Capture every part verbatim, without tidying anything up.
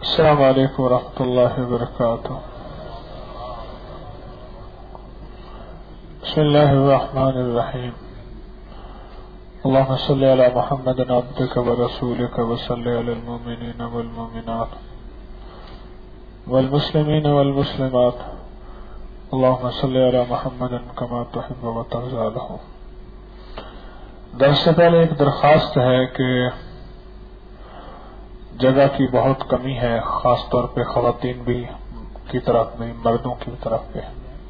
السلام علیکم ورحمۃ اللہ وبرکاتہ. بسم اللہ الرحمن الرحیم. اللهم صل علی محمد عبدک ورسولک وصل علی المؤمنین والمؤمنات والمسلمین والمسلمات. اللهم صل علی محمد کما تحب وترضى له. درس سے پہلے ایک درخواست ہے کہ جگہ کی بہت کمی ہے، خاص طور پہ خواتین بھی کی طرف میں، مردوں کی طرف پہ.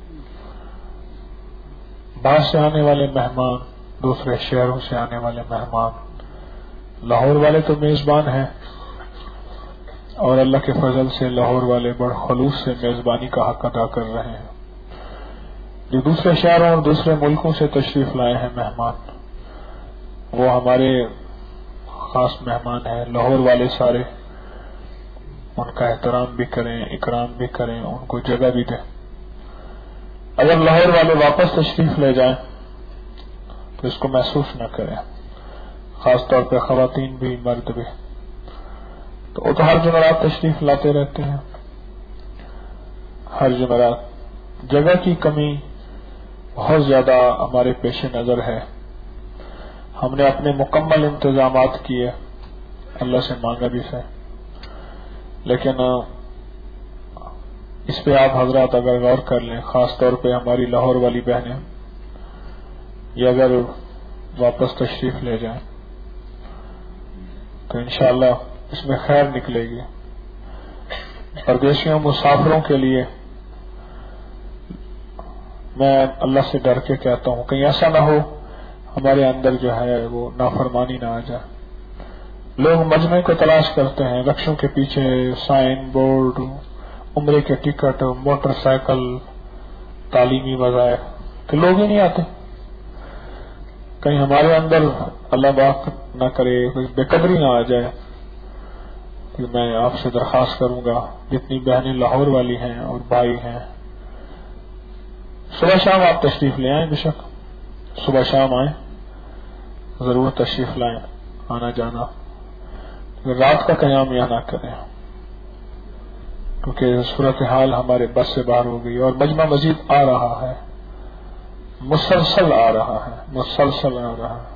باہر سے آنے والے مہمان، دوسرے شہروں سے آنے والے مہمان، لاہور والے تو میزبان ہیں اور اللہ کے فضل سے لاہور والے بڑے خلوص سے میزبانی کا حق ادا کر رہے ہیں. جو دوسرے شہروں اور دوسرے ملکوں سے تشریف لائے ہیں مہمان، وہ ہمارے خاص مہمان ہیں. لاہور والے سارے ان کا احترام بھی کریں، اکرام بھی کریں، ان کو جگہ بھی دیں. اگر لاہور والے واپس تشریف لے جائیں تو اس کو محسوس نہ کریں، خاص طور پہ خواتین بھی، مرد بھی. تو وہ تو ہر جمعرات تشریف لاتے رہتے ہیں، ہر جمعرات. جگہ کی کمی بہت زیادہ ہمارے پیش نظر ہے. ہم نے اپنے مکمل انتظامات کیے، اللہ سے مانگا بھی سے، لیکن اس پہ آپ حضرات اگر غور کر لیں، خاص طور پہ ہماری لاہور والی بہنیں یہ اگر واپس تشریف لے جائیں تو انشاءاللہ اس میں خیر نکلے گی. پردیسیوں، مسافروں کے لیے میں اللہ سے ڈر کے کہتا ہوں کہیں ایسا نہ ہو ہمارے اندر جو ہے وہ نافرمانی نہ آ جائے. لوگ مجمع کو تلاش کرتے ہیں، رکشوں کے پیچھے سائن بورڈ، عمرے کے ٹکٹ، موٹر سائیکل، تعلیمی وظائف، کہ لوگ ہی نہیں آتے. کہیں ہمارے اندر اللہ پاک نہ کرے کوئی بے قدری نہ آ جائے. میں آپ سے درخواست کروں گا، جتنی بہنیں لاہور والی ہیں اور بھائی ہیں، صبح شام آپ تشریف لے آئیں. بے شک صبح شام آئیں، ضرور تشریف لائیں، آنا جانا. رات کا قیام یہاں نہ کریں کیونکہ صورتحال ہمارے بس سے باہر ہو گئی اور مجمع مزید آ رہا ہے، مسلسل آ رہا ہے، مسلسل آ رہا ہے.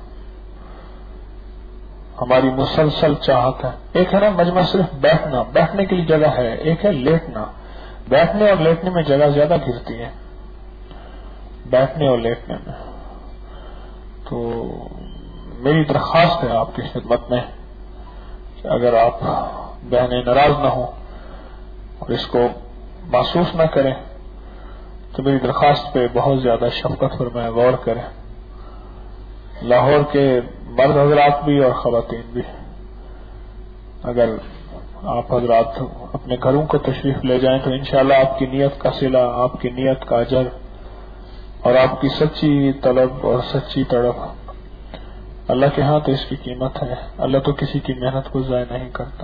ہماری مسلسل چاہت ہے. ایک ہے نا مجمع صرف بیٹھنا، بیٹھنے کے لیے جگہ ہے. ایک ہے لیٹنا. بیٹھنے اور لیٹنے میں جگہ زیادہ گھرتی ہے، بیٹھنے اور لیٹنے میں. تو میری درخواست ہے آپ کی خدمت میں کہ اگر آپ بہنیں ناراض نہ ہوں اور اس کو محسوس نہ کریں تو میری درخواست پہ بہت زیادہ شفقت فرمائیں، غور کریں. لاہور کے مرد حضرات بھی اور خواتین بھی، اگر آپ حضرات اپنے گھروں کو تشریف لے جائیں تو انشاءاللہ آپ کی نیت کا صلہ، آپ کی نیت کا اجر اور آپ کی سچی طلب اور سچی تڑپ اللہ کے ہاں تو اس کی قیمت ہے. اللہ تو کسی کی محنت کو ضائع نہیں کرتا.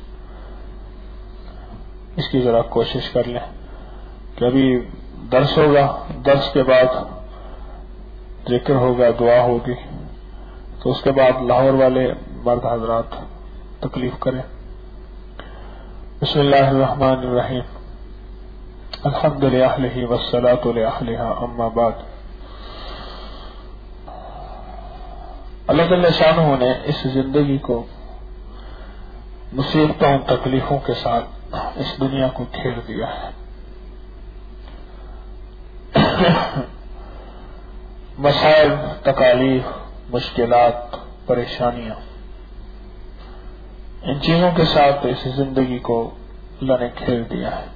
اس کی ذرا کوشش کر لیں کہ ابھی درس ہوگا، درس کے بعد ذکر ہوگا، دعا ہوگی، تو اس کے بعد لاہور والے مرد حضرات تکلیف کریں. بسم اللہ الرحمن الرحیم. الحمد للہ والصلاة لأہلہا اما بعد. اللہ جل شانہ نے اس زندگی کو مصیبتوں، تکلیفوں کے ساتھ اس دنیا کو گھیر دیا ہے. مسائل، تکالیف، مشکلات، پریشانیاں، ان چیزوں کے ساتھ اس زندگی کو اللہ نے گھیر دیا ہے.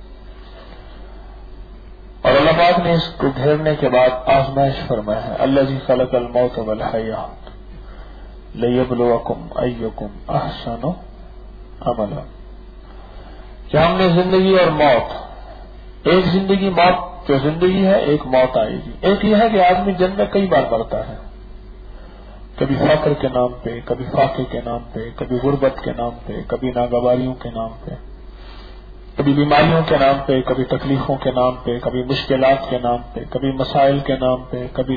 اور اللہ پاک نے اس کو گھیرنے کے بعد آزمائش فرمایا ہے. الذی خلق الموت والحیات لیبلوکم ایکم احسن عملا. کہ ہم نے زندگی اور موت، ایک زندگی موت جو زندگی ہے، ایک موت آئے گی. ایک یہ ہے کہ آدمی جن میں کئی بار مرتا ہے، کبھی فقر کے نام پہ، کبھی فاقے کے نام پہ، کبھی غربت کے نام پہ، کبھی ناگواریوں کے نام پہ، کبھی بیماریوں کے نام پہ، کبھی تکلیفوں کے نام پہ، کبھی مشکلات کے نام پہ، کبھی مسائل کے نام پہ، کبھی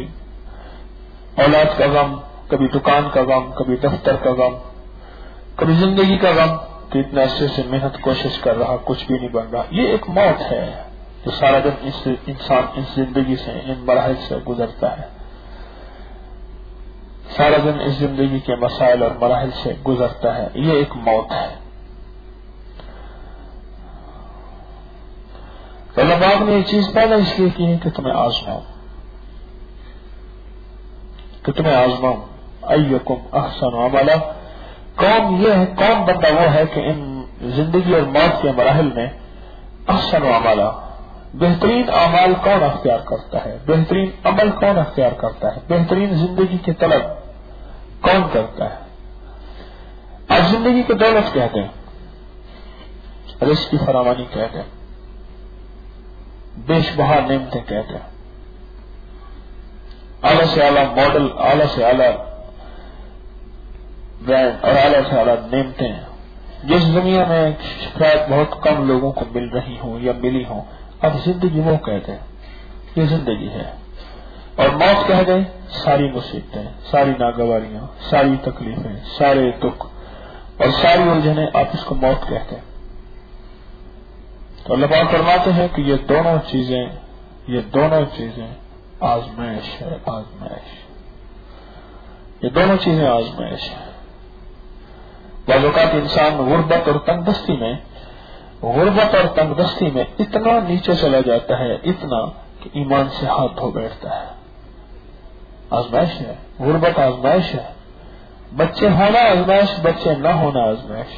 اولاد کا غم، کبھی دکان کا غم، کبھی دفتر کا غم، کبھی زندگی کا غم. کہ اتنے عرصے سے محنت کوشش کر رہا کچھ بھی نہیں بن رہا. یہ ایک موت ہے جو سارا دن اس انسان اس زندگی سے ان مراحل سے گزرتا ہے, سارا دن اس زندگی کے مسائل اور مراحل سے گزرتا ہے. یہ ایک موت ہے. تو اللہ پاک نے یہ چیز پیدا اس لیے کی ہے کہ تمہیں آزماؤ, کہ تمہیں آزماؤں. ایکم احسن عملا, کون یہ ہے, کون بندہ وہ ہے کہ ان زندگی اور موت کے مراحل میں احسن عملا, بہترین اعمال کون اختیار کرتا ہے, بہترین عمل کون اختیار کرتا ہے, بہترین زندگی کی طلب کون کرتا ہے. آج زندگی کو دولت کہتے ہیں, رزق کی فراوانی کہتے ہیں, بیش بہا نعمتیں کہتے ہیں, اعلیٰ سے اعلیٰ ماڈل, اعلیٰ سے اعلیٰ برانڈ اور اعلیٰ سے اعلیٰ نعمتیں جس دنیا میں شاید بہت کم لوگوں کو مل رہی ہوں یا ملی ہوں. اب زندگی وہ کہتے ہیں, یہ زندگی ہے. اور موت کہہ گئے ساری مصیبتیں, ساری ناگواریاں, ساری تکلیفیں, سارے دکھ اور ساری الجھنیں, آپ اس کو موت کہتے ہیں. تو اللہ پاک فرماتے ہیں کہ یہ دونوں چیزیں یہ دونوں چیزیں آزمائش ہے, آزمائش, یہ دونوں چیزیں آزمائش ہے. بعض اوقات انسان غربت اور تنگ دستی میں غربت اور تنگ دستی میں اتنا نیچے چلا جاتا ہے, اتنا کہ ایمان سے ہاتھ دھو بیٹھتا ہے. آزمائش ہے, غربت آزمائش ہے, بچے ہونا آزمائش, بچے نہ ہونا آزمائش,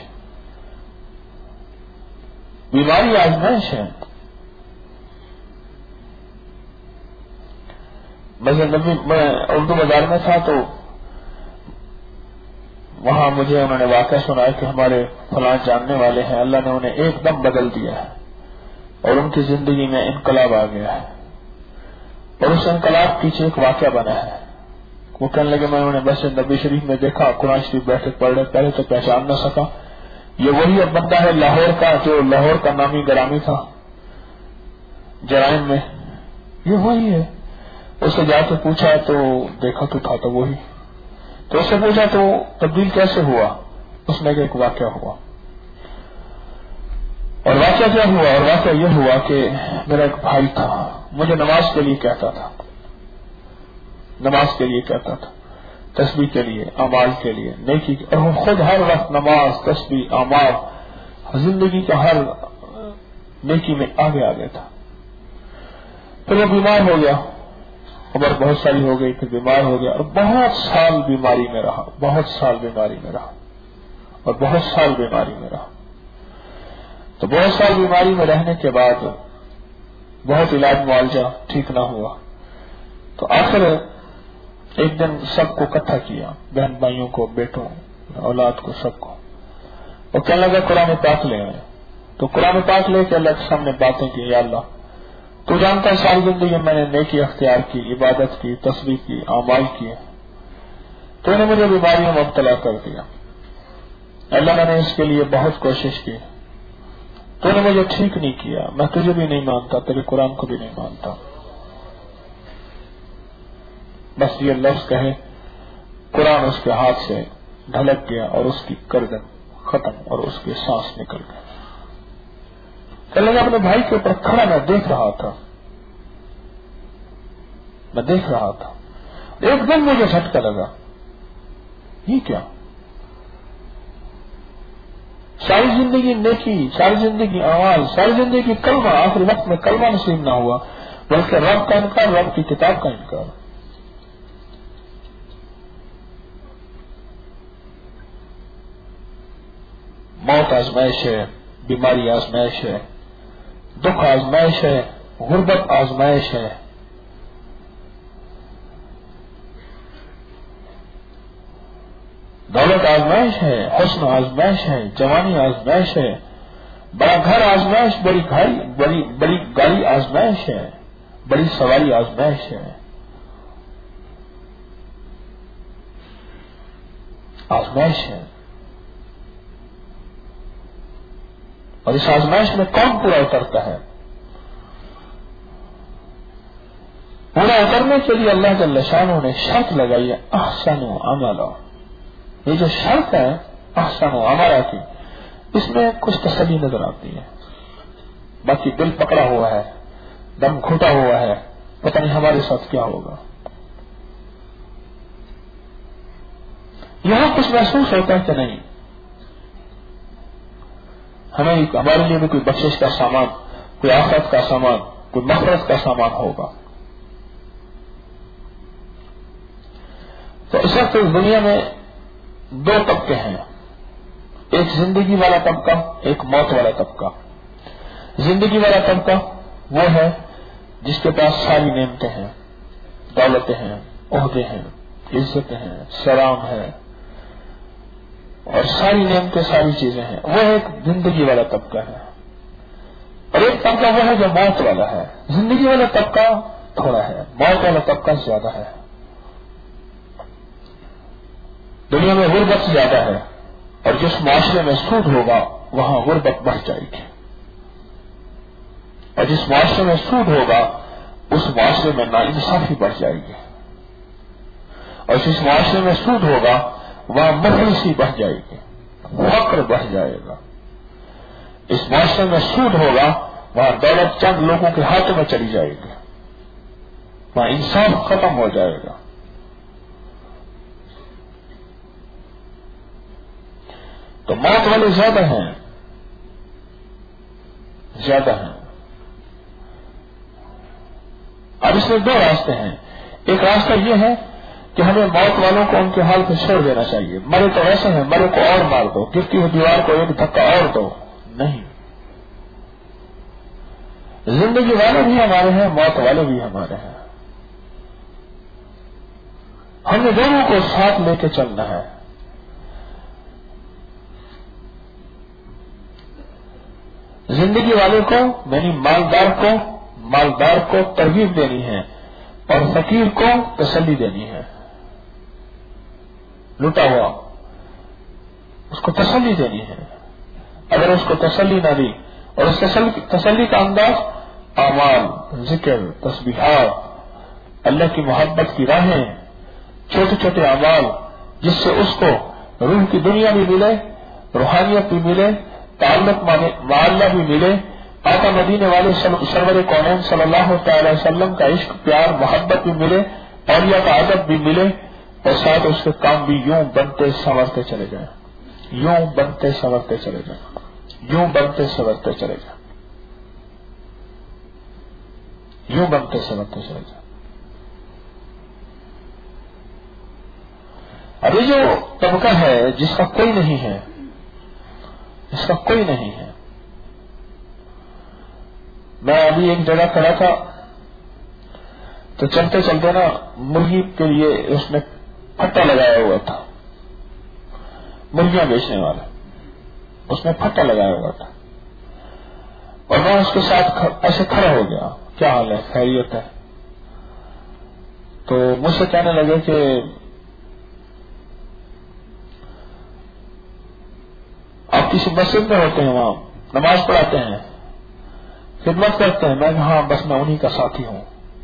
بیماری آزمائش ہے. میں اردو بازار میں تھا تو وہاں مجھے انہوں نے واقعہ سنایا کہ ہمارے فلاں جاننے والے ہیں, اللہ نے انہیں ایک دم بدل دیا ہے اور ان کی زندگی میں انقلاب آ گیا ہے. اور اس انقلاب پیچھے ایک واقعہ بنا ہے. وہ کہنے لگے میں انہوں نے بس نبی شریف میں دیکھا, قرآن شریف بیٹھے پڑھ رہے, پہلے تو پہچان نہ سکا. یہ وہی اب بندہ ہے لاہور کا جو لاہور کا نامی گرامی تھا جرائم میں, یہ وہی ہے. اس سے جا کے پوچھا تو دیکھا تو تھا تو وہی. تو اس سے پوچھا تو تبدیل کیسے ہوا, اس میں ایک واقعہ ہوا. اور واقعہ کیا ہوا, اور واقعہ یہ ہوا کہ میرا ایک بھائی تھا, مجھے نماز کے لیے کہتا تھا, نماز کے لیے کہتا تھا, تسبیح کے لیے, اعمال کے لیے, نیکی کے, اور خود ہر وقت نماز, تسبیح, اعمال, زندگی کا ہر نیکی میں آگے آگے تھا. پھر وہ بیمار ہو گیا, عمر بہت ساری ہو گئی, پھر بیمار ہو گیا اور بہت سال بیماری میں رہا, بہت سال بیماری میں رہا اور بہت سال بیماری میں رہا. تو بہت سال بیماری میں رہنے کے بعد بہت علاج معالجہ ٹھیک نہ ہوا. تو آخر ایک دن سب کو اکٹھا کیا, بہن بھائیوں کو, بیٹوں, اولاد کو, سب کو, اور کہنے لگا قرآن پاک لے آئے. تو قرآن پاک لے کے اللہ کے سامنے باتیں کی, یا اللہ تو جانتا ہے ساری زندگی میں نے نیکی اختیار کی, عبادت کی, تسبیح کی, اعمال کیے, تو نے مجھے بیماریوں میں مبتلا کر دیا. اللہ میں نے اس کے لیے بہت کوشش کی, تو نے مجھے ٹھیک نہیں کیا. میں تجھے بھی نہیں مانتا, تیرے قرآن کو بھی نہیں مانتا. بس یہ لفظ کہے, قرآن اس کے ہاتھ سے ڈھلک گیا اور اس کی گردن ختم اور اس کی سانس نکل گئی. کہنے لگا اپنے بھائی کے اوپر کھڑا میں دیکھ رہا تھا, میں دیکھ رہا تھا, ایک دم مجھے جھٹکا لگا, یہ کیا؟ ساری زندگی نیکی, ساری زندگی اعمال, ساری زندگی کلمہ, آخری وقت میں کلمہ نصیب نہ ہوا, بلکہ رب کا انکار, رب کی کتاب کا انکار. موت آزمائش ہے, بیماری آزمائش ہے, دکھ آزمائش ہے, غربت آزمائش ہے, دولت آزمائش ہے, حسن آزمائش ہے, جوانی آزمائش ہے, بڑا گھر آزمائش, بڑی گاڑی بڑی بڑی گاڑی آزمائش ہے, بڑی سواری آزمائش ہے, آزمائش ہے. اور اس آزمائش میں کون پورا اترتا ہے؟ پورا اترنے کے لیے اللہ جل شانہ نے شرط لگائی ہے, احسن عملا. یہ جو شرط ہے احسن عملا کی, اس میں کچھ تسلی نظر آتی ہے، باقی دل پکڑا ہوا ہے، دم گھٹا ہوا ہے، پتہ نہیں ہمارے ساتھ کیا ہوگا. یہاں کچھ محسوس ہوتا ہے کہ نہیں، ہمیں ہمارے لیے بھی کوئی بخشش کا سامان، کوئی آخرت کا سامان، کوئی مغفرت کا سامان ہوگا. تو اس وقت اس دنیا میں دو طبقے ہیں، ایک زندگی والا طبقہ، ایک موت والا طبقہ. زندگی والا طبقہ وہ ہے جس کے پاس ساری نعمتیں ہیں، دولتیں ہیں، عہدے ہیں، عزتیں ہیں، سلام ہے اور ساری نعمتیں، ساری چیزیں ہیں. وہ ایک زندگی والا طبقہ ہے. اور ایک طبقہ وہ ہے جو موت والا ہے. زندگی والا طبقہ تھوڑا ہے، موت والا طبقہ زیادہ ہے. دنیا میں غربت زیادہ ہے، اور جس معاشرے میں سود ہوگا وہاں غربت بڑھ جائے گی، اور جس معاشرے میں سود ہوگا اس معاشرے میں ناانصافی بڑھ جائے گی، اور جس معاشرے میں سود ہوگا وہاں مفلسی بڑھ جائے گی، فقر بڑھ جائے گا. اس معاشرے میں سود ہوگا وہاں دولت چند لوگوں کے ہاتھوں میں چلی جائے گی، وہاں انصاف ختم ہو جائے گا. تو موت والے زیادہ ہیں، زیادہ ہیں. اب اس میں دو راستے ہیں. ایک راستہ یہ ہے کہ ہمیں موت والوں کو ان کے حال پہ چھوڑ دینا چاہیے. مرے تو ایسے ہیں، مرے کو اور مار دو، گرتی ہوئی دیوار کو ایک دھکا اور دو. نہیں، زندگی والے بھی ہمارے ہیں، موت والے بھی ہمارے ہیں. ہم نے دونوں کو ساتھ لے کے چلنا ہے. زندگی والے کو یعنی مالدار کو مالدار کو ترغیب دینی ہے اور فقیر کو تسلی دینی ہے. لوٹا ہوا اس کو تسلی دینی ہے. اگر اس کو تسلی نہ دی، اور اس تسلی, تسلی کا انداز اعمال، ذکر، تسبیحات، اللہ کی محبت کی راہیں، چھوٹے چھوٹے اعمال جس سے اس کو روح کی دنیا بھی ملے، روحانیت بھی ملے، تعلق مع اللہ بھی ملے، آقا مدینے والے سرور کونین صلی اللہ تعالی وسلم کا عشق، پیار، محبت بھی ملے، اولیاء کا ادب بھی ملے، اور ساتھ اس کے کام بھی یوں بنتے سنورتے چلے جائیں، یوں بنتے سنورتے چلے جائیں، یوں بنتے سنورتے چلے جائیں، یوں بنتے سنورتے چلے جائیں. ابھی جو طبقہ ہے جس کا کوئی نہیں ہے، اس کا کوئی نہیں ہے. میں ابھی ایک جگہ کھڑا تھا تو چلتے چلتے نا مرغی کے لیے اس نے پھٹا لگایا ہوا تھا، مرغیاں بیچنے والا اس نے پھٹا لگایا ہوا تھا، اور میں اس کے ساتھ ایسے کھڑا ہو گیا، کیا حال ہے، خیریت ہے؟ تو مجھ سے کہنے لگے کہ آپ کسی مسجد میں ہوتے ہیں، وہاں نماز پڑھاتے ہیں، خدمت کرتے ہیں؟ میں ہاں بس میں انہی کا ساتھی ہوں.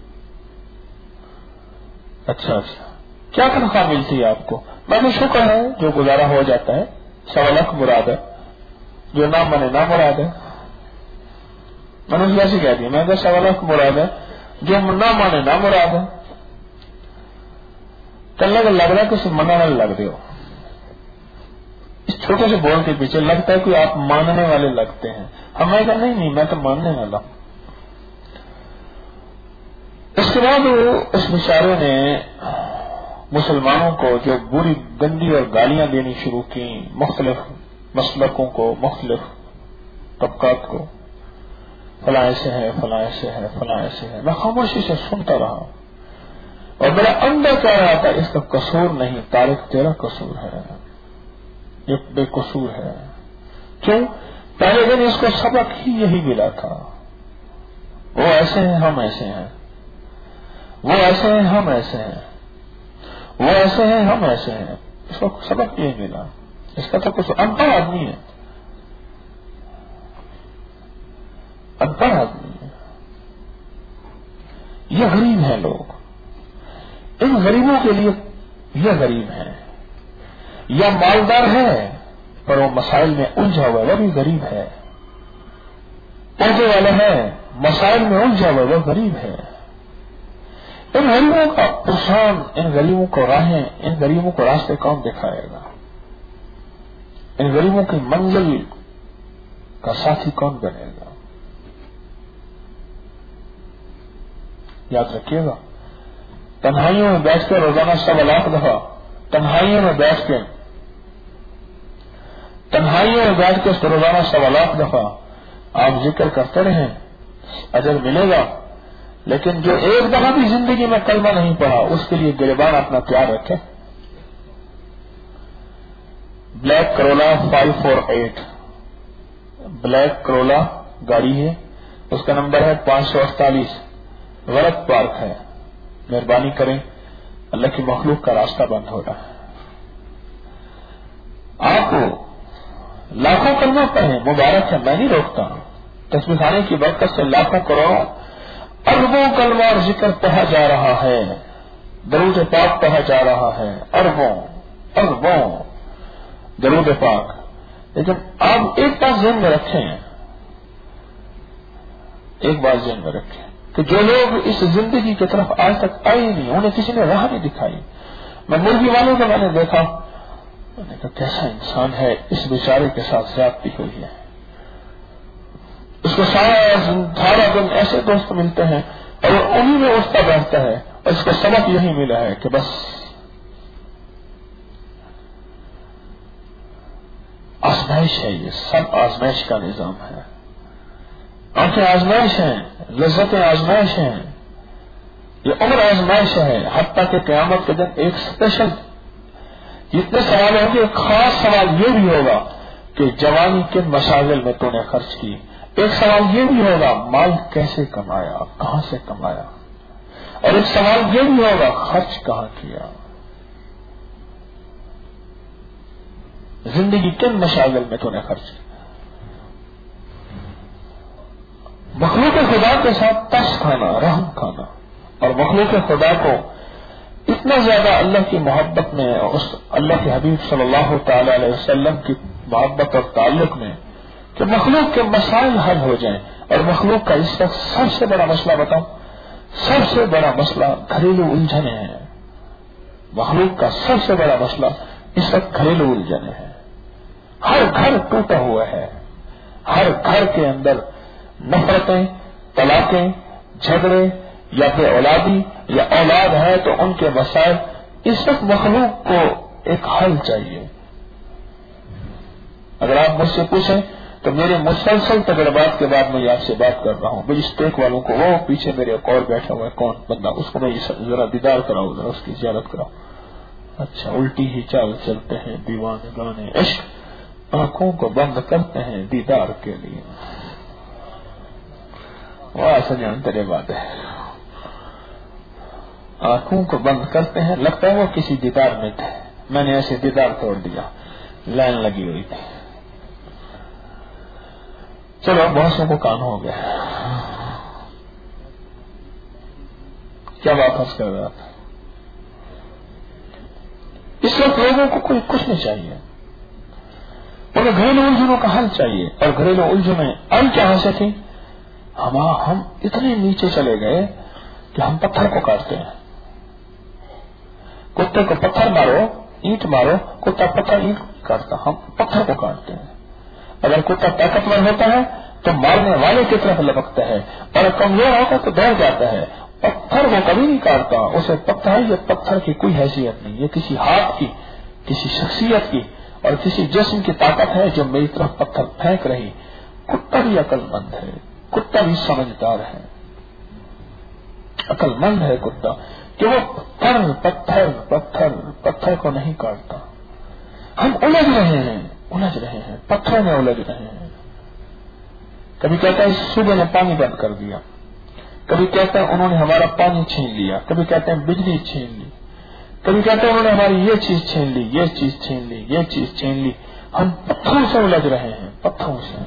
اچھا اچھا، کیا تنخواہ ملتی ہے آپ کو؟ میں نے شکر ہے جو گزارا ہو جاتا ہے، سوا لاکھ مراد ہے، جو نہ مانے نہ مراد ہے. میں نے ایسے کہہ دیا، میں کہ سوا لاکھ مراد ہے، جو نہ مانے نہ مراد ہے. چلنے کا لگ رہا ہے کہ منع نہ لگ رہے ہو. اس چھوٹے سے بول کے پیچھے لگتا ہے کہ آپ ماننے والے لگتے ہیں. ہمیں کہا نہیں نہیں، میں تو ماننے والا ہوں. اس کے بعد اس بیچارے نے مسلمانوں کو جو بری گندی اور گالیاں دینی شروع کی، مختلف مسلکوں کو، مختلف طبقات کو، فلاں ایسے ہے، فلاں ایسے ہے، فلاں ایسے ہے. میں خاموشی سے سنتا رہا، اور میرا اندر کہہ رہا تھا اس کا قصور نہیں طارق، تیرا قصور ہے، یہ بے قصور ہے. کیوں؟ پہلے دن اس کو سبق ہی یہی ملا تھا، وہ ایسے ہیں ہم ایسے ہیں، وہ ایسے ہیں ہم ایسے ہیں، وہ ایسے ہیں ہم ایسے ہیں. اس کو سبق یہی ملا. اس کا تو کچھ ان پڑھ آدمی ہے، ان پڑھ آدمی ہے. یہ غریب ہیں لوگ. ان غریبوں کے لیے یہ غریب ہیں. یا مالدار ہے پر وہ مسائل میں الجھا ہوا ہے، وہ بھی غریب ہے. پہنچے والا ہے مسائل میں الجھا ہوا ہے، وہ غریب ہے. ان غریبوں کا پرسان، ان غریبوں کو راہیں، ان غریبوں کو راستے کون دکھائے گا؟ ان غریبوں کی منزل کا ساتھی کون بنے گا؟ یاد رکھیے گا، تنہائیوں میں بیٹھ کے روزانہ سوا لاکھ دفعہ تنہائیوں میں بیٹھ کے تنہائیوں میں بیٹھ کے روزانہ سوا لاکھ دفعہ آپ ذکر کرتے رہیں، اجر ملے گا. لیکن جو ایک دفعہ بھی زندگی میں کلمہ نہیں پڑھا اس کے لیے گریبان اپنا تیار رکھے. Black Corolla five four eight black Corolla گاڑی ہے، اس کا نمبر ہے پانچ سو اڑتالیس، غلط پارک ہے. مہربانی کریں، اللہ کی مخلوق کا راستہ بند ہو رہا ہے. آپ کو لاکھوں کلمہ پڑھیں، مبارک ہے، میں نہیں روکتا. تسبیح خانے کی برکت سے لاکھوں کروڑوں اربوں کلمہ اور ذکر پڑھا جا رہا ہے، درود پاک پڑھا جا رہا ہے، اربوں اربوں درود پاک. لیکن آپ ایک بات ذہن میں رکھیں ایک بات ذہن میں رکھیں کہ جو لوگ اس زندگی کی طرف آج تک آئے نہیں، انہیں کسی نے راہ نہیں دکھائی. میں مرغی والوں کو میں نے دیکھا، میں نے کہا کیسا انسان ہے، اس بیچارے کے ساتھ زیادتی ہوئی ہے. اس کو سارا دن ایسے دوست ملتے ہیں اور انہی میں اٹھتا بیٹھتا ہے، اور اس کو سبق یہی ملا ہے کہ بس آزمائش ہے، یہ سب آزمائش کا نظام ہے. آنکھیں آزمائش ہیں، لذتیں آزمائش ہیں، یہ عمر آزمائش ہے. حتیٰ کہ قیامت کے دن ایک اسپیشل جتنے سوال ہوں گے، ایک خاص سوال یہ بھی ہوگا کہ جوانی کن مشاغل میں تو نے خرچ کی. ایک سوال یہ بھی ہوگا مال کیسے کمایا، کہاں سے کمایا. اور ایک سوال یہ بھی ہوگا خرچ کہاں کیا. زندگی کن مشاغل میں تو نے خرچ کیا. مخلوق خدا کے ساتھ ترس کھانا، رحم کھانا، اور مخلوق خدا کو اتنا زیادہ اللہ کی محبت میں، اس اللہ کے حبیب صلی اللہ تعالی علیہ وسلم کی محبت اور تعلق میں کہ مخلوق کے مسائل حل ہو جائیں. اور مخلوق کا اس وقت سب سے بڑا مسئلہ بتاؤں، سب سے بڑا مسئلہ گھریلو الجھنیں ہیں. مخلوق کا سب سے بڑا مسئلہ اس وقت گھریلو الجھنیں ہیں. ہر گھر ٹوٹا ہوا ہے، ہر گھر کے اندر نفرتیں، طلاقیں، جھگڑے، یا پھر اولادی یا اولاد ہے تو ان کے مسائل. اس وقت مخلوق کو ایک حل چاہیے. اگر آپ مجھ سے پوچھیں تو میرے مسلسل تجربات کے بعد میں آپ سے بات کر رہا ہوں. میری اسٹیک والوں کو، وہ پیچھے میرے ایک اور بیٹھا ہوا ہے کون بندہ، اس کو میں ذرا دیدار کراؤ، ذرا اس کی زیارت کراؤ. اچھا، الٹی ہی چال چلتے ہیں دیوانے گانے عشق، آنکھوں کو بند کرتے ہیں دیدار کے لیے. واہ سجان تیرے بات ہے، آنکھوں کو بند کرتے ہیں، لگتا ہے وہ کسی دیدار میں تھے. میں نے ایسے دیدار توڑ دیا، لائن لگی ہوئی تھی. چلو بہت کو کام ہو گیا. کیا بات کر رہا تھا؟ اس وقت لوگوں کو کوئی کچھ نہیں چاہیے، انہیں گھریلو الجھنوں کا حل چاہیے. اور گھریلو الجھنیں اب کہاں سے تھی؟ ہم ہم اتنے نیچے چلے گئے کہ ہم پتھر کو کاٹتے ہیں. کتے کو پتھر مارو، اینٹ مارو، کتا پتھر اینٹ کاٹتا، ہم پتھر کو کاٹتے ہیں. اگر کتا طاقتور ہوتا ہے تو مارنے والے کی طرف لپکتا ہے، اور کمزور ہوتا تو ڈر جاتا ہے. پتھر کو کبھی نہیں کاٹتا، اسے پتھر یہ پتھر کی کوئی حیثیت نہیں، یہ کسی ہاتھ کی، کسی شخصیت کی اور کسی جسم کی طاقت ہے جو میری طرف پتھر پھینک رہی. کتا بھی عقل مند ہے، کتا بھی سمجھدار ہے، عقل مند ہے کتا کہ وہ پتھر پتھر پتھر پتھر کو نہیں کاٹتا. ہم الجھ رہے ہیں الجھ رہے ہیں پتھروں میں الجھ رہے ہیں. کبھی کہتا ہے صبح نے پانی بند کر دیا، کبھی کہتے ہیں انہوں نے ہمارا پانی چھین لیا، کبھی کہتے ہیں بجلی چھین لی، کبھی کہتے ہیں انہوں نے ہماری یہ چیز چھین لی، یہ چیز چھین لی، یہ چیز چھین لی. ہم پتھروں سے الجھ رہے ہیں، پتھروں سے.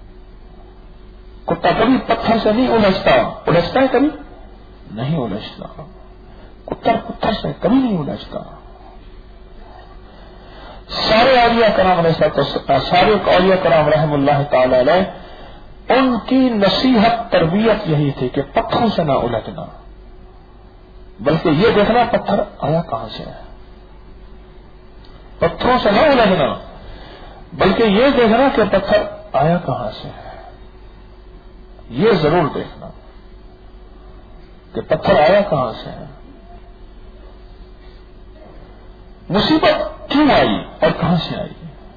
کتا کبھی پتھر سے نہیں الجھتا، الجھتا ہے کبھی نہیں الجھتا. کتا پتھر سے کبھی نہیں الجھتا. سارے اولیاء کرام علیہ سارے اولیاء کرام رحم اللہ تعالی علیہ ان کی نصیحت تربیت یہی تھی کہ پتھروں سے نہ الجھنا، بلکہ یہ دیکھنا پتھر آیا کہاں سے ہے، پتھروں سے نہ الجھنا بلکہ یہ دیکھنا کہ پتھر آیا کہاں سے ہے، یہ ضرور دیکھنا کہ پتھر آیا کہاں سے ہے، مصیبت کیوں آئی اور کہاں سے آئی۔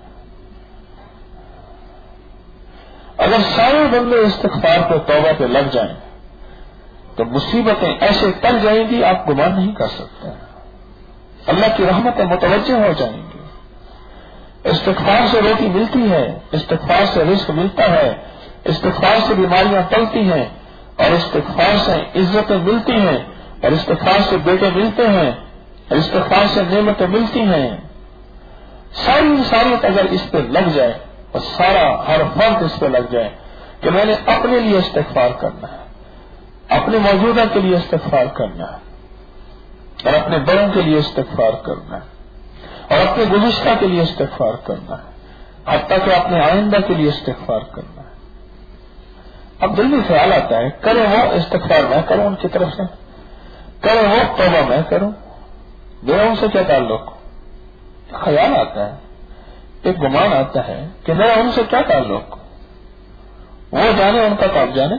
اگر سارے بندے استغفار پہ توبہ پہ لگ جائیں تو مصیبتیں ایسے ٹل جائیں گی آپ گمان نہیں کر سکتے، اللہ کی رحمتیں متوجہ ہو جائیں گی۔ استغفار سے روٹی ملتی ہے، استغفار سے رزق ملتا ہے، استغفار سے بیماریاں ٹلتی ہیں، اور استغفار سے عزتیں ملتی ہیں، اور استغفار سے بیٹے ملتے ہیں، اور استغفار سے نعمتیں ملتی ہیں۔ ساری انسانیت اگر اس پہ لگ جائے اور سارا ہر فرد اس پہ لگ جائے کہ میں نے اپنے لیے استغفار کرنا ہے، اپنے موجودہ کے لیے استغفار کرنا ہے، اور اپنے بڑوں کے لیے استغفار کرنا ہے، اور اپنے گزشتہ کے لیے استغفار کرنا ہے، حتیٰ کہ اپنے آئندہ کے لیے استغفار کرنا ہے۔ اب دل میں خیال آتا ہے کرے وہ استغفار میں کروں ان کی طرف سے، کرے وہ توبہ میں کروں، میرا ان سے کیا تعلق؟ خیال آتا ہے، ایک گمان آتا ہے کہ میرا ان سے کیا تعلق، وہ جانے ان کا کام جانے۔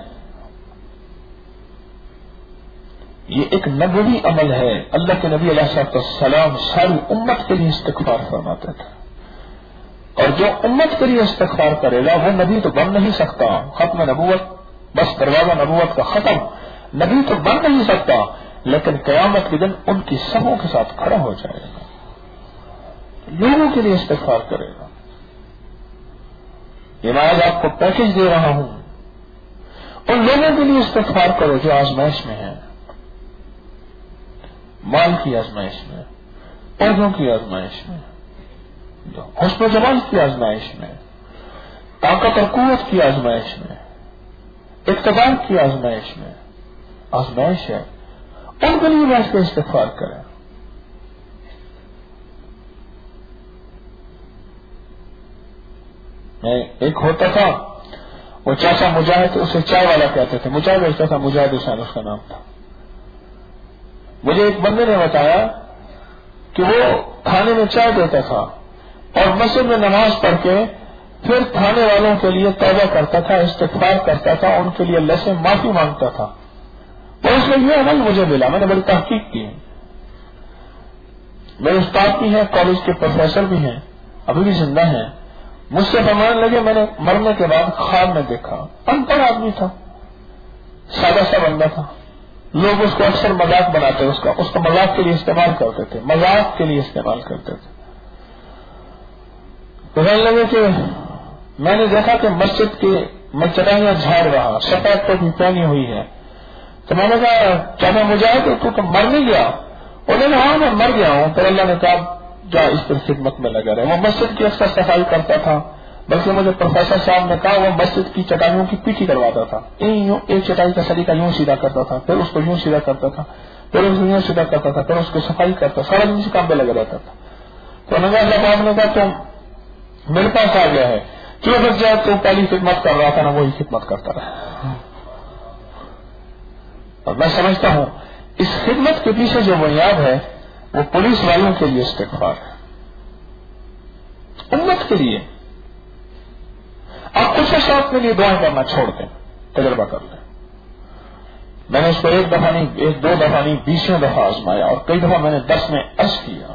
یہ ایک نبوی عمل ہے، اللہ کے نبی علیہ الصلوۃ والسلام ساری امت کے لیے استغفار فرماتے تھے، اور جو امت کے لیے استغفار کرے گا وہ نبی تو بن نہیں سکتا، ختم نبوت، بس دروازہ نبوت کا ختم، نبی تو بن نہیں سکتا، لیکن قیامت کے دن ان کی صفوں کے ساتھ کھڑا ہو جائے گا، لوگوں کے لیے استغفار کرے گا۔ یہ میں آج آپ کو پیکج دے رہا ہوں، ان لوگوں کے لیے استغفار کرو جو آزمائش میں ہیں، مال کی آزمائش میں، پودوں کی آزمائش میں، حسن و جمال کی آزمائش میں، طاقت اور قوت کی آزمائش میں، اقتدار کی آزمائش میں، آزمائش ہے، ان کے لیے بیٹھ کے استغفار کریں۔ میں ایک ہوتا تھا وہ چاچا مجاہد، اسے چائے والا کہتے تھے، مجاہد بیچتا تھا، مجاہد حسین اس کا نام تھا۔ مجھے ایک بندے نے بتایا کہ وہ کھانے میں چائے دیتا تھا اور مسجد میں نماز پڑھ کے پھر کھانے والوں کے لیے توبہ کرتا تھا، استغفار کرتا تھا، ان کے لیے اللہ سے معافی مانگتا تھا، اور اس میں یہ عمل مجھے ملا۔ میں نے بڑی تحقیق کی، میرے استاد بھی ہیں، کالج کے پروفیسر بھی ہیں، ابھی بھی زندہ ہیں، مجھ سے فرمانے لگے میں نے مرنے کے بعد خواب میں دیکھا، ان پڑھ آدمی تھا، سادہ سا بندہ تھا، لوگ اس کو اکثر مذاق بناتے، اس کا اس کو مذاق کے لیے استعمال کرتے تھے، مذاق کے لیے استعمال کرتے تھے۔ تو کہنے لگے کہ میں نے دیکھا کہ مسجد کے میں چٹائیاں جھاڑ رہا، سفید ٹوپی پہنی ہوئی ہے، تو میں نے کہا کیا میں مجاہد تو تو مر نہیں گیا؟ انہوں نے ہاں میں مر گیا ہوں۔ پھر اللہ نے کہا جا اس پر خدمت میں لگا رہے۔ وہ مسجد کی اکثر صفائی کرتا تھا، بلکہ مجھے پروفیسر صاحب نے کہا وہ مسجد کی چٹائیوں کی پیٹھی کرواتا تھا، یوں ایک چٹائی کا سلیقہ یوں سیدھا کرتا تھا، پھر اس کو یوں سیدھا کرتا تھا، پھر اس کو یوں سیدھا کرتا تھا، پھر اس کو صفائی کرتا، سارا دن اسی کام پہ لگا رہتا تھا۔ تو انہوں نے اللہ پاک نے کہا تو میرے پاس آ گیا ہے، کیوں بچ جائے تو پہلی خدمت کر رہا تھا نا وہی خدمت کرتا رہا۔ اور میں سمجھتا ہوں اس خدمت کے پیچھے جو بنیاد ہے وہ پولیس والوں کے لیے استغفار ہے، امت کے لیے۔ آپ کچھ شوق کے لیے دعائیں کرنا چھوڑ دیں، تجربہ کر لیں۔ میں نے اس کو ایک دفعہ نہیں، ایک دو دفعہ نہیں، بیسوں دفعہ آزمایا، اور کئی دفعہ میں نے دس میں عرض کیا۔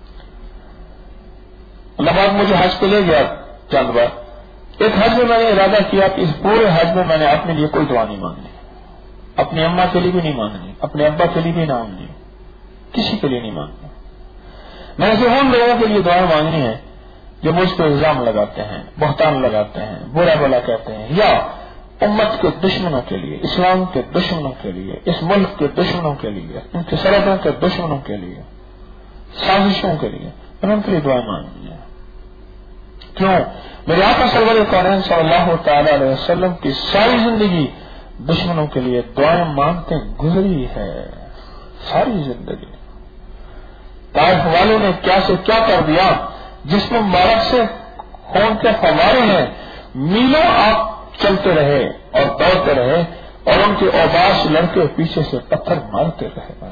اللہ پاک مجھے حج پہ لے گیا چند بار، ایک حج میں میں نے ارادہ کیا کہ اس پورے حج میں میں نے اپنے لیے کوئی دعا نہیں مانگنی، اپنی اماں کے لیے بھی نہیں مانگنی، اپنے ابا کے لیے بھی نہ مانگنی، کسی کے لیے نہیں مانگنی۔ میں نے صرف ان لوگوں کے لیے دعائیں مانگنی ہے جو مجھ پہ الزام لگاتے ہیں، بہتان لگاتے ہیں، برا بلا کہتے ہیں، یا امت کے دشمنوں کے لیے، اسلام کے دشمنوں کے لیے، اس ملک کے دشمنوں کے لیے، ان کی سرحدوں کے دشمنوں کے لیے، سازشوں کے لیے، میں نے ان کے لیے دعائیں مانگنی ہے۔ کیوں؟ میرے آقا سرور کونین صلی اللہ تعالی علیہ وسلم کی ساری زندگی دشمنوں کے لیے دعائیں مانگتے گزری ہے، ساری زندگی۔ طائف والوں نے کیا سے کیا کر دیا جس میں مبارک سے خون کے فوارے ہیں، میلوں آپ چلتے رہے اور دوڑتے رہے اور ان کے اوباش لڑکے پیچھے سے پتھر مارتے رہے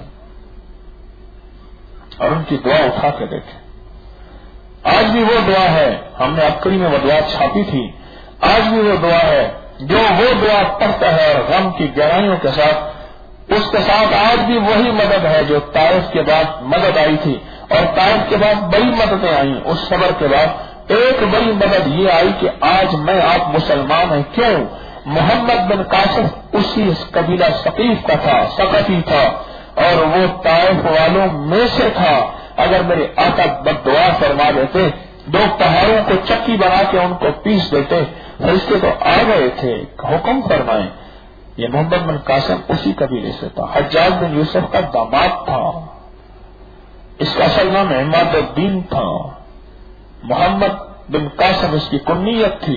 اور ان کی دعا اٹھا کے دیکھے۔ آج بھی وہ دعا ہے، ہم نے عبقری میں وہ دعا چھاپی تھی، آج بھی وہ دعا ہے جو وہ دعا پڑھتا ہے اور غم کی گہرائیوں کے ساتھ، اس کے ساتھ آج بھی وہی مدد ہے جو طائف کے بعد مدد آئی تھی، اور طائف کے بعد بڑی مددیں آئیں، اس صبر کے بعد ایک بڑی مدد یہ آئی کہ آج میں آپ مسلمان ہیں۔ کیوں؟ محمد بن قاسم اسی قبیلہ ثقیف کا تھا، ثقفی تھا، اور وہ طائف والوں میں سے تھا۔ اگر میرے آقا بد دعا فرما دیتے، دو پہاڑوں کو چکی بنا کے ان کو پیس دیتے، فرشتے تو آ گئے تھے، حکم فرمائیں۔ یہ محمد بن قاسم اسی قبیلے سے تھا، حجاج بن یوسف کا داماد تھا، اس کا اصل نام عماد الدین تھا، محمد بن قاسم اس کی کنیت تھی۔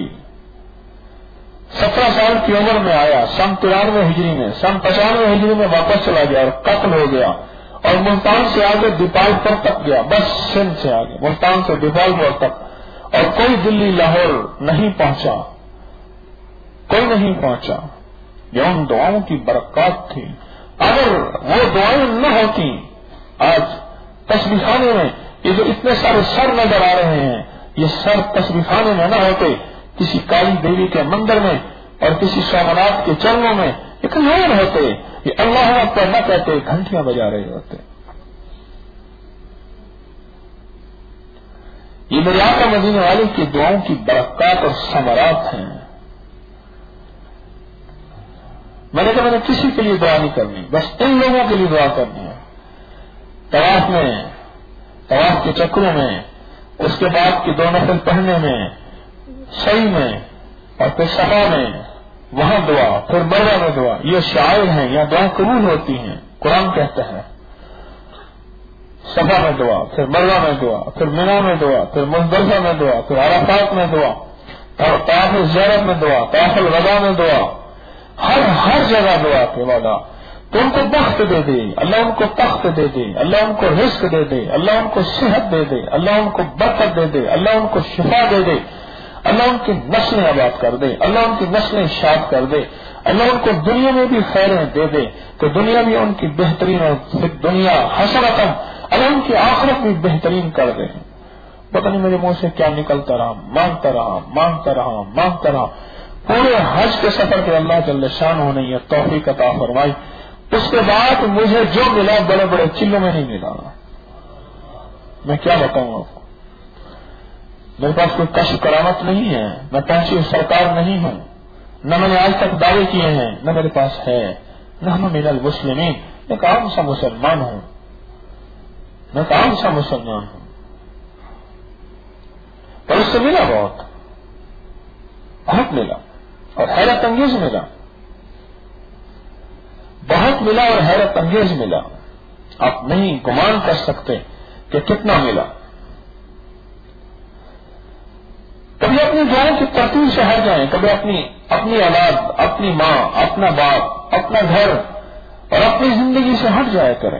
سترہ سال کی عمر میں آیا، سن ترانوے ہجری میں، سن پچانوے ہجری میں واپس چلا گیا اور قتل ہو گیا، اور ملتان سے آگے دیپال پور تک گیا، بس سندھ سے آگے ملتان سے دیپال پور تک، اور کوئی دلی لاہور نہیں پہنچا، کوئی نہیں پہنچا۔ یہ ان دعاؤں کی برکات تھی، اگر وہ دعائیں نہ ہوتی، آج تسبیح خانے میں یہ جو اتنے سارے سر نظر آ رہے ہیں، یہ سر تسبیح خانے میں نہ ہوتے، کسی کالی دیوی کے مندر میں اور کسی سومناتھ کے چرنوں میں، یہ کہیں اور ہوتے، یہ اللہ اکبر نہ کہتے، گھنٹیاں بجا رہے ہوتے۔ یہ میرے آقا مدینے والے کی دعاؤں کی برکات اور ثمرات ہیں۔ میں نے کہا میں نے کسی کے لیے دعا نہیں کرنی، بس ان لوگوں کے لیے دعا کرنی ہے۔ طواف میں، طواف کے چکروں میں، اس کے بعد کی دو نفل پڑھنے میں، سعی میں، اور پھر صفا میں، وہاں دعا، پھر مروہ میں دعا، یہ شعائر ہیں، یہاں دعا قبول ہوتی ہیں، قرآن کہتا ہے۔ صفا میں دعا، پھر مروہ میں دعا، پھر مینا میں دعا، پھر مزدلفہ میں دعا، پھر عرفات میں دعا، اور طواف زیارت میں دعا، طواف الوداع میں دعا، ہر ہر جگہ دعا کے وعدہ۔ تو ان کو بخت دے دے، اللہ ان کو تخت دے دے، اللہ ان کو رزق دے دے، اللہ ان کو صحت دے دے، اللہ ان کو برکت دے دے، اللہ ان کو شفا دے دے، اللہ ان کی نسلیں آباد کر دے، اللہ ان کی نسلیں شاد کر دے، اللہ ان کو دنیا میں بھی خیریں دے دے تو دنیا بھی ان کی بہترین اور دنیا حسنتاً، اللہ ان کی آخرت بھی بہترین کر دے۔ پتہ نہیں میرے منہ سے کیا نکلتا رہا، مانگتا رہا مانگتا رہا مانگتا رہا پورے حج کے سفر کے اللہ جل شانہ نے یہ توفیق عطا فرمائی۔ اس کے بعد مجھے جو ملا بڑے بڑے چلوں میں نہیں ملا، میں کیا بتاؤں آپ کو، میرے پاس کوئی کشف کرامت نہیں ہے، میں پہنچی سرکار نہیں ہوں، نہ میں نے آج تک دعوے کیے ہیں، نہ میرے پاس ہے، نہ ہم من المسلمین، میں ایک عام سا مسلمان ہوں، میں ایک عام سا مسلمان ہوں، پر اس سے ملا بہت بہت ملا اور حیرت انگیز ملا، بہت ملا اور حیرت انگیز ملا، آپ نہیں گمان کر سکتے کہ کتنا ملا۔ کبھی اپنی دعاؤں کی ترتیب سے ہٹ جائیں، کبھی اپنی اپنی اولاد، اپنی ماں، اپنا باپ، اپنا گھر اور اپنی زندگی سے ہٹ جایا کریں،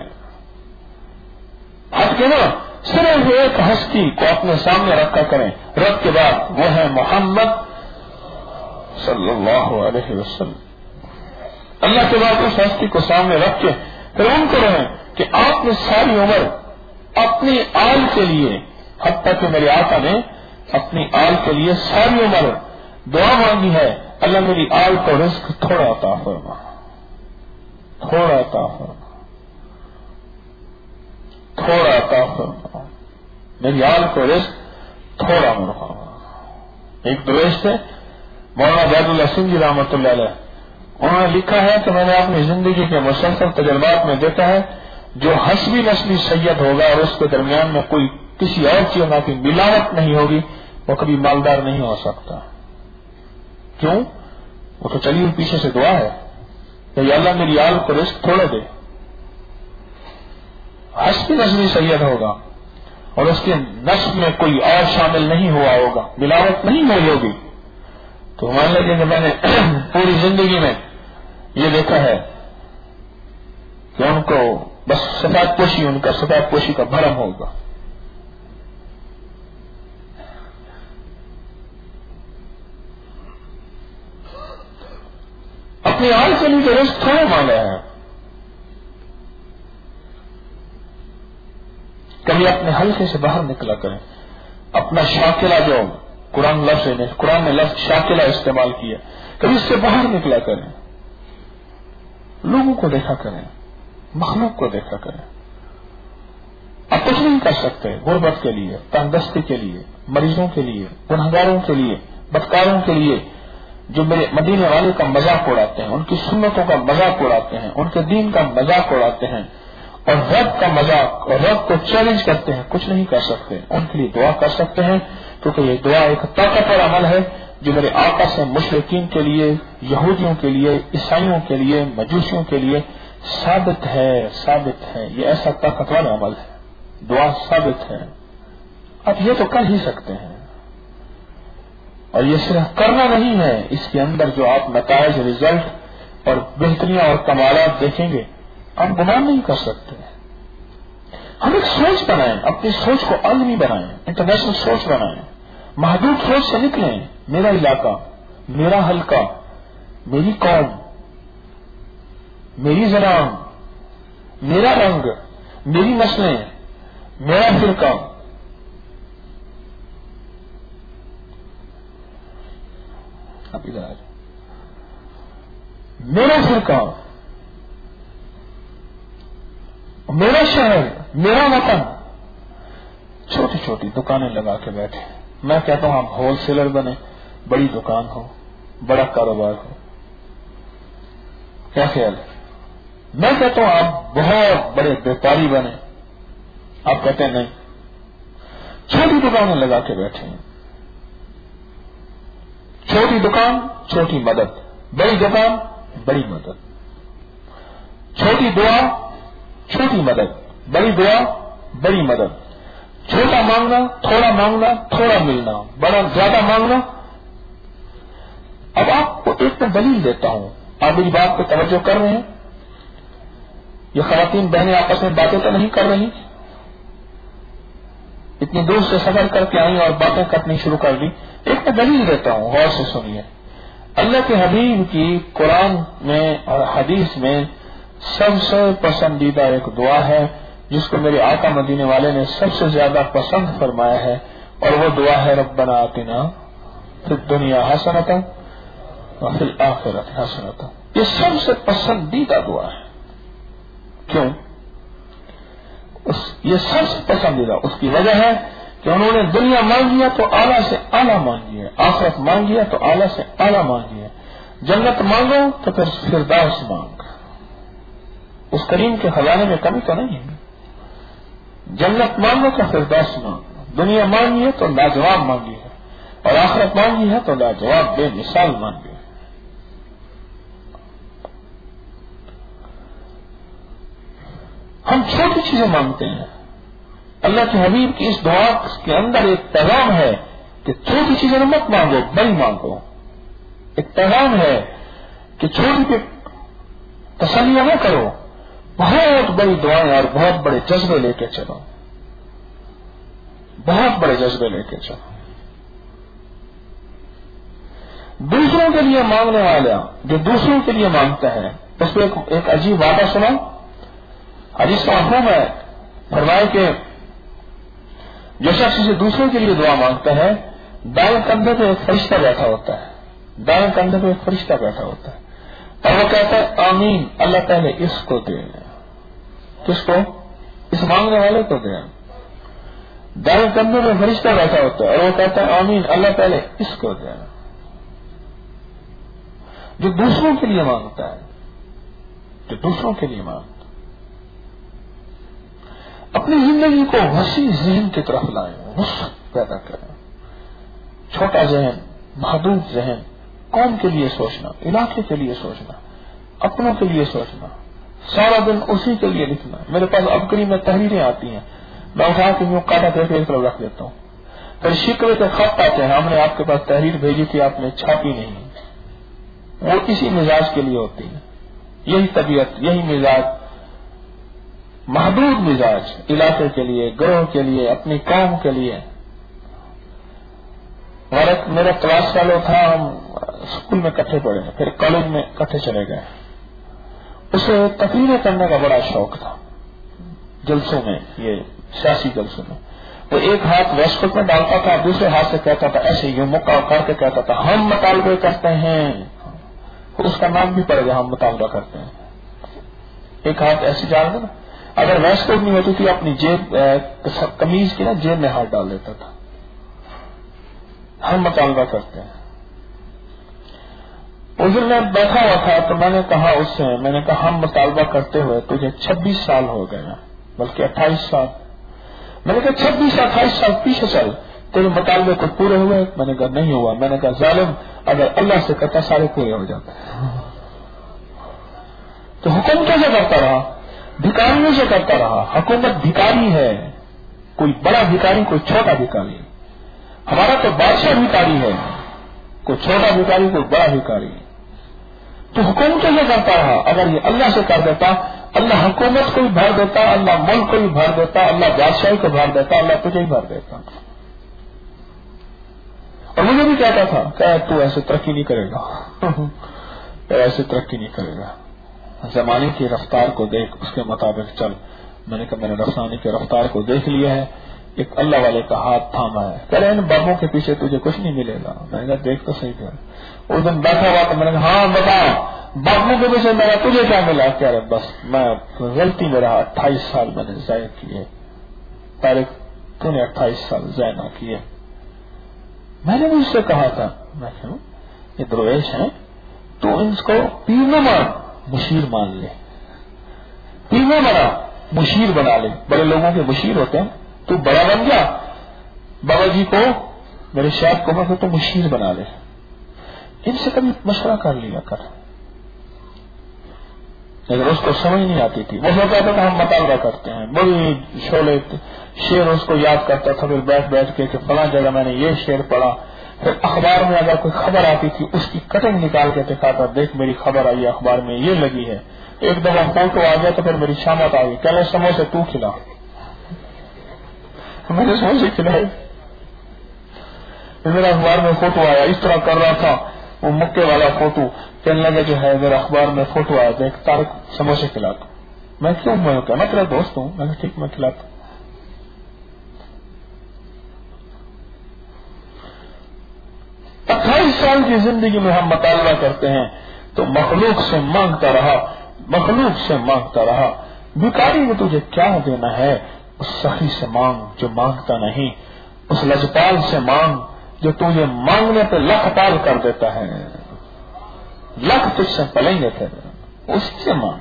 ہٹ کے نا صرف ایک ہستی کو اپنے سامنے رکھا کریں، رب کے بعد وہ ہے محمد صلی اللہ علیہ وسلم، اللہ کے بعد اس ہستی کو سامنے رکھ کے پھر ان کو رہیں کہ آپ نے ساری عمر اپنی آل کے لیے، حتیٰ کہ میرے آقا نے اپنی آل کے لیے ساری عمر دعا مانگی ہے، اللہ میری آل کو رزق تھوڑا عطا فرما، تھوڑا عطا فرما، تھوڑا عطا فرما، میری آل کو رزق تھوڑا مرحبا۔ ایک درویش تھے مولانا عبید اللہ سنگھ جی رحمۃ اللہ علیہ، انہوں نے لکھا ہے کہ میں نے اپنی زندگی کے مسلسل تجربات میں دیکھا ہے جو حسبی نسبی سید ہوگا اور اس کے درمیان میں کوئی کسی اور چیز کی ملاوٹ نہیں ہوگی، وہ کبھی مالدار نہیں ہو سکتا۔ کیوں؟ وہ تو چلی ہوئی پیچھے سے دعا ہے کہ اللہ میری آل کو رزق تھوڑا دے، حسبی نسبی سید ہوگا اور اس کے نسب میں کوئی اور شامل نہیں ہوا ہوگا، ملاوٹ نہیں ہوئی ہوگی، تو مان لیجیے کہ میں نے پوری زندگی میں یہ دیکھا ہے کہ ان کو بس سفید پوشی، ان کا سفید پوشی کا بھرم ہوگا، اپنی آل کے لیے جو رزق تھوڑے مانگا ہے. کبھی اپنے حلقے سے باہر نکلا کریں. اپنا شاکلہ جو قرآن لفظ نے قرآن نے لفظ شاکلہ استعمال کیا، کبھی اس سے باہر نکلا کریں. لوگوں کو دیکھا کریں، مخلوق کو دیکھا کریں. آپ کچھ نہیں کر سکتے غربت کے لیے، تنگدستی کے لیے، مریضوں کے لیے، گنہگاروں کے لیے، بدکاروں کے لیے، جو میرے مدینے والے کا مذاق اڑاتے ہیں، ان کی سنتوں کا مذاق اڑاتے ہیں، ان کے دین کا مذاق اڑاتے ہیں اور رب کا مذاق اور رب کو چیلنج کرتے ہیں. کچھ نہیں کر سکتے. ان کے لیے دعا کر سکتے ہیں، کیونکہ یہ دعا ایک طاقتور عمل ہے جو میرے آقا سے مشرکین کے لیے، یہودیوں کے لیے، عیسائیوں کے لیے، مجوسیوں کے لیے ثابت ہے. ثابت ہے یہ ایسا طاقتور عمل ہے. دعا ثابت ہے. اب یہ تو کر ہی سکتے ہیں، اور یہ صرف کرنا نہیں ہے، اس کے اندر جو آپ نتائج، رزلٹ اور بہتریاں اور کمالات دیکھیں گے آپ گمان نہیں کر سکتے. ہم ایک سوچ بنائیں، اپنی سوچ کو عالمی بنائیں، انٹرنیشنل سوچ بنائیں، محدود سوچ سے نکلیں. میرا علاقہ، میرا حلقہ، میری قوم، میری زبان، میرا رنگ، میری نسلیں، میرا فرقہ. اب ادھر میرا فرقہ، میرا شہر، میرا وطن. چھوٹی چھوٹی دکانیں لگا کے بیٹھے. میں کہتا ہوں آپ ہول سیلر بنے، بڑی دکان ہو، بڑا کاروبار ہو. کیا خیال ہے؟ میں کہتا ہوں آپ بہت بڑے ویپاری بنے. آپ کہتے ہیں نہیں، چھوٹی دکانیں لگا کے بیٹھے ہیں. چھوٹی دکان چھوٹی مدد، بڑی دکان بڑی مدد. چھوٹی دعا چھوٹی مدد، بڑی دعا بڑی مدد. چھوٹا مانگنا، تھوڑا مانگنا، تھوڑا ملنا، بڑا زیادہ مانگنا. اب آپ کو ایک میں دلیل دیتا ہوں، آپ میری بات پہ توجہ کر رہے ہیں؟ یہ خواتین بہنیں آپس میں باتیں تو نہیں کر رہی؟ اتنی دور سے سفر کر کے آئی اور باتیں کرنی شروع کر دی. ایک میں دلیل دیتا ہوں، غور سے سنیے. اللہ کے حبیب کی قرآن میں اور حدیث میں سب سے پسندیدہ ایک دعا ہے جس کو میرے آقا مدینے والے نے سب سے زیادہ پسند فرمایا ہے، اور وہ دعا ہے ربنا آتنا فی الدنیا حسنۃ وفی الآخرۃ حسنۃ. یہ سب سے پسندیدہ دعا ہے. کیوں؟ اس یہ سب سے پسندیدہ اس کی وجہ ہے کہ انہوں نے دنیا مانگی تو اعلیٰ سے اعلیٰ مانگی ہے، آخرت مانگی تو اعلیٰ سے اعلیٰ مانگی ہے. جنت مانگو تو پھر فردوس مانگ. اس کریم کے خزانے میں کمی تو نہیں ہے. جنت مانگو تو فردوس مانگو. دنیا مانگی ہے تو لاجواب مانگی ہے، اور آخرت مانگی ہے تو لاجواب بے مثال مانگی ہے. ہم چھوٹی چیزیں مانگتے ہیں. اللہ کے حبیب کی اس دعا کے اندر ایک پیغام ہے کہ چھوٹی چیزیں مت مانگو، بڑی مانگو. ایک پیغام ہے کہ چھوٹی پہ تسلیاں نہ کرو، بہت بڑی دعائیں اور بہت بڑے جذبے لے کے چلو. بہت بڑے جذبے لے کے چلو. دوسروں کے لیے مانگنے والا جو دوسروں کے لیے مانگتا ہے اس پہ ایک, ایک عجیب وعدہ سنا. حدیث کا مفہوم ہے، فرمائے کہ جو شخص اسے دوسروں کے لیے دعا مانگتا ہے دائیں کندھے پہ ایک فرشتہ بیٹھا ہوتا ہے. دائیں کندھے پہ ایک فرشتہ بیٹھا ہوتا ہے اور وہ کہتا ہے آمین، اللہ پہلے اس کو دے. کس کو؟ اس مانگنے والے کو دے. دائیں کندھے پہ فرشتہ بیٹھا ہوتا ہے اور وہ کہتا ہے آمین، اللہ پہلے اس کو دے. جو دوسروں کے لیے مانگتا ہے، جو دوسروں کے لیے مانگتا ہے، اپنی زندگی کو وسیع ذہن کی طرف لائیں، وسعت پیدا کریں. چھوٹا ذہن، محدود ذہن، قوم کے لیے سوچنا، علاقے کے لیے سوچنا، اپنوں کے لیے سوچنا، سارا دن اسی کے لیے لکھنا. میرے پاس ابکری میں تحریریں آتی ہیں، میں اٹھا کے یوں کاٹا کر کے ایک طرف رکھ دیتا ہوں. پھر شکوے کے خط آتے ہیں، ہم نے آپ کے پاس تحریر بھیجی تھی، آپ نے چھاپی نہیں. وہ اسی مزاج کے لیے ہوتی ہے. یہی طبیعت، یہی مزاج، محدود مزاج، علاقے کے لیے، گروہ کے لیے، اپنی قوم کے لیے. اور ایک میرا کلاس فیلو تھا، ہم اسکول میں کٹھے پڑے، پھر کالج میں کٹھے چلے گئے. اسے تقریریں کرنے کا بڑا شوق تھا، جلسوں میں، یہ سیاسی جلسوں میں. وہ ایک ہاتھ ویسٹ کوٹ میں ڈالتا تھا، دوسرے ہاتھ سے کہتا تھا ایسے یوں مکہ کر کے کہتا تھا ہم مطالبے کرتے ہیں. اس کا نام بھی پڑے گا، ہم مطالبہ کرتے ہیں. ایک ہاتھ ایسے ڈال دے نا، اگر ویسٹ کوٹ نہیں ہوتی تھی اپنی جیب قمیض کی نا جیب میں ہاتھ ڈال دیتا تھا، ہم مطالبہ کرتے ہیں. اس دن میں بیٹھا ہوا تھا تو میں نے کہا اس سے، میں نے کہا ہم مطالبہ کرتے ہوئے تجھے چھبیس سال ہو گئے ہیں، بلکہ اٹھائیس سال. میں نے کہا چھبیس اٹھائیس سال پیچھے چل، تیرے مطالبے کو پورے ہوئے؟ میں نے کہا نہیں ہوا. میں نے کہا ظالم، اگر اللہ سے کرتا سارے پورے ہو جاتے. تو حکم کیسے کرتا رہا؟ بھکاریوں سے کرتا رہا. حکومت بھکاری ہے، کوئی بڑا بھکاری کوئی چھوٹا بھکاری. ہمارا تو بادشاہ بھکاری ہے، کوئی چھوٹا بھکاری کوئی بڑا بھکاری. تو حکم کیسے کرتا رہا؟ اگر یہ اللہ سے کر دیتا، اللہ حکومت کو بھی بھر دیتا، اللہ ملک کو بھی بھر دیتا، اللہ بادشاہی کو بھر دیتا، اللہ تجھے ہی بھر دیتا. اور مجھے بھی کہتا تھا کہ تو ایسے ترقی نہیں کرے گا، ایسے ترقی نہیں کرے گا، زمانے کی رفتار کو دیکھ، اس کے مطابق چل. میں نے کہا میں نے زمانے کی رفتار کو دیکھ لیا ہے، ایک اللہ والے کا ہاتھ تھاما ہے. کہہ رہے ان بابوں کے پیچھے تجھے کچھ نہیں ملے گا. میں نے کہا دیکھ تو صحیح کر. اس دن بیٹھا ہوا تو میں نے کہا ہاں بتا بابوں کے پیچھے میرا تجھے کیا ملا؟ کہہ رہے بس میں غلطی میں رہا، اٹھائیس سال میں نے ضائع کیے. تاریخ تو نے اٹھائیس سال ضائع نہ کیے. میں نے بھی اس سے کہا تھا، میں کہوں یہ درویش ہیں، تو ان کو پیر نہ مان، مشیر مان لے. پیر نہ بنا، مشیر بنا لے. بڑے لوگوں کے مشیر ہوتے ہیں، تو بڑا بن گیا، بابا جی کو میرے شاید کو میں تو مشیر بنا لے. ان سے کبھی مشورہ کر لیا کر. لیکن اس کو سمجھ نہیں آتی تھی. وہ کہتا تھا ہم مطالبہ کرتے ہیں، بڑی شعلے شعر اس کو یاد کرتا تھا، پھر بیٹھ بیٹھ کے کہ فلاں جگہ میں نے یہ شعر پڑھا. پھر اخبار میں اگر کوئی خبر آتی تھی اس کی کٹنگ نکال کے دکھاتا، دیکھ میری خبر آئی اخبار میں یہ لگی ہے. ایک دفعہ فوٹو آ گیا تو پھر میری شامت آ گئی، کہنے سموسے تو کھلا. میں نے سموسے کھلائے. میرا اخبار میں فوٹو آیا، اس طرح کر رہا تھا وہ مکے والا فوٹو. کہنے لگا جو ہے میرا اخبار میں فوٹو آیا، دیکھ تارک سموسے کھلاتا. میں کیوں؟ میں کیا میں تیرا دوست ہوں. میں نے ٹھیک میں کھلاتا. اٹھائیس سال کی زندگی میں ہم مطالبہ کرتے ہیں تو مخلوق سے مانگتا رہا، مخلوق سے مانگتا رہا. بھکاری میں تجھے کیا دینا ہے؟ اس سخی سے مانگ جو مانگتا نہیں، اس لجپال سے مانگ جو تجھے مانگنے پہ لکھ پال کر دیتا ہے. لکھ تجھ سے پلیں گے پھر، اسی سے مانگ.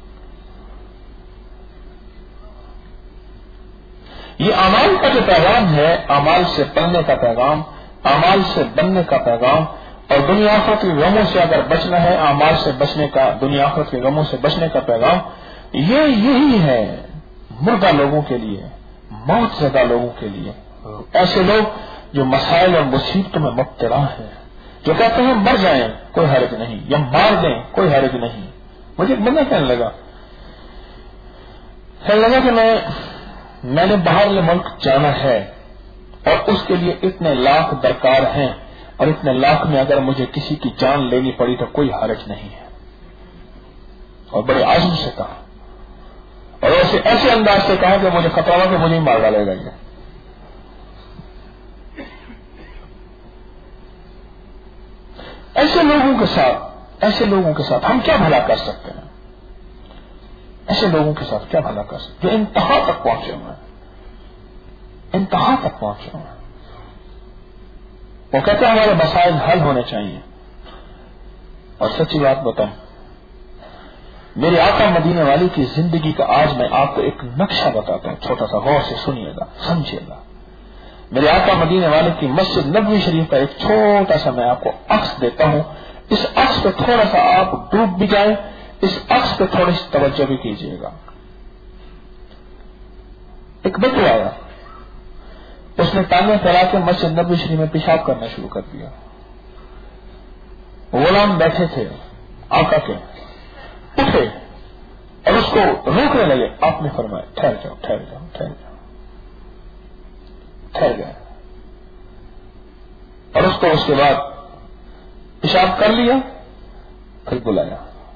یہ اعمال کا جو پیغام ہے، اعمال سے پلنے کا پیغام، اعمال سے بننے کا پیغام، اور دنیا آخرت کے غموں سے اگر بچنا ہے، اعمال سے بچنے کا، دنیا آخرت کے غموں سے بچنے کا پیغام یہ یہی ہے. مردہ لوگوں کے لیے، موت زدہ لوگوں کے لیے، ایسے لوگ جو مسائل اور مصیبتوں میں مبتلا ہیں، جو کہتے ہیں مر جائیں کوئی حرج نہیں، یا مار دیں کوئی حرج نہیں. مجھے ایک بندہ کہنے لگا کہنے لگا کہ میں میں نے باہر ملک جانا ہے اور اس کے لیے اتنے لاکھ درکار ہیں، اور اتنے لاکھ میں اگر مجھے کسی کی جان لینی پڑی تو کوئی حرج نہیں ہے. اور بڑے عزم سے کہا، اور ایسے ایسے انداز سے کہا کہ مجھے خطرہ ہوا کہ مجھے ہی مار ڈالے گا. یہ ایسے لوگوں کے ساتھ ایسے لوگوں کے ساتھ ہم کیا بھلا کر سکتے ہیں؟ ایسے لوگوں کے ساتھ کیا بھلا کر سکتے جو انتہا تک پہنچے ہوئے ہیں، انتہا تک پہنچے ہوئے ہیں. وہ کہتے ہیں ہمارے مسائل حل ہونے چاہیے. اور سچی بات بتاؤں، میرے آقا مدینے والی کی زندگی کا آج میں آپ کو ایک نقشہ بتاتا ہوں، چھوٹا سا، غور سے سنیے گا، سمجھیے گا. میرے آقا مدینے والے کی مسجد نبوی شریف کا ایک چھوٹا سا میں آپ کو عکس دیتا ہوں. اس عکس پہ تھوڑا سا آپ ڈوب بھی جائیں، اس عکس پہ تھوڑی سی توجہ بھی کیجیے گا. ایک بچہ آیا، اس نے ٹانگیں پھیلا کے مسجد نبوی شریف میں پیشاب کرنا شروع کر دیا. غلام بیٹھے تھے آقا کے، اٹھے اور اس کو روکنے لگے. آپ نے فرمایا ٹھہر جاؤ ٹھہر جاؤ ٹھہر جاؤ. ٹھہر گئے. اور اس کو اس کے بعد پیشاب کر لیا، پھر بلایا،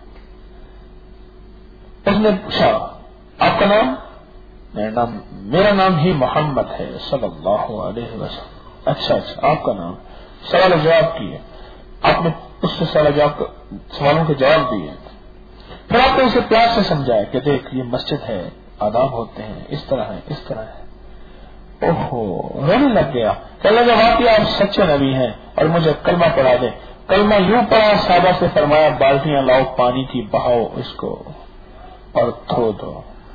اس نے پوچھا آپ کا نام؟ میرا نام میرا نام ہی محمد ہے صلی اللہ علیہ وسلم۔ اچھا اچھا آپ کا نام؟ سوال و جواب کیے، آپ نے اس سے سوال جواب سوالوں کے جواب دیے، پھر آپ نے اسے پیار سے سمجھایا کہ دیکھ یہ مسجد ہے، آداب ہوتے ہیں، اس طرح ہے اس طرح ہے۔ اوہو رونے لگ گیا، کہنے لگا واقعی آپ سچے نبی ہیں اور مجھے کلمہ پڑھا دیں۔ کلمہ یوں پڑھا، صحابہ سے فرمایا بالٹیاں لاؤ پانی کی، بہاؤ اس کو اور دھو دو۔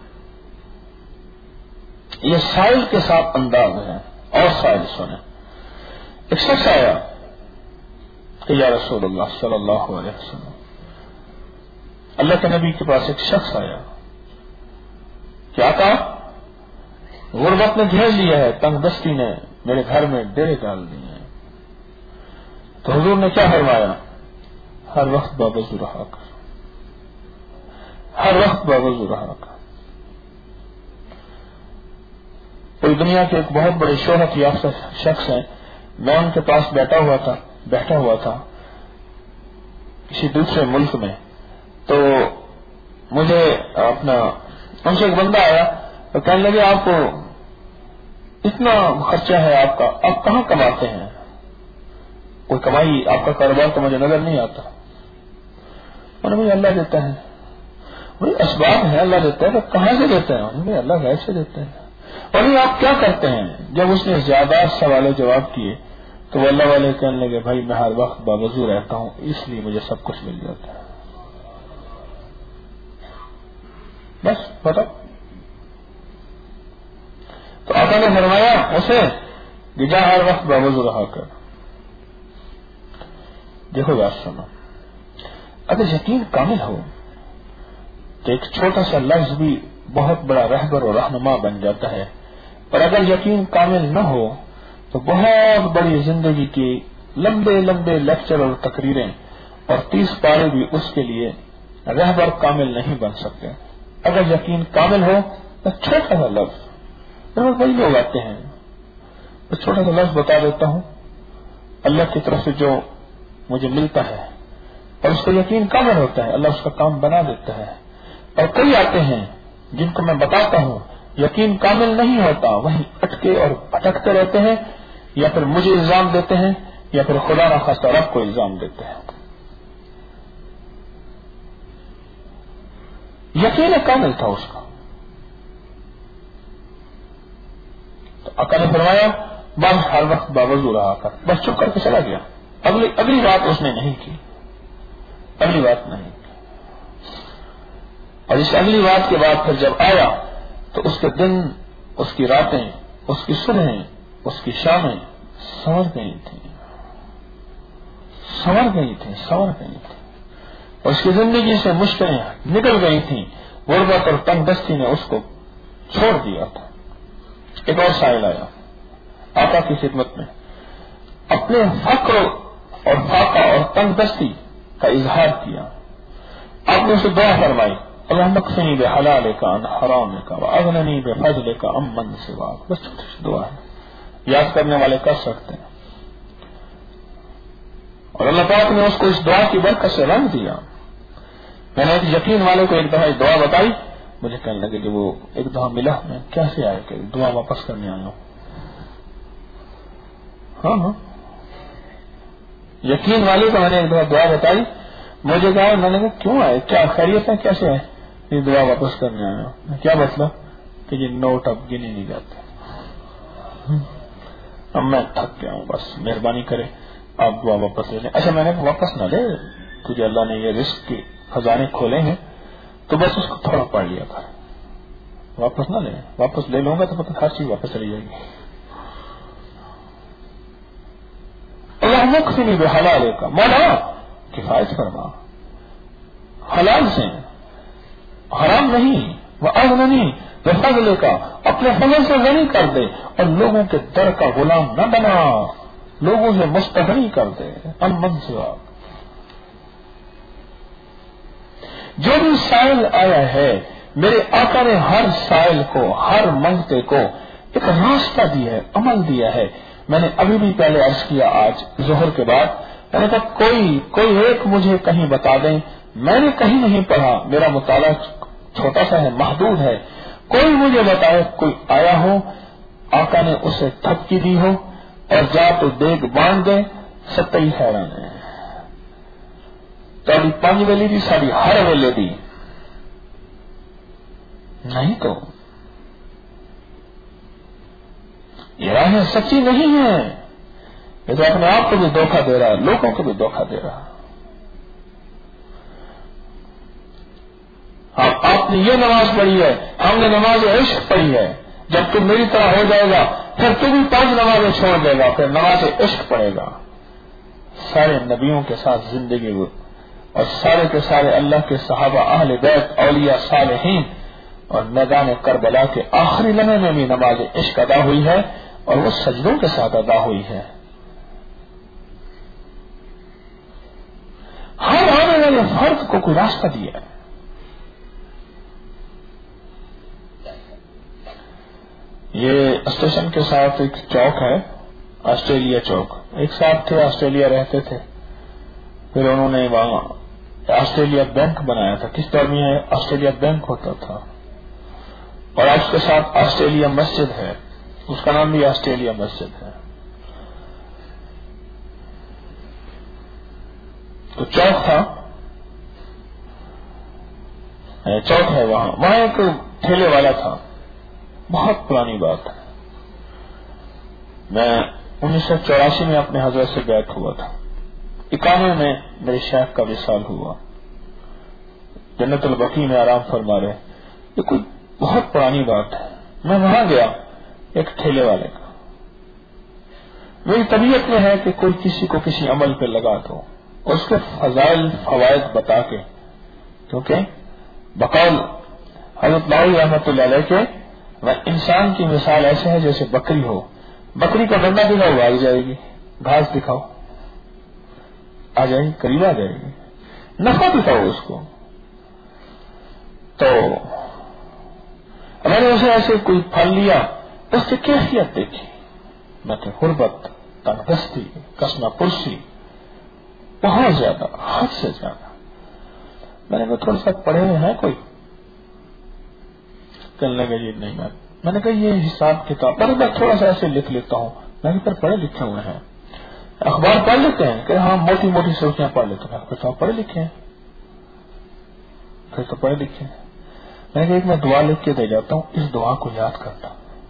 یہ سائل کے ساتھ انداز ہے۔ اور سائل سنیں، ایک شخص آیا کہ یا رسول اللہ صلی اللہ علیہ وسلم، اللہ کے نبی کے پاس ایک شخص آیا، کیا کہا؟ غربت نے گھیر لیا ہے، تنگ دستی نے میرے گھر میں ڈیرے ڈال دیے ہیں۔ تو حضور نے کیا فرمایا؟ ہر وقت باوضو رہا کر، ہر وقت باوضو رہا کر۔ کوئی دنیا کے ایک بہت بڑے شہرت یافتہ شخص ہیں، میں ان کے پاس بیٹھا ہوا تھا بیٹھا ہوا تھا کسی دوسرے ملک میں، تو مجھے اپنا ان سے ایک بندہ آیا تو کہنے لگے آپ کو اتنا خرچہ ہے آپ کا، آپ کہاں کماتے ہیں؟ کوئی کمائی آپ کا کاروبار تو مجھے نظر نہیں آتا۔ انہوں نے مجھے اللہ دیتا ہے، بھائی اسباب ہے اللہ دیتا ہے، تو کہاں سے دیتے ہیں؟ انہوں نے اللہ غیر سے دیتے ہیں۔ اور یہ آپ کیا کرتے ہیں؟ جب اس نے زیادہ سوال و جواب کیے تو وہ اللہ والے کہنے لگے بھائی میں ہر وقت باوضو رہتا ہوں، اس لیے مجھے سب کچھ مل جاتا ہے۔ بس بتا تو آقا نے فرمایا اسے کہ جا ہر وقت باوضو رہا کر۔ دیکھو بات سنو، اگر یقین کامل ہو تو ایک چھوٹا سا لفظ بھی بہت بڑا رہبر اور رہنما بن جاتا ہے، اور اگر یقین کامل نہ ہو تو بہت بڑی زندگی کی لمبے لمبے لیکچر اور تقریریں اور تیس پارے بھی اس کے لیے رہبر کامل نہیں بن سکتے۔ اگر یقین کامل ہو تو چھوٹا سا لفظ، بڑے لوگ آتے ہیں، تو چھوٹا سا لفظ بتا دیتا ہوں اللہ کی طرف سے جو مجھے ملتا ہے، اور اس کا یقین کامل ہوتا ہے، اللہ اس کا کام بنا دیتا ہے۔ اور کئی آتے ہیں جن کو میں بتاتا ہوں یقین کامل نہیں ہوتا، وہیں اٹکے اور بھٹکتے رہتے ہیں، یا پھر مجھے الزام دیتے ہیں یا پھر خدا نخواستہ رب کو الزام دیتے ہیں۔ یقین کامل تھا اس کا، تو آقا نے فرمایا بس ہر وقت باوضو رہا کر، بس چپ کر کے چلا گیا۔ اگلی اگلی بات اس نے نہیں کی، اگلی بات نہیں کی۔ اور اس اگلی بات کے بعد پھر جب آیا تو اس کے دن، اس کی راتیں، اس کی صبحیں، اس کی شامیں سنور گئی تھیں، سنور گئی تھیں سنور گئی تھیں اور اس کی زندگی سے مشکلیں نکل گئی تھیں، غربت اور تنگ دستی نے اس کو چھوڑ دیا تھا۔ ایک اور سائل آیا آقا کی خدمت میں، اپنے فقر اور فاقہ اور تنگ دستی کا اظہار کیا۔ آپ نے اسے دعا فرمائی اللہم اکفنی بحلالک عن حرامک واغننی بفضلک عمن سواک۔ بس چھوٹی سی دعا ہے، یاد کرنے والے کر سکتے ہیں، اور اللہ پاک نے اس کو اس دعا کی برکت سے رنگ دیا۔ میں نے ایک یقین والے کو ایک دفعہ دعا بتائی، مجھے کہنے لگے کہ وہ ایک دعا ملا، میں کیسے آیا کہ دعا واپس کرنے آیا ہوں۔ ہاں ہاں یقین والے کو میں نے ایک دفعہ دعا بتائی، مجھے کہا، میں نے کہا کیوں آئے، کیا خیریت ہے، کیسے ہے؟ یہ دعا واپس کرنے آیا ہوں۔ کیا مطلب؟ کہ یہ نوٹ اب گنے نہیں جاتے، اب میں تھک گیا ہوں، بس مہربانی کرے آپ دعا واپس لے لیں۔ اچھا میں نے کہا واپس نہ لے، تجھے اللہ نے یہ رزق کے خزانے کھولے ہیں تو بس اس کو تھوڑا پڑھ لیا کر، واپس نہ لے، واپس لے لوں گا تو پتہ ہر چیز واپس چلی جائے گی۔ اللہم اکفنی بحلالک، مولا کفایت فرما حلال سے، حرام نہیں، واغننی بفضلک، اپنے فضل سے غنی کر دے اور لوگوں کے در کا غلام نہ بنا، لوگوں سے مستغنی کر دے امن سوا۔ جو بھی سائل آیا ہے میرے آقا نے ہر سائل کو، ہر منگتے کو ایک راستہ دیا ہے، عمل دیا ہے۔ میں نے ابھی بھی پہلے عرض کیا آج ظہر کے بعد میں نے کہا کوئی کوئی ایک مجھے کہیں بتا دیں، میں نے کہیں نہیں پڑھا، میرا مطالعہ چھوٹا سا ہے، محدود ہے، کوئی مجھے بتائے کوئی آیا ہو آقا نے اسے تھپکی دی ہو اور جا تو دیگ باندھ دے، ستئی حیران ہے تاری پانچ ویلے دی ساری ہر ویلے دی نہیں تو یہ راہیں سچی نہیں ہے، یہ تو اپنے آپ کو بھی دھوکہ دے رہا، لوگوں کو بھی دھوکہ دے رہا۔ آپ نے یہ نماز پڑھی ہے، ہم نے نماز عشق پڑھی ہے، جب تم میری طرح ہو جائے گا پھر تم بھی پانچ نمازیں چھوڑ دے گا، پھر نماز عشق پڑھے گا۔ سارے نبیوں کے ساتھ زندگی اور سارے کے سارے اللہ کے صحابہ، اہل بیت، اولیاء، صالحین، اور میدان کربلا کے آخری لمحے میں بھی نماز عشق ادا ہوئی ہے اور وہ سجدوں کے ساتھ ادا ہوئی ہے۔ ہر آنے والے فرد کو کوئی راستہ دیا ہے۔ یہ اسٹیشن کے ساتھ ایک چوک ہے، آسٹریلیا چوک، ایک ساتھ تھے، آسٹریلیا رہتے تھے، پھر انہوں نے وہاں آسٹریلیا بینک بنایا تھا، کس طرح میں آسٹریلیا بینک ہوتا تھا، اور اس کے ساتھ آسٹریلیا مسجد ہے، اس کا نام بھی آسٹریلیا مسجد ہے۔ تو چوک تھا، چوک ہے وہاں، وہاں ایک ٹھیلے والا تھا، بہت پرانی بات ہے، میں انیس سو چوراسی میں اپنے حضرت سے بیعت ہوا تھا، اکانوے میں میرے شیخ کا وصال ہوا، جنت البقیع میں آرام فرما رہے، یہ کوئی بہت پرانی بات ہے۔ میں وہاں گیا ایک ٹھیلے والے کا، میری طبیعت میں ہے کہ کوئی کسی کو کسی عمل پہ لگا دو اور اس کے فضائل فوائد بتا کے، کیونکہ بقول حضرت لاہوری رحمۃ اللہ علیہ کے وہ انسان کی مثال ایسے ہے جیسے بکری ہو، بکری کا ڈنڈا دکھاؤ وہ آ جائے گی، گھاس دکھاؤ آ جائے گی، قریب آ جائے گی، نفع دکھاؤ اس کو۔ تو میں نے اسے ایسے کوئی پھل لیا، اس کی کیفیت دیکھی، میں کہ غربت، تنگستی، کسنا پرسی بہت زیادہ، حد سے زیادہ۔ میں نے کہا تھوڑا سا پڑھے ہوئے ہیں کوئی؟ کہنے لگا جی نہیں، میں میں نے کہا یہ حساب کتاب پر میں تھوڑا سا ایسے لکھ لیتا ہوں، میں نے پھر پڑھے لکھے ہوئے ہیں، اخبار پڑھ لیتے ہیں کہ ہاں موٹی موٹی سرخیاں پڑھ لیتے ہیں، پھر تو آپ پڑھے لکھے ہیں، پھر تو پڑھے لکھے ہیں۔ میں نے کہا ایک میں دعا لکھ کے دے جاتا ہوں، اس دعا کو یاد کرتا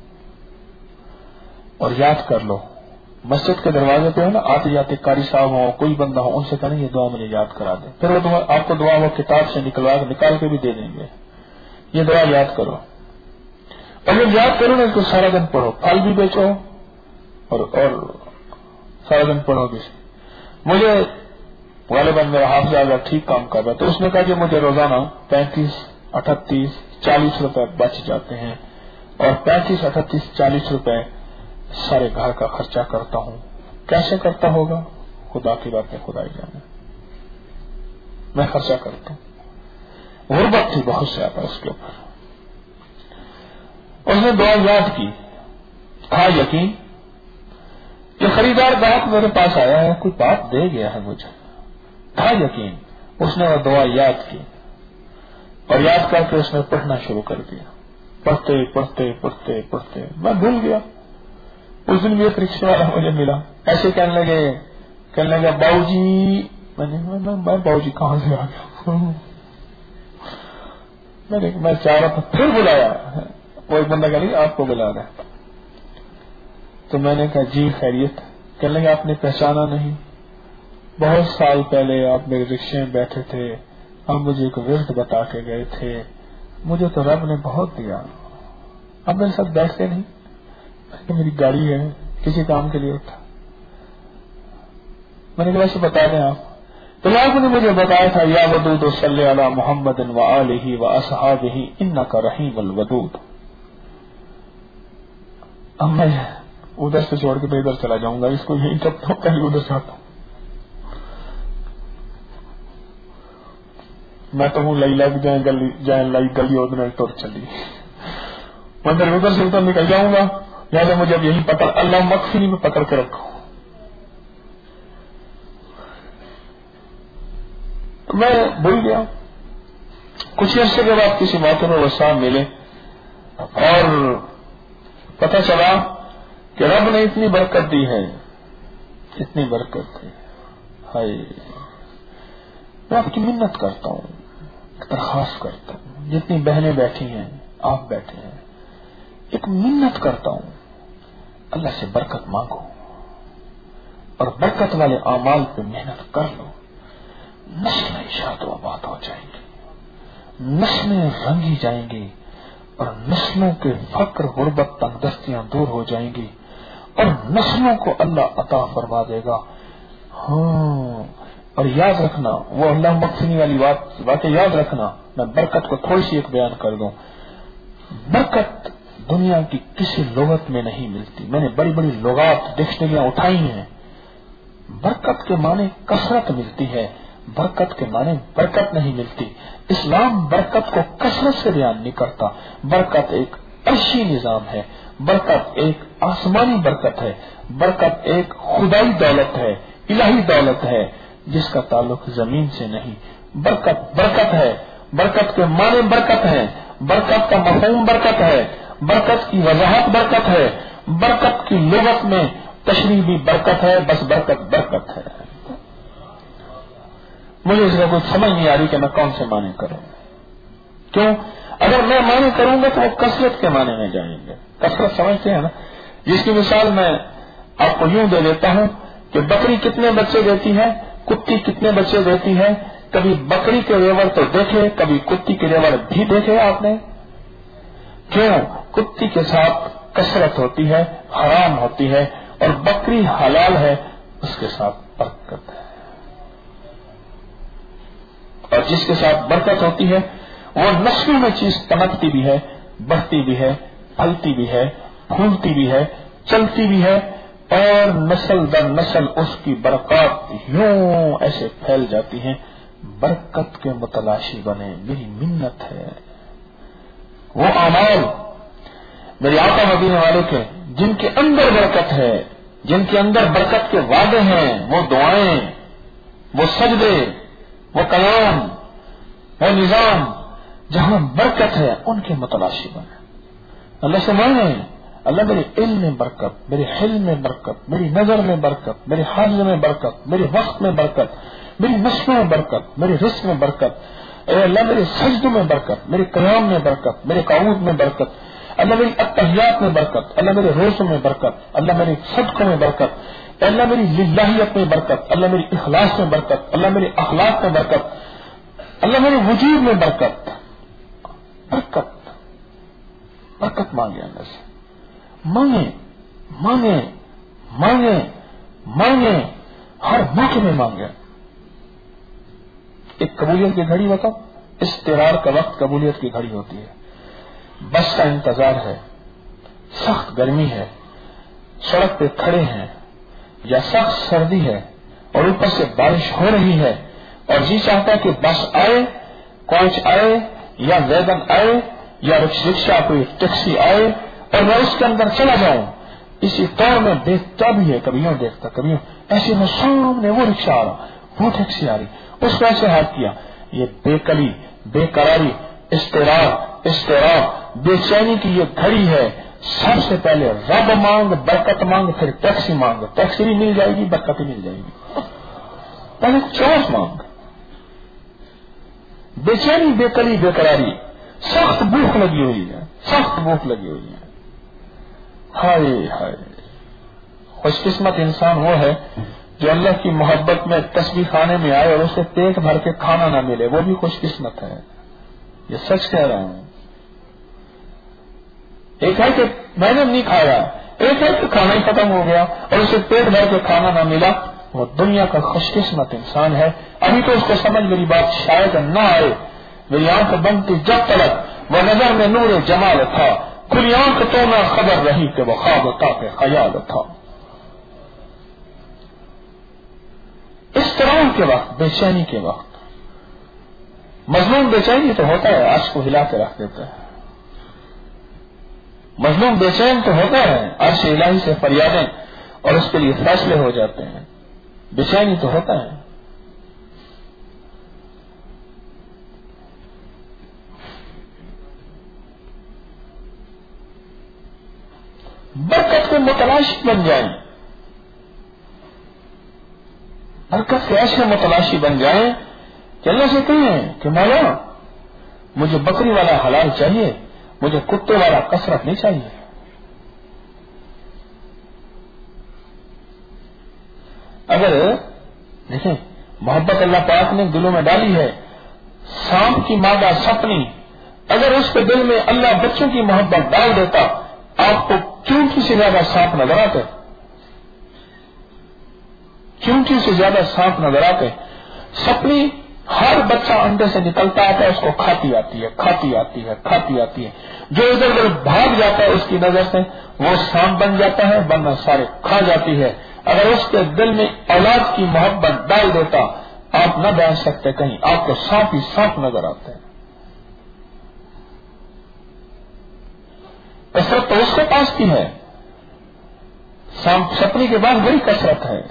اور یاد کر لو، مسجد کے دروازے پہ ہے نا، آتے جاتے قاری صاحب ہو، کوئی بندہ ہو، ان سے کہنا یہ دعا مجھے یاد کرا دیں، پھر وہ دعا آپ کو دعا وہ کتاب سے نکلوا نکال کے بھی دے دیں گے، یہ دعا یاد کرو، اور جب یاد کرو نا اس کو سارا دن پڑھو، پھل بھی بیچو اور اور سارا دن پڑھو بھی۔ مجھے غالباً میرا حافظہ اگر ٹھیک کام کر رہا تو اس نے کہا کہ مجھے روزانہ پینتیس اٹھتیس چالیس روپے بچ جاتے ہیں، اور پینتیس اٹھتیس چالیس روپے سارے گھر کا خرچہ کرتا ہوں۔ کیسے کرتا ہوگا خدا کی بات ہے، خدا ہی جانے، میں خرچہ کرتا ہوں۔ غربت تھی بہت زیادہ اس کے اوپر، اس نے دعا یاد کی، تھا یقین کہ خریدار گاہک میرے پاس آیا ہے، کوئی بات دے گیا ہے مجھے، تھا یقین، اس نے وہ دعا یاد کی اور یاد کر کے اس نے پڑھنا شروع کر دیا، پڑھتے پڑھتے پڑھتے پڑھتے میں بھول گیا۔ اس دن بھی ایک رکشے والا مجھے ملا، ایسے کہنے لگے کہنے لگا باؤ جی، میں نے باؤ جی کہاں سے آ گیا، میں نے میں چاہ رہا تھا، پھر بلایا، وہ ایک بندہ کہ آپ کو بلا رہا ہے، تو میں نے کہا جی خیریت، کہنے لگے آپ نے پہچانا نہیں، بہت سال پہلے آپ میرے رکشے میں بیٹھے تھے، آپ مجھے ایک ورد بتا کے گئے تھے، مجھے تو رب نے بہت دیا، اب میرے ساتھ بیٹھتے نہیں، کہ میری گاڑی ہے کسی کام کے لیے تھا، میں نے کہا ایسے بتا دیں آپ، تو آپ نے مجھے بتایا تھا یا ودود صلی علی محمد و آلہ و اصحابہ انک رحیم الودود۔ اب میں ادھر سے چھوڑ کے میں ادھر چلا جاؤں گا، اس کو یہیں جب تو کہیں ادھر جاتا ہوں، میں تو ہوں لائی لگ جائیں گلی جائیں لائی گلی ادھر ٹور چلی، میں ادھر ادھر سے ادھر نکل جاؤں گا، لہٰذا مجھے اب یہی پکڑ، اللہ مغفری میں پکڑ کے رکھو۔ میں بھول گیا. کچھ عرصے کے بعد کسی محترم وہ صاحب ملے اور پتہ چلا کہ رب نے اتنی برکت دی ہے, اتنی برکت دی. ہائے, میں آپ کی منت کرتا ہوں, درخواست کرتا ہوں, جتنی بہنیں بیٹھی ہیں, آپ بیٹھے ہیں, ایک منت کرتا ہوں, اللہ سے برکت مانگو اور برکت والے اعمال پہ محنت کر لو. نسلیں شاد و آباد ہو جائیں گی, نسلیں رنگی جائیں گی, اور نسلوں کے فقر غربت تنگ دستیاں دور ہو جائیں گی, اور نسلوں کو اللہ عطا فرما دے گا. ہاں, اور یاد رکھنا, وہ اللہ مقصنی والی بات باتیں یاد رکھنا. میں برکت کو تھوڑی سی ایک بیان کر دوں. برکت دنیا کی کسی لغت میں نہیں ملتی. میں نے بڑی بڑی لغات ڈکشنریاں اٹھائی ہیں. برکت کے معنی کثرت ملتی ہے, برکت کے معنی برکت نہیں ملتی. اسلام برکت کو کثرت سے بیان نہیں کرتا. برکت ایک عرشی نظام ہے, برکت ایک آسمانی برکت ہے, برکت ایک خدائی دولت ہے, الہی دولت ہے, جس کا تعلق زمین سے نہیں. برکت برکت ہے, برکت کے معنی برکت ہے, برکت کا مفہوم برکت ہے, برکت کی وضاحت برکت ہے, برکت کی لغت میں تشریح بھی برکت ہے. بس برکت برکت ہے. مجھے اس کا کوئی سمجھ نہیں آ رہی کہ میں کون سے معنی کروں. کیوں؟ اگر میں معنی کروں گا تو وہ کثرت کے معنی میں جائیں گے. کثرت سمجھتے ہیں نا, جس کی مثال میں آپ کو یوں دے دیتا ہوں کہ بکری کتنے بچے دیتی ہے, کتی کتنے بچے دیتی ہے. کبھی بکری کے ریوڑ تو دیکھے, کبھی کتی کے ریوڑ بھی دیکھے آپ نے. کیوں؟ کتی کے ساتھ کثرت ہوتی ہے, حرام ہوتی ہے, اور بکری حلال ہے, اس کے ساتھ برکت ہے. اور جس کے ساتھ برکت ہوتی ہے وہ نسلوں میں چیز پنپتی بھی ہے, بڑھتی بھی ہے, پھلتی بھی ہے, پھولتی بھی ہے, چلتی بھی ہے, اور نسل در نسل اس کی برکات یوں ایسے پھیل جاتی ہیں. برکت کے متلاشی بنے. میری منت ہے وہ اعمال میری آقا مدینے والے کے جن کے اندر برکت ہے, جن کے اندر برکت کے وعدے ہیں, وہ دعائیں, وہ سجدے, وہ قیام, وہ نظام جہاں برکت ہے, ان کے متلاشی بنے. اللہ سے مانگے, اللہ میرے علم میں برکت, میرے حلم میں برکت, میری نظر میں برکت, میرے حافظ میں برکت, میرے وقت میں برکت, میری نسلوں میں برکت, میرے رزق میں برکت. اے اللہ میرے سجدوں میں برکت, میرے قیام میں برکت, میرے قعود میں برکت, اللہ میری التحیات میں برکت, اللہ میرے روزوں میں برکت, اللہ میرے صدقوں میں برکت, اللہ میری للہیت میں برکت, اللہ میری اخلاص میں برکت, اللہ میرے اخلاق میں برکت, اللہ میرے وجود میں برکت. برکت برکت مانگے اللہ سے, مانگے مانگے مانگے مانگے, ہر موقع میں مانگے. ایک قبولیت کی گھڑی بتاؤ, استقرار کا وقت قبولیت کی گھڑی ہوتی ہے. بس کا انتظار ہے, سخت گرمی ہے, سڑک پہ کھڑے ہیں, یا سخت سردی ہے اور اوپر سے بارش ہو رہی ہے, اور جی چاہتا ہے کہ بس آئے, کوچ آئے, یا ویگن آئے, یا رکشا کوئی ٹیکسی آئے اور میں اس کے اندر چلا جاؤں. اسی طور میں دیکھتا بھی ہے, کبھی یوں دیکھتا کبھی یوں, ایسے میں سامنے وہ رکشا آ رہا, وہ ٹیکسی آ رہی, اس کو ایسے ہاتھ کیا. یہ بے کلی, بے قراری, اضطراب, اضطراب, بے چینی کی یہ گھڑی ہے. سب سے پہلے رب مانگ, برکت مانگ, پھر ٹیکسی مانگ. ٹیکسی بھی مل جائے گی, برکت بھی مل جائے گی. پہلے چوس مانگ. بے چینی, بے کلی, بے قراری, سخت بھوک لگی ہوئی ہے, سخت بھوک لگی ہوئی ہے. ہائے ہائے, خوش قسمت انسان وہ ہے جو اللہ کی محبت میں تسبیح خانے میں آئے اور اسے پیٹ بھر کے کھانا نہ ملے, وہ بھی خوش قسمت ہے. یہ سچ کہہ رہا ہوں. ایک ہے کہ میں نے نہیں کھایا, ایک ہے کہ کھانا ہی ختم ہو گیا اور اسے پیٹ بھر کے کھانا نہ ملا, وہ دنیا کا خوش قسمت انسان ہے. ابھی تو اس کو سمجھ میری بات شاید نہ آئے. میری آنکھ بند تھی جب تلک وہ نظر میں نور جمال تھا, کھلی آنکھ تو نہ خبر رہی کہ وہ خواب تھا کہ خیال تھا. اس طرح کے وقت, بے چینی کے وقت, مظلوم بے چینی تو ہوتا ہے, عرش کو ہلا کے رکھ دیتا ہے. مظلوم بے چین تو ہوتا ہے, عرش الہی سے فریادیں اور اس کے لیے فیصلے ہو جاتے ہیں. بے چینی تو ہوتا ہے. کے متلاشی بن جائیں، برکت کے ایسے متلاشی بن جائیں کہ اللہ سے کہیں کہ مولا مجھے بکری والا حلال چاہیے، مجھے کتے والا کثرت نہیں چاہیے۔ اگر دیکھیں محبت اللہ پاک نے دلوں میں ڈالی ہے، سانپ کی مادہ سپنی، اگر اس کے دل میں اللہ بچوں کی محبت ڈال دیتا، آپ کو چونٹی سے زیادہ سانپ نظر آتے، چونٹی سے زیادہ سانپ نظر آتے۔ سپنی ہر بچہ انڈے سے نکلتا آتا ہے، اس کو کھاتی آتی ہے کھاتی آتی ہے کھاتی آتی ہے، جو ادھر ادھر بھاگ جاتا ہے اس کی نظر سے وہ سانپ بن جاتا ہے، ورنہ سارے کھا جاتی ہے۔ اگر اس کے دل میں اولاد کی محبت ڈال دیتا، آپ نہ بیان سکتے کہیں، آپ کو سانپ ہی سانپ نظر آتے ہیں۔ کثرت تو اس کے پاس کی ہے، سانپ سپنی کے بعد بڑی کثرت ہے۔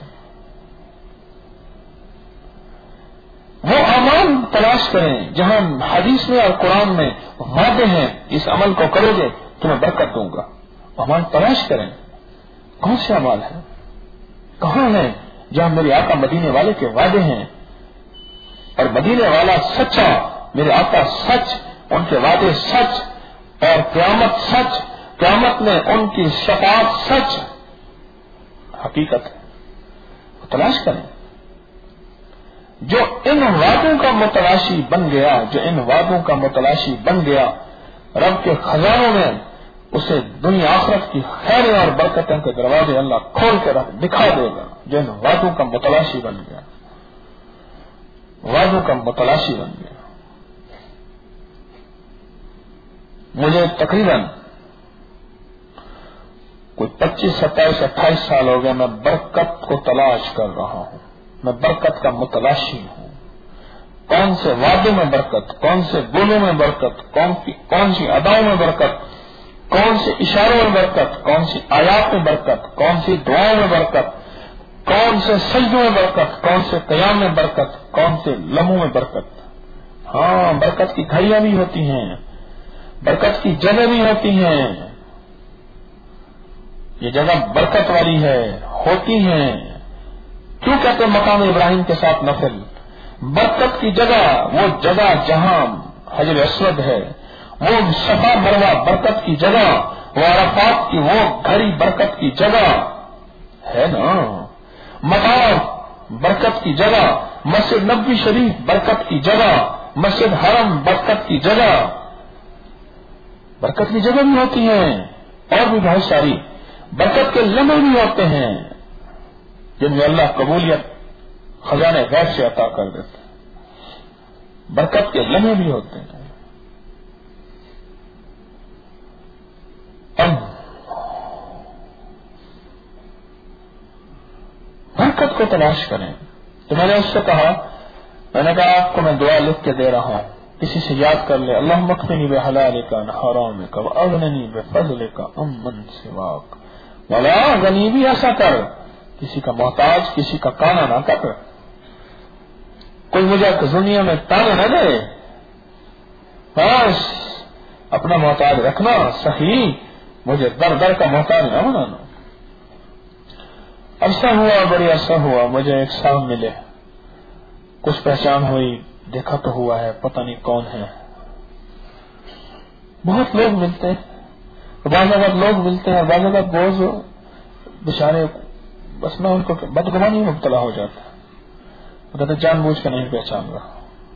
وہ اعمال تلاش کریں جہاں حدیث میں اور قرآن میں وعدے ہیں، اس عمل کو کرو گے تمہیں برکت دوں گا، اعمال تلاش کریں۔ کون سے اعمال ہیں، کہاں ہیں جہاں میرے آقا مدینے والے کے وعدے ہیں، اور مدینے والا سچا، میرے آقا سچ، ان کے وعدے سچ، اور قیامت سچ، قیامت میں ان کی شفاعت سچ، حقیقت ہے، تلاش کریں۔ جو ان وعدوں کا متلاشی بن گیا، جو ان وعدوں کا متلاشی بن گیا، رب کے خزانوں میں اسے دنیا آخرت کی خیر اور برکتوں کے دروازے اللہ کھول کے رکھ دکھا دے گا، جو ان وعدوں کا متلاشی بن گیا، وعدوں کا متلاشی بن گیا۔ مجھے تقریباً کوئی پچیس ستائیس اٹھائیس سال ہو گئے، میں برکت کو تلاش کر رہا ہوں، میں برکت کا متلاشی ہوں۔ کون سے وعدوں میں برکت، کون سے بولوں میں برکت، کون سی کون سی اداؤں میں برکت، کون سے اشاروں میں برکت، کون سی آیات میں برکت، کون سی دعاؤں میں برکت، کون سے سجدوں میں برکت، کون سے قیام میں برکت، کون سے لمحوں میں برکت۔ ہاں، برکت کی گھڑیاں بھی ہوتی ہیں، برکت کی جگہ بھی ہوتی ہیں، یہ جگہ برکت والی ہے، ہوتی ہیں۔ کیوں کہتے ہیں مقام ابراہیم کے ساتھ نفل؟ برکت کی جگہ، وہ جگہ جہاں حجر اسود ہے، وہ صفا مروہ برکت کی جگہ، وہ عرفات کی وہ گھڑی برکت کی جگہ ہے نا، مطاف برکت کی جگہ، مسجد نبوی شریف برکت کی جگہ، مسجد حرم برکت کی جگہ، برکت کی جگہ بھی ہوتی ہیں، اور بھی بہت ساری برکت کے لمحے بھی ہوتے ہیں جن میں اللہ قبولیت خزانے غیب سے عطا کر دیتے ہیں، برکت کے لمحے بھی ہوتے ہیں۔ اب برکت کو تلاش کریں۔ تو میں نے اس سے کہا، میں نے کہا آپ کو میں دعا لکھ کے دے رہا ہوں، کسی سے یاد کر لے، اللہم اکفنی بحلالک عن حرامک واغننی بفضلک عمن سواک، ولا غنی بھی ایسا کر، کسی کا محتاج، کسی کا کانا نہ کر، کوئی مجھے دنیا میں تانا نہ دے، بس اپنا محتاج رکھنا، صحیح، مجھے در در کا محتاج نہ بنانا۔ عرصہ ہوا، بڑی عرصہ ہوا، مجھے ایک صاحب ملے، کچھ پہچان ہوئی، دیکھا تو ہوا ہے، پتہ نہیں کون ہے۔ بہت لوگ ملتے ہیں، بعض اوقات لوگ ملتے ہیں، بعض اوقات بوجھ بےچارے بس میں ان کو بدگمانی میں مبتلا ہو جاتا ہے، وہ کہتے جان بوجھ کے نہیں پہچان رہا،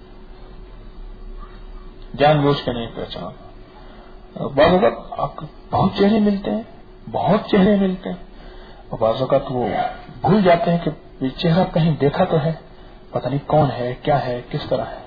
جان بوجھ کے نہیں پہچان رہا۔ بعض اوقات بہت چہرے ملتے ہیں، بہت چہرے ملتے ہیں، اور بعض اوقات وہ بھول جاتے ہیں کہ یہ چہرہ کہیں دیکھا تو ہے، پتہ نہیں کون ہے، کیا ہے، کس طرح ہے۔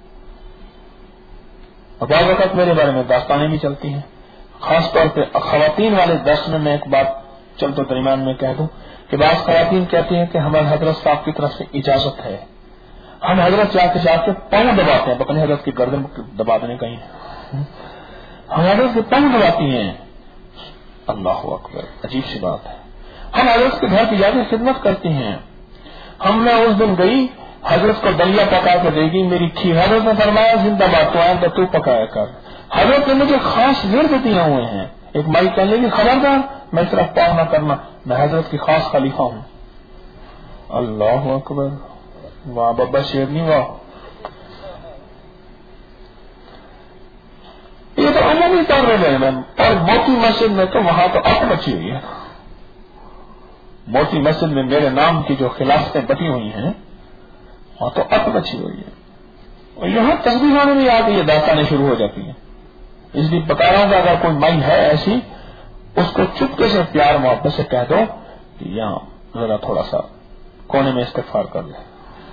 اور بعض اوقات میرے بارے میں داستانیں بھی چلتی ہیں، خاص طور پہ خواتین والے درس میں میں ایک بات چلتے درمیان میں کہہ دوں کہ بعض خواتین کہتی ہیں کہ ہمارے حضرت صاحب کی طرف سے اجازت ہے، ہم حضرت جا کے جا کے پاؤں دباتے ہیں، اپنے حضرت کی گردن دبا دینے کہیں، ہم حضرت کے پاؤں دباتی ہیں۔ اللہ اکبر، عجیب سی بات ہے۔ ہم حضرت کے گھر کی جا کے خدمت کرتی ہیں۔ ہم نے اس دن گئی، حضرت کو دلیا پکا کے دے گی، میری کھیر، حضرت نے فرمایا زندہ بات تو آئے تو پکایا کر۔ حضرت نے مجھے خاص ورد دیے ہوئے ہیں، ایک مائی کہنے لگی خبردار میں صرف پاؤں نہ کرنا، میں حضرت کی خاص خلیفہ ہوں. اللہ اکبر، واہ بابا شیرنی واہ. یہ تو عمومی طور پہ ہے. اور موتی مسجد میں تو وہاں تو اپ مچی ہوئی ہے. موتی مسجد میں میرے نام کی جو خلافتیں بٹی ہوئی ہیں وہاں تو اپ مچی ہوئی ہے. اور یہاں تصویروں میں بھی آ کے یہ داستانیں شروع ہو جاتی ہیں. اس لیے بتا رہا ہوں کہ اگر کوئی مائی ہے ایسی، اس کو چپکے سے پیار محبت سے کہہ دو کہ یہاں ذرا تھوڑا سا کونے میں استغفار کر لیں.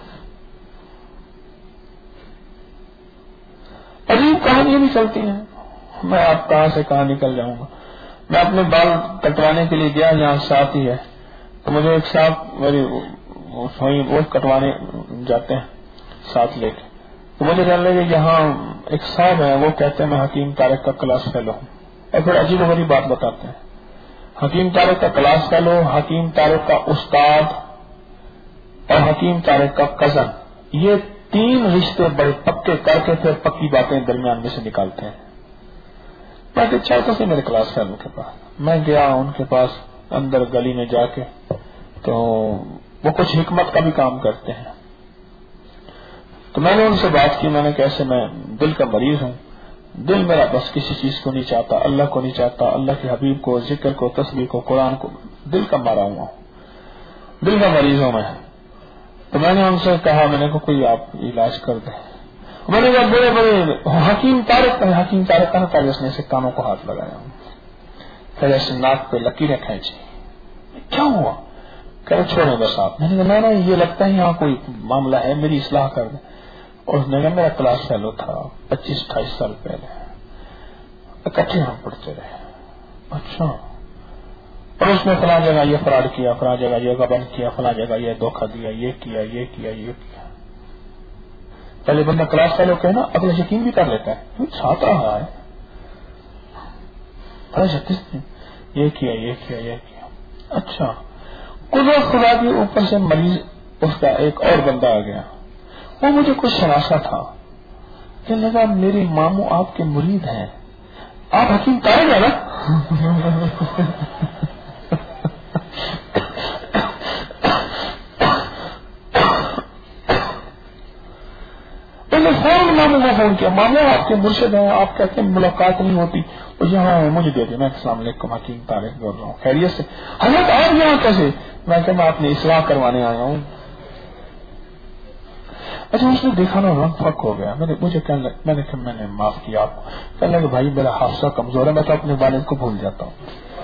عجیب کہانیاں بھی چلتی ہیں. میں آپ کہاں سے کہاں نکل جاؤں گا. میں اپنے بال کٹوانے کے لیے گیا، یہاں ساتھ ہی ہے، تو مجھے ایک صاحب میری وہ کٹوانے جاتے ہیں ساتھ لے کے، تو مجھے کہنے لگے یہاں ایک صاحب ہے، وہ کہتے ہیں میں حکیم طارق کا کلاس فیلو ہوں. اور پھر عجیب و غریب بات بتاتے ہیں. حکیم طارق کا کلاس فیلو، حکیم طارق کا استاد اور حکیم طارق کا کزن، یہ تین رشتے بڑے پکے کر کے پھر پکی باتیں درمیان میں سے نکالتے ہیں. میں کہ چاہتا سے میرے کلاس فیلو کے پاس میں گیا، ان کے پاس اندر گلی میں جا کے، تو وہ کچھ حکمت کا بھی کام کرتے ہیں. تو میں نے ان سے بات کی، میں نے کیسے میں دل کا مریض ہوں، دل میرا بس کسی چیز کو نہیں چاہتا، اللہ کو نہیں چاہتا، اللہ کے حبیب کو، ذکر کو، تسبیح کو، قرآن کو، دل کا مارا ہوا ہوں، دل کا مریض ہوں میں. تو میں نے ان سے کہا، میں نے کہا کوئی آپ علاج کر دیں. میں نے کہا بڑے بڑے حکیم طارق کا حکیم طارق کا نا، اس نے سے کانوں کو ہاتھ لگایا ہوں، پھر ایسے ناک پہ لکیریں کھینچی. کیا ہوا؟ کہ چھوڑیں بس آپ. میں نے کہا نا یہ لگتا ہے یہاں کوئی معاملہ ہے، میری اصلاح کر دیں. اور اس نے کہا میرا کلاس فیلو تھا پچیس اٹھائیس سال پہلے، اکٹھے ہم پڑھتے رہے. اچھا. اور اس نے فلاں جگہ یہ فراڈ کیا، فلاں جگہ یہ غبن کیا، فلاں جگہ یہ دھوکہ دیا، یہ کیا یہ کیا یہ کیا. پہلے بندہ کلاس فیلو کہنا اگلا یقین بھی کر لیتا ہے، ساتھ رہا ہے، یہ کیا یہ کیا یہ کیا. اچھا. قدرت خدا کے اوپر سے مریض اس کا ایک اور بندہ آ گیا، وہ مجھے کچھ شناسا تھا، کہنے لگا میرے ماموں آپ کے مرید ہیں، آپ حکیم طارق ہیں نا؟ فون ماموں کو فون کیا، ماموں آپ کے مرشد ہیں، آپ کہتے ہیں ملاقات نہیں ہوتی، وہ یہاں ہے مجھے دے دیں. میں السلام علیکم حکیم طارق بول رہا ہوں، خیریت سے؟ حضرت آپ یہاں کیسے؟ میں کہ میں اپنی اصلاح کروانے آیا ہوں. اچھا. اس نے دیکھا نا رنگ پھک ہو گیا. میں نے مجھے کہنے میں نے کہا میں نے معاف کیا آپ کو. کہنے لگا بھائی میرا حافظہ کمزور ہے، میں تو اپنے والد کو بھول جاتا ہوں.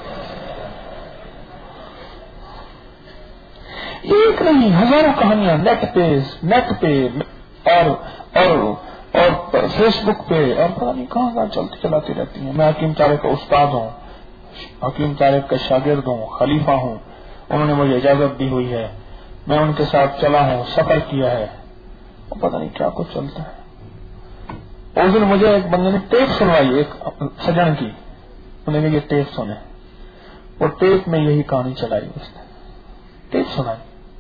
ایک نہیں ہزاروں کہانیاں نیٹ پہ نیٹ پہ اور اور اور فیس بک پہ اور پتہ نہیں کہاں کہاں چلتی چلاتی رہتی ہیں. میں حکیم طارق کا استاد ہوں، حکیم طارق کا شاگرد ہوں، خلیفہ ہوں، انہوں نے مجھے اجازت دی ہوئی ہے، میں ان کے ساتھ چلا ہوں، سفر کیا ہے، پتہ نہیں کیا کچھ چلتا ہے. اس دن مجھے ایک بندے نے ٹیپ سنوائی، ایک سجن کی، انہوں نے یہ ٹیپ سنے، وہ ٹیپ میں یہی کہانی چلائی، اس نے ٹیپ سنائی.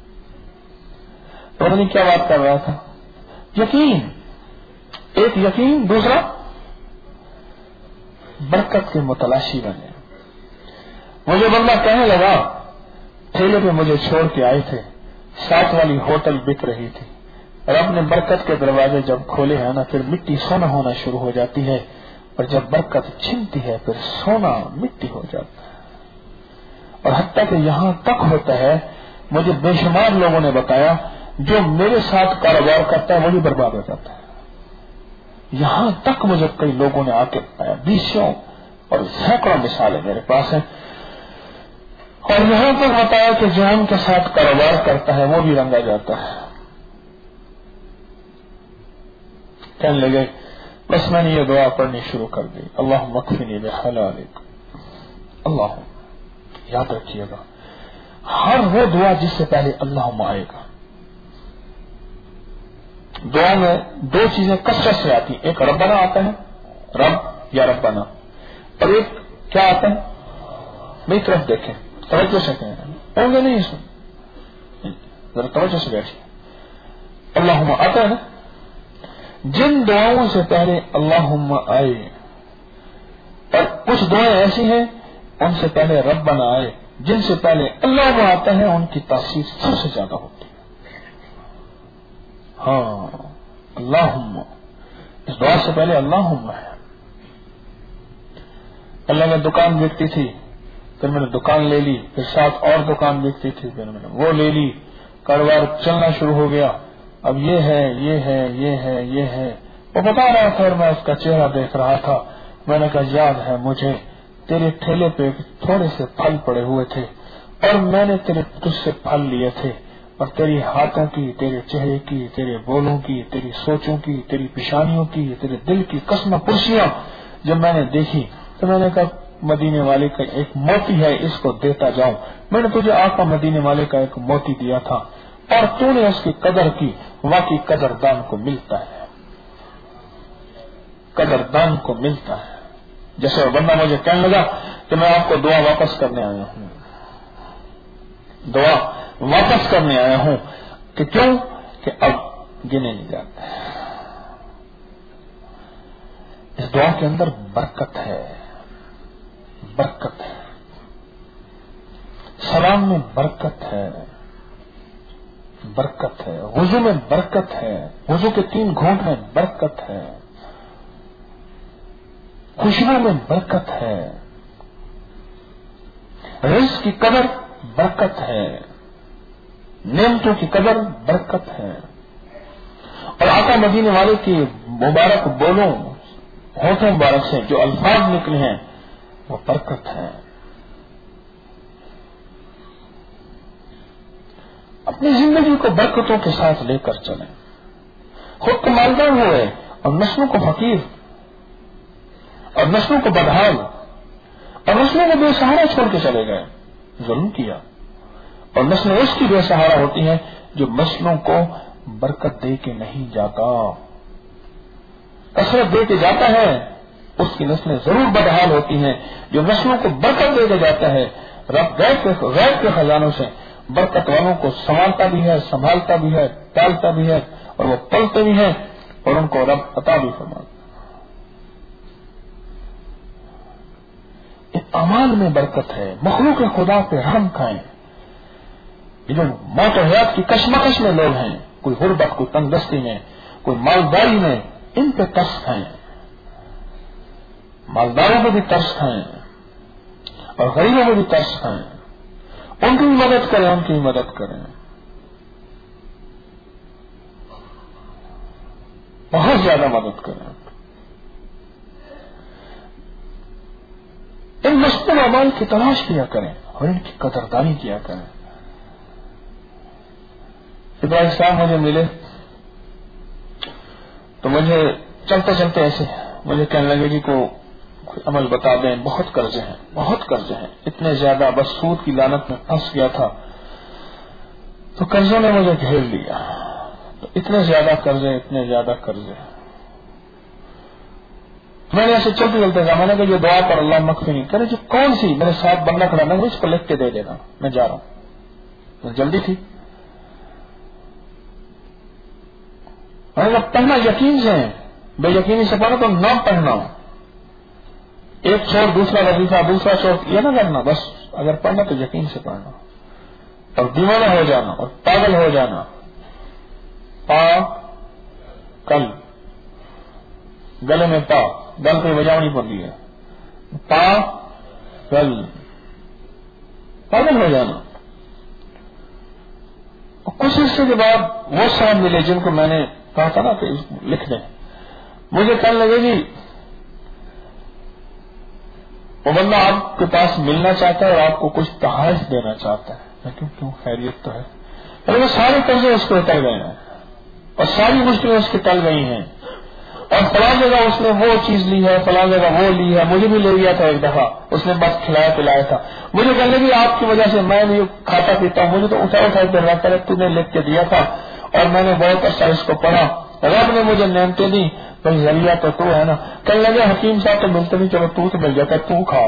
پتہ نہیں کیا بات کر رہا تھا. یقین ایک یقین، دوسرا برکت کے متلاشی بنے. مجھے بندہ کہنے لگا ٹھیلے پہ مجھے چھوڑ کے آئے تھے، ساتھ والی ہوٹل بک رہی تھی، رب نے برکت کے دروازے جب کھولے ہیں نا، پھر مٹی سونا ہونا شروع ہو جاتی ہے، اور جب برکت چھنتی ہے پھر سونا مٹی ہو جاتا ہے. اور حتیٰ کہ یہاں تک ہوتا ہے، مجھے بے شمار لوگوں نے بتایا جو میرے ساتھ کاروبار کرتا ہے وہی برباد ہو جاتا ہے. یہاں تک مجھے کئی لوگوں نے آ کے بتایا، بیسوں اور سینکڑوں مثالیں میرے پاس ہیں. اور یہاں تک بتایا کہ جو ان کے ساتھ کاروبار کرتا ہے وہ بھی رنگا جاتا ہے. کہنے لگے بس میں نے یہ دعا پڑھنی شروع کر دی، اللہم اکفنی بحلالک. اللہ یاد رکھیے گا، ہر وہ دعا جس سے پہلے اللہم آئے گا، دعا میں دو چیزیں کثرت سے آتی، ایک ربنا آتا ہے، رب یا ربنا، اور ایک کیا آتا ہے؟ میری طرف دیکھیں، توجہ سے کہیں، ہوں گے نہیں سن، ذرا توجہ سے بیٹھیے. اللہم آتا ہے نا. جن دعاؤں سے پہلے اللہم آئے، اور کچھ دعائیں ایسی ہیں ان سے پہلے ربنا آئے، جن سے پہلے اللہ آتا ہے ان کی تاثیر سب سے زیادہ ہوتی ہے. ہاں اللہم، اس دعا سے پہلے اللہم ہے. اللہ نے دکان بیچتی تھی، پھر میں نے دکان لے لی، پھر ساتھ اور دکان بیچتی تھی، پھر میں نے وہ لے لی، کاروبار چلنا شروع ہو گیا. اب یہ ہے یہ ہے یہ ہے یہ ہے، وہ بتا رہا تھا اور میں اس کا چہرہ دیکھ رہا تھا. میں نے کہا یاد ہے مجھے تیرے ٹھیلے پہ تھوڑے سے پھل پڑے ہوئے تھے اور میں نے تیرے تجھ سے پھل لیے تھے، اور تیری ہاتھوں کی، تیرے چہرے کی، تیرے بولوں کی، تیری سوچوں کی، تیری پیشانیوں کی، تیرے دل کی قسم پرسیاں جب میں نے دیکھی تو میں نے کہا مدینے والے کا ایک موتی ہے، اس کو دیتا جاؤں. میں نے تجھے آقا مدینے والے کا ایک موتی دیا تھا اور تو نے اس کی قدر کی. واقعی قدردان کو ملتا ہے، قدردان کو ملتا ہے. جیسے بندہ مجھے کہنے لگا کہ میں آپ کو دعا واپس کرنے آیا ہوں، دعا واپس کرنے آیا ہوں کہ کیوں؟ کہ اب گنے نہیں جاتے. اس دعا کے اندر برکت ہے، برکت ہے. سلام میں برکت ہے، برکت ہے. وضو میں برکت ہے، وضو کے تین گھونٹ میں برکت ہے. خوشبو میں برکت ہے، رزق کی قدر برکت ہے، نعمتوں کی قدر برکت ہے. اور آقا مدینے والے کی مبارک بولوں، ہونٹوں مبارک سے جو الفاظ نکلے ہیں وہ برکت ہے. اپنی زندگی کو برکتوں کے ساتھ لے کر چلیں. خود کو مالدار ہوئے اور نسلوں کو فقیر اور نسلوں کو بدحال اور نسلوں کو بے سہارا چھوڑ کے چلے گئے. ظلم کیا. اور نسلیں اس کی بے سہارا ہوتی ہیں جو نسلوں کو برکت دے کے نہیں جاتا. کثرت دے کے جاتا ہے اس کی نسلیں ضرور بدحال ہوتی ہیں. جو نسلوں کو برکت دے کے جاتا ہے رب غیب کے غیب کے خزانوں سے برکت والوں کو سنبھالتا بھی ہے، سنبھالتا بھی ہے، ٹالتا بھی ہے، اور وہ پلتے بھی ہیں اور ان کو رب عطا بھی فرماتا. اعمال میں برکت ہے. مخلوق خدا پہ رحم کھائیں. یہ جو موت و حیات کی کشمکش میں لوگ ہیں، کوئی غربت، کوئی تنگ دستی میں، کوئی مالداری میں، ان پہ ترس کھائیں. مالداروں پہ بھی ترس کھائیں اور غریبوں پہ بھی ترس کھائیں. ان کی بھی مدد کریں، ان کی بھی مدد کریں. بہت زیادہ مدد کریں. ان مشکل اعمال کی تلاش کیا کریں اور ان کی قدردانی کیا کریں. ابراہیم صاحب مجھے ملے تو مجھے چلتے چلتے ایسے مجھے کہنے لگے کہ کو عمل بتا دیں، بہت قرضے ہیں، بہت قرضے ہیں، اتنے زیادہ، بس سود کی لعنت میں پھنس گیا تھا تو قرضوں نے مجھے گھیر لیا. تو اتنے زیادہ قرضے، اتنے زیادہ قرضے. میں نے ایسے چلتے چلتے کہا، میں نے کہا یہ دعا پر اللہ مغفر نہیں کرے. جو کون سی؟ میرے ساتھ بندہ کھڑا، میں اس کو لکھ کے دے دینا، میں جا رہا ہوں. جلدی تھی. میں نے کہا پڑھنا یقین سے ہے، بے یقینی سے پڑھنا تو نہ پڑھنا. ایک چھوڑ دوسرا وظیفہ، دوسرا چھوڑ یہ نہ کرنا. بس اگر پڑھنا تو یقین سے پڑھنا اور دیوانہ ہو جانا اور پاگل ہو جانا. پا کل گلے میں پا، گل پہ بجاونی پڑتی ہے. پا گل، پاگل ہو جانا. کچھ حصے کے بعد وہ صاحب ملے جن کو میں نے کہا تھا نا کہ لکھ دیں. مجھے کہنے لگے جی وہ بندہ آپ کے پاس ملنا چاہتا ہے اور آپ کو کچھ تحائف دینا چاہتا ہے. میں کیوں کیوں خیریت تو ہے. اور وہ سارے قرضے اس کو اتر گئے ہیں اور ساری مشکلیں اس کی ٹل گئی ہیں اور فلاں جگہ اس نے وہ چیز لی ہے، فلاں جگہ وہ لی ہے. مجھے بھی لے گیا تھا ایک دفعہ، اس نے بس کھلایا پلایا تھا. مجھے کہنے لگی آپ کی وجہ سے میں بھی کھاتا پیتا ہوں، مجھے تو اٹھا اٹھا کے رکھا ہے، تم نے لکھ کے دیا تھا اور میں نے بہت اچھا اس کو پڑھا. رب نے مجھے نعمتیں دی، بھائی ذریعہ تو تو ہے نا. کہنے لگے حکیم صاحب تو ملتے نہیں، چلو تو تو مل جاتا، تو کھا.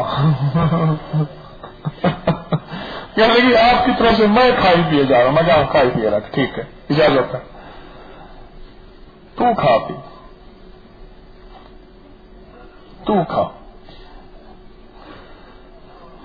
کہنے لگی آپ کی طرف سے میں کھائی پیے جا رہا ہوں. میں کہا کھائی پیے رکھ، ٹھیک ہے اجازت ہے، تو کھا پی، تو کھا.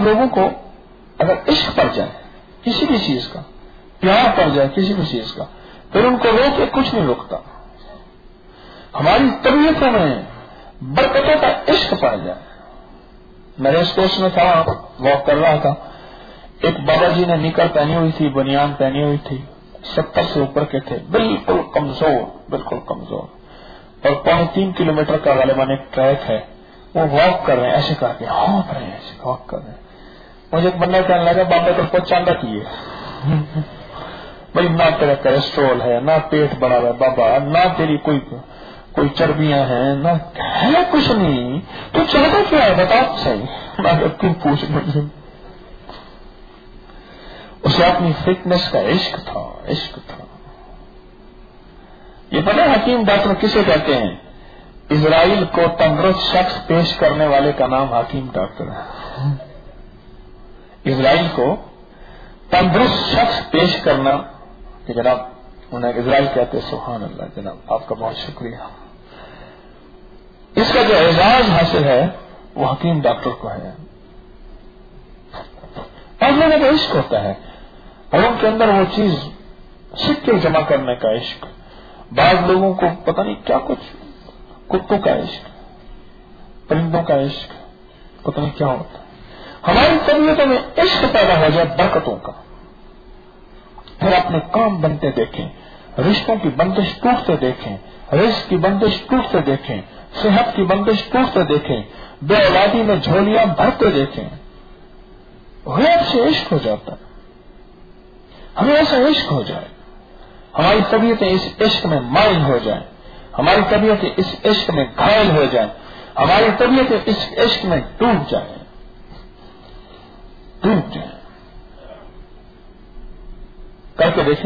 بعض لوگوں کو اگر عشق پڑ جائے کسی بھی چیز کا، پیار پڑ جائے کسی بھی چیز کا، پھر ان کو روکے کچھ نہیں روکتا. ہماری طبیعتوں میں برکتوں کا عشق پڑ جائے. میں ریس کورس میں تھا، واک کر رہا تھا، ایک بابا جی نے نکر پہنی ہوئی تھی، بنیان پہنی ہوئی تھی، ستر سے اوپر کے تھے، بالکل کمزور بالکل کمزور، اور پونے تین کلو میٹر کا غالباً ایک ٹریک ہے، وہ واک کر رہے ہیں ایسے کر کے، ہانپ رہے ہیں ایسے واک کر رہے ہیں. مجھے ایک بندہ کہنے لگا بابا تو کچھ چاندہ کیے بھائی، نہ تیرا کولیسٹرول ہے، نہ پیٹ بڑا ہے بابا، نہ تیری کوئی کوئی چربیاں ہیں، نہ ہے کچھ نہیں، تو چاہتا کیا ہے بتا صحیح. میں کیوں پوچھ مجھے، اسے اپنی فٹنس کا عشق تھا، عشق تھا. یہ پتہ ہے حکیم ڈاکٹر کسے کہتے ہیں؟ اسرائیل کو تندرست شخص پیش کرنے والے کا نام حکیم ڈاکٹر ہے. اسرائیل کو تندرست شخص پیش کرنا، کہ جناب انہیں اسرائیل کہتے ہیں. سبحان اللہ جناب، آپ کا بہت شکریہ. اس کا جو اعزاز حاصل ہے وہ حکیم ڈاکٹر کو ہے. اور لوگوں کا عشق ہوتا ہے، اور ان کے اندر وہ چیز سکے جمع کرنے کا عشق. بعض لوگوں کو پتہ نہیں کیا کچھ، کتوں کا عشق، پرندوں کا عشق، پتہ نہیں کیا ہوتا ہے. ہماری طبیعتوں میں عشق پیدا ہو جائے برکتوں کا، پھر اپنے کام بنتے دیکھیں، رشتوں کی بندش ٹوٹتے دیکھیں، رزق کی بندش ٹوٹتے دیکھیں، صحت کی بندش ٹوٹتے دیکھیں، بے اولادی میں جھولیاں بھرتے دیکھیں. غیب سے عشق ہو جاتا ہے. ہمیں ایسا عشق ہو جائے، ہماری طبیعتیں اس عشق میں مائل ہو جائیں، ہماری طبیعتیں اس عشق میں گھائل ہو جائیں، ہماری طبیعتیں اس عشق میں ڈوب جائیں ڈوب جائیں کر کے دیکھیں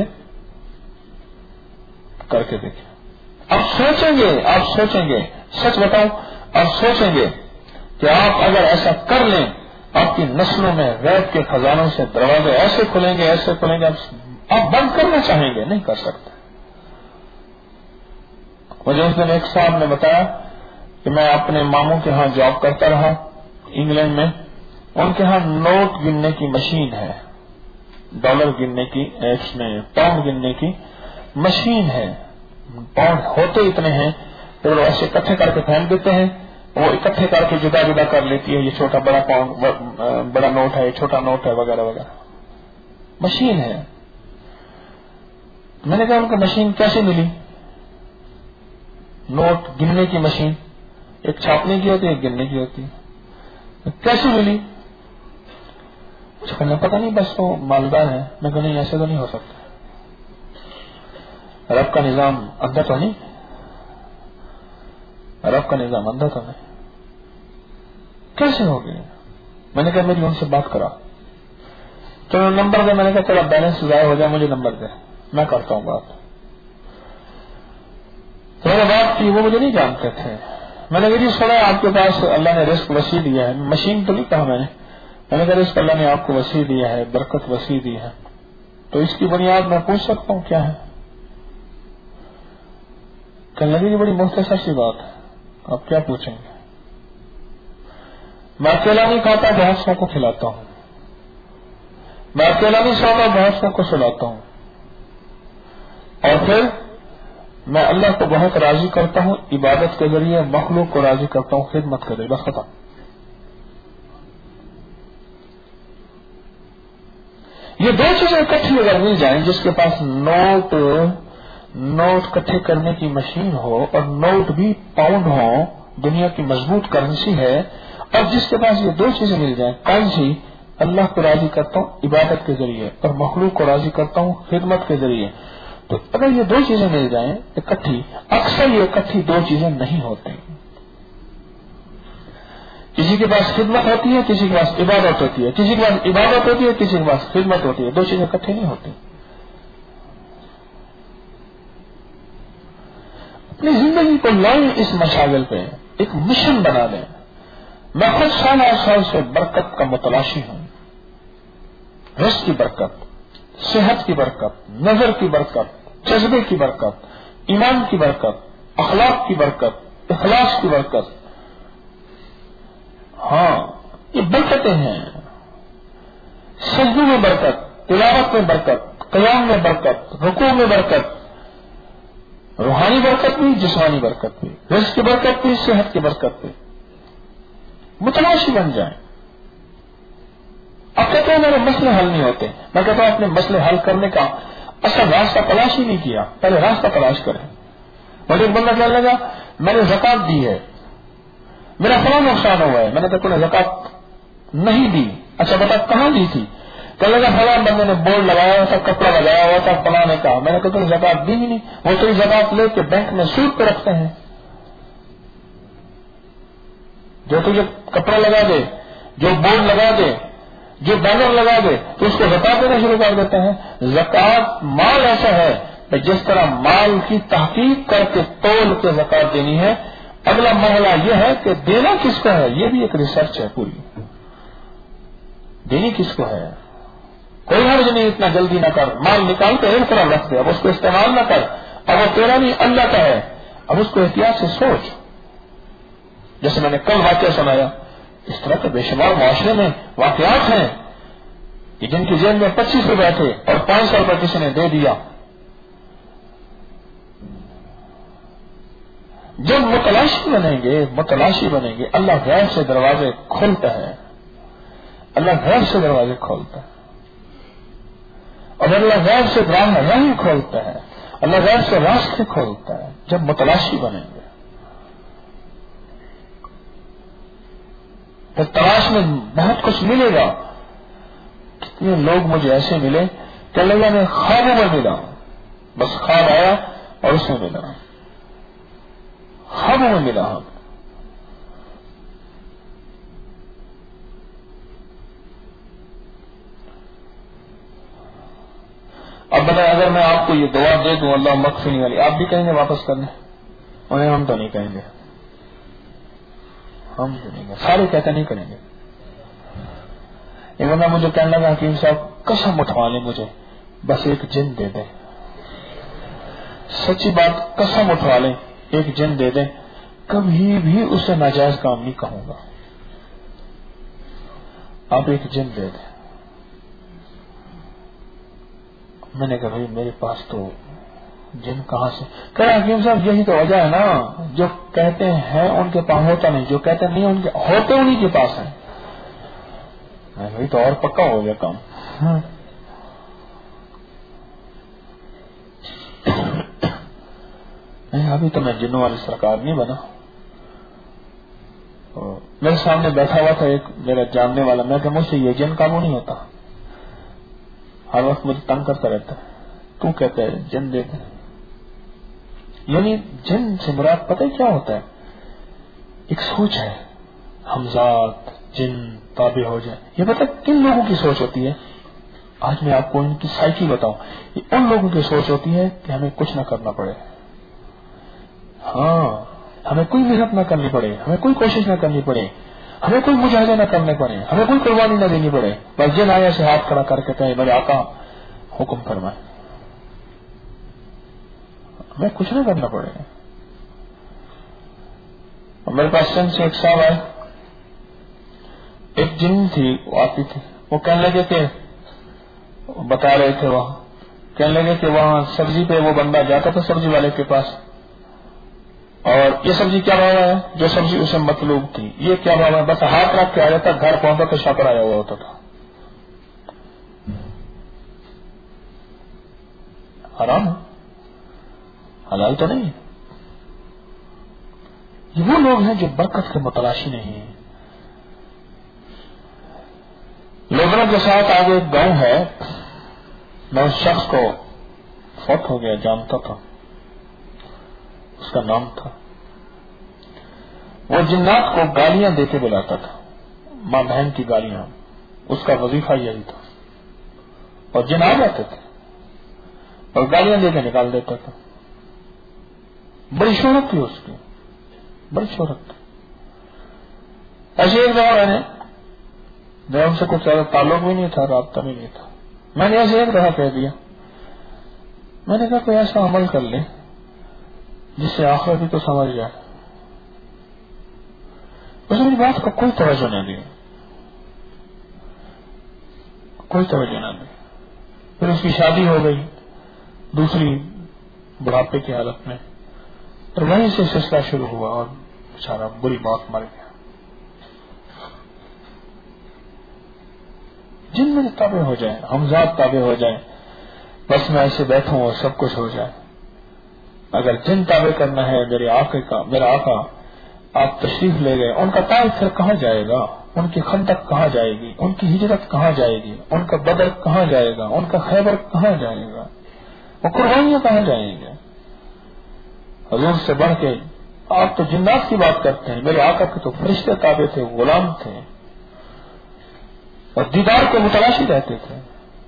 کر کے دیکھیں. اب سوچیں گے آپ سوچیں گے سچ بتاؤں، آپ سوچیں گے کہ آپ اگر ایسا کر لیں، آپ کی نسلوں میں غیب کے خزانوں سے دروازے ایسے کھلیں گے ایسے کھلیں گے، آپ بند کرنا چاہیں گے نہیں کر سکتے. مجھے اس دن ایک صاحب نے بتایا کہ میں اپنے ماموں کے ہاں جاب کرتا رہا انگلینڈ میں، ان کے ہاں نوٹ گننے کی مشین ہے، ڈالر گننے کی، اس میں پاؤنڈ گننے کی مشین ہے. پاؤنڈ ہوتے اتنے ہیں، پھر وہ ایسے اکٹھے کر کے پھینک دیتے ہیں، وہ اکٹھے کر کے جدا جدا کر لیتی ہے، یہ چھوٹا بڑا پاؤنڈ بڑا نوٹ ہے، یہ چھوٹا نوٹ ہے، وغیرہ وغیرہ. مشین ہے. میں نے کہا ان کو مشین کیسے ملی؟ نوٹ گننے کی مشین، ایک چھاپنے کی ہوتی ہے ایک گننے کی ہوتی ہے، کیسے ملی؟ مجھے پتا نہیں، بس وہ مالدار ہے. میں کہا نہیں ایسے تو نہیں ہو سکتا، رب کا نظام اندھا تو نہیں، رب کا نظام اندھا تو نہیں، کیسے ہو گیا؟ میں نے کہا میری ان سے بات کرا، چلو نمبر دے. میں نے کہا چلو بیلنس ضائع ہو جائے مجھے نمبر دے، میں کرتا ہوں بات. تو میں نے بات کی، وہ مجھے نہیں جانتے تھے. میں نے کہا جی سنا آپ کے پاس اللہ نے رزق وسیع دیا ہے، مشین تو نہیں کہا میں نے، میں نے کہا رزق اللہ نے آپ کو وسیع دیا ہے، برکت وسیع دی ہے، تو اس کی بنیاد میں پوچھ سکتا ہوں کیا ہے؟ کہنے لگے کہ بڑی مختصر سی بات ہے، آپ کیا پوچھیں گے؟ میں اکیلا نہیں کھاتا، بہت سو کو کھلاتا ہوں. میں اکیلا نہیں سوتا، بہت سو کو سلاتا ہوں. اور پھر میں اللہ کو بہت راضی کرتا ہوں عبادت کے ذریعے، مخلوق کو راضی کرتا ہوں خدمت کے ذریعے. بس ختم. یہ دو چیزیں اکٹھی اگر مل جائیں، جس کے پاس نوٹ نوٹ اکٹھے کرنے کی مشین ہو اور نوٹ بھی پاؤنڈ ہو، دنیا کی مضبوط کرنسی ہے، اور جس کے پاس یہ دو چیزیں مل جائیں، کون سی؟ اللہ کو راضی کرتا ہوں عبادت کے ذریعے اور مخلوق کو راضی کرتا ہوں خدمت کے ذریعے. تو اگر یہ دو چیزیں مل جائیں اکٹھی، اکثر یہ اکٹھی دو چیزیں نہیں ہوتی. کسی کے پاس خدمت ہوتی ہے، کسی کے پاس عبادت ہوتی ہے، کسی کے پاس عبادت ہوتی ہے، کسی کے پاس خدمت ہوتی ہے، دو چیزیں اکٹھی نہیں ہوتی. اپنی زندگی کو لائیں اس مشاغل پہ، ایک مشن بنا دیں. میں خود سال آٹھ سال سے برکت کا متلاشی ہوں. رزق کی برکت، صحت کی برکت، نظر کی برکت، جذبے کی برکت، ایمان کی برکت، اخلاق کی برکت، اخلاص کی برکت. ہاں یہ برکتیں ہیں. سجدوں میں برکت، تلاوت میں برکت، قیام میں برکت، رکوع میں برکت، روحانی برکت بھی، جسمانی برکت بھی، رزق کی برکت بھی، صحت کی برکت بھی. متلاشی بن جائیں. اب کہتے ہیں میرے مسئلے حل نہیں ہوتے. میں کہتا ہوں اپنے مسئلے حل کرنے کا اصل راستہ تلاش ہی نہیں کیا. پہلے راستہ تلاش کریں. اور ایک بندہ کہنے لگا میں نے زکات دی ہے، میرا فلاں نقصان ہوا ہے. میں نے کہا زکات نہیں دی. اچھا بتا کہاں دی تھی؟ کہنے لگا فلاں بندے نے بورڈ لگایا ہوا تھا، کپڑا لگایا ہوا تھا، فلاں نے کہا. میں نے کہا زکات دی ہی نہیں. وہ تو زکات لے کے بینک میں سود پہ رکھتے ہیں. جو تجھے کپڑا لگا دے، جو بورڈ لگا دے، جو بینر لگا دے تو اس کو زکات دینا شروع کر دیتے ہیں. زکات مال ایسا ہے کہ جس طرح مال کی تحقیق کر کے تول کے زکات دینی ہے، اگلا مرحلہ یہ ہے کہ دینا کس کو ہے. یہ بھی ایک ریسرچ ہے پوری. دینی کس کو ہے. کوئی حرج نہیں، اتنا جلدی نہ کر. مال نکال کے ایک طرف رکھ دے، اب اس کو استعمال نہ کر. اب وہ تیرا نہیں اللہ کا ہے. اب اس کو احتیاط سے سوچ. جیسے میں نے کل واقعہ سنایا، اس طرح کے بے شمار معاشرے میں واقعات ہیں کہ جن کی جیب میں پچیس روپئے تھے اور پانچ سو روپئے کسی نے دے دیا. جب متلاشی بنیں گے متلاشی بنیں گے اللہ غیب سے دروازے کھولتا ہے. اللہ غیب سے دروازے کھولتا ہے. اور اللہ غیب سے راہ کھولتا ہے. اللہ غیب سے راستے کھولتا ہے. جب متلاشی بنیں گے تو تلاش میں بہت کچھ ملے گا. کتنے لوگ مجھے ایسے ملے کہ اللہ میں خوابوں میں ملا، بس خواب آیا اور اس میں ملا، خوابوں میں ملا. ہم اب بتائیں اگر میں آپ کو یہ دعا دے دوں اللہ مغفرنی والی، آپ بھی کہیں گے واپس کرنے؟ انہیں ہم تو نہیں کہیں گے. ہم تو نہیں گے. سارے کہتے نہیں کریں گے. ایک بندہ مجھے کہنے لگا حکیم صاحب قسم اٹھوا لیں مجھے بس ایک جن دے دیں. سچی بات، قسم اٹھوا لیں ایک جن دے دیں، کبھی بھی اسے ناجائز کام نہیں کہوں گا. آپ ایک جن دے دیں. میں نے کہا بھائی میرے پاس تو جن کہاں سے؟ کہ حکیم صاحب یہی تو وجہ ہے نا، جو کہتے ہیں ان کے پاس ہوتا نہیں، جو کہتے نہیں ان کے ہوتے انہیں کے پاس ہیں. وہی تو اور پکا ہو گیا کام. نہیں ابھی تو میں جنوں والی سرکار نہیں بنا. میرے سامنے بیٹھا ہوا تھا ایک میرا جاننے والا، میں کہ مجھ سے یہ جن کام نہیں ہوتا، ہر وقت مجھے تنگ کرتا رہتا ہے. تو کہتا ہے جن دے دیں. یعنی جن سے مراد پتہ کیا ہوتا ہے؟ ایک سوچ ہے، ہمزاد جن تابع ہو جائے. یہ پتہ کن لوگوں کی سوچ ہوتی ہے؟ آج میں آپ کو ان کی سائیکی بتاؤں. یہ ان لوگوں کی سوچ ہوتی ہے کہ ہمیں کچھ نہ کرنا پڑے، ہاں ہمیں کوئی محنت نہ کرنی پڑے، ہمیں کوئی کوشش نہ کرنی پڑے، ہمیں کوئی مجاہدے نہ کرنے پڑے، ہمیں کوئی قربانی نہ دینی پڑے. بس جن آیا سے ہاتھ کھڑا کر کے کہے میرے آقا حکم فرمائے، ہمیں کچھ نہ کرنا پڑے. اور میرے پاس سن سے ایک صاحب آئے، ایک جن تھی وہ آتی تھی. وہ کہنے لگے کہ بتا رہے تھے وہاں، کہنے لگے کہ وہاں سبزی پہ وہ بندہ جاتا تھا سبزی والے کے پاس، اور یہ سبزی کیا بھاؤ ہے؟ جو سبزی اسے مطلوب تھی یہ کیا بھاؤ ہے؟ بس ہاتھ رکھ کے آ جاتا، گھر پہنچا تو شاکر آیا ہوا ہوتا تھا. حرام ہے، حلال تو نہیں. یہ وہ لوگ ہیں جو برکت کے متلاشی نہیں ہیں. لوگوں کے ساتھ آگے ایک گاؤں ہے، میں اس شخص کو فوت ہو گیا جانتا تھا، اس کا نام تھا. وہ جنات کو گالیاں دیتے بلاتا تھا، ماں بہن کی گالیاں، اس کا وظیفہ یہی تھا. اور جن آ جاتے تھے اور گالیاں دے کے نکال دیتا تھا. بڑی شہرت تھی اس کی، بڑی شہرت تھی. ایسے ایک دفعہ میں نے میں ان سے کچھ زیادہ تعلق بھی نہیں تھا، رابطہ بھی نہیں تھا، میں نے ایسے ایک دفعہ کہہ دیا، میں نے کہا کوئی ایسا عمل کر لے جس سے آخرت بھی تو سمجھ جائے. اس نے میری بات کو کوئی توجہ نہیں دی، کوئی توجہ نہ دی. پھر اس کی شادی ہو گئی دوسری بڑھاپے کی حالت میں، اور وہیں سے سلسلہ شروع ہوا اور بیچارہ بری موت مر گیا. جن میں تابع ہو جائیں، ہم ذات تابع ہو جائیں، بس میں ایسے بیٹھوں اور سب کچھ ہو جائے. اگر جن تابع کرنا ہے میرے آقا کا، میرا آقا آپ تشریف لے گئے، ان کا طائف پھر کہاں جائے گا؟ ان کی خندق کہاں جائے گی؟ ان کی ہجرت کہاں جائے گی؟ ان کا بدر کہاں جائے گا؟ ان کا خیبر کہاں جائے گا؟ وہ قربانیاں کہاں جائیں گے؟ حضور سے بڑھ کے آپ تو جنات کی بات کرتے ہیں، میرے آقا کے تو فرشتے تابع تھے، غلام تھے اور دیدار کو متلاشی رہتے تھے.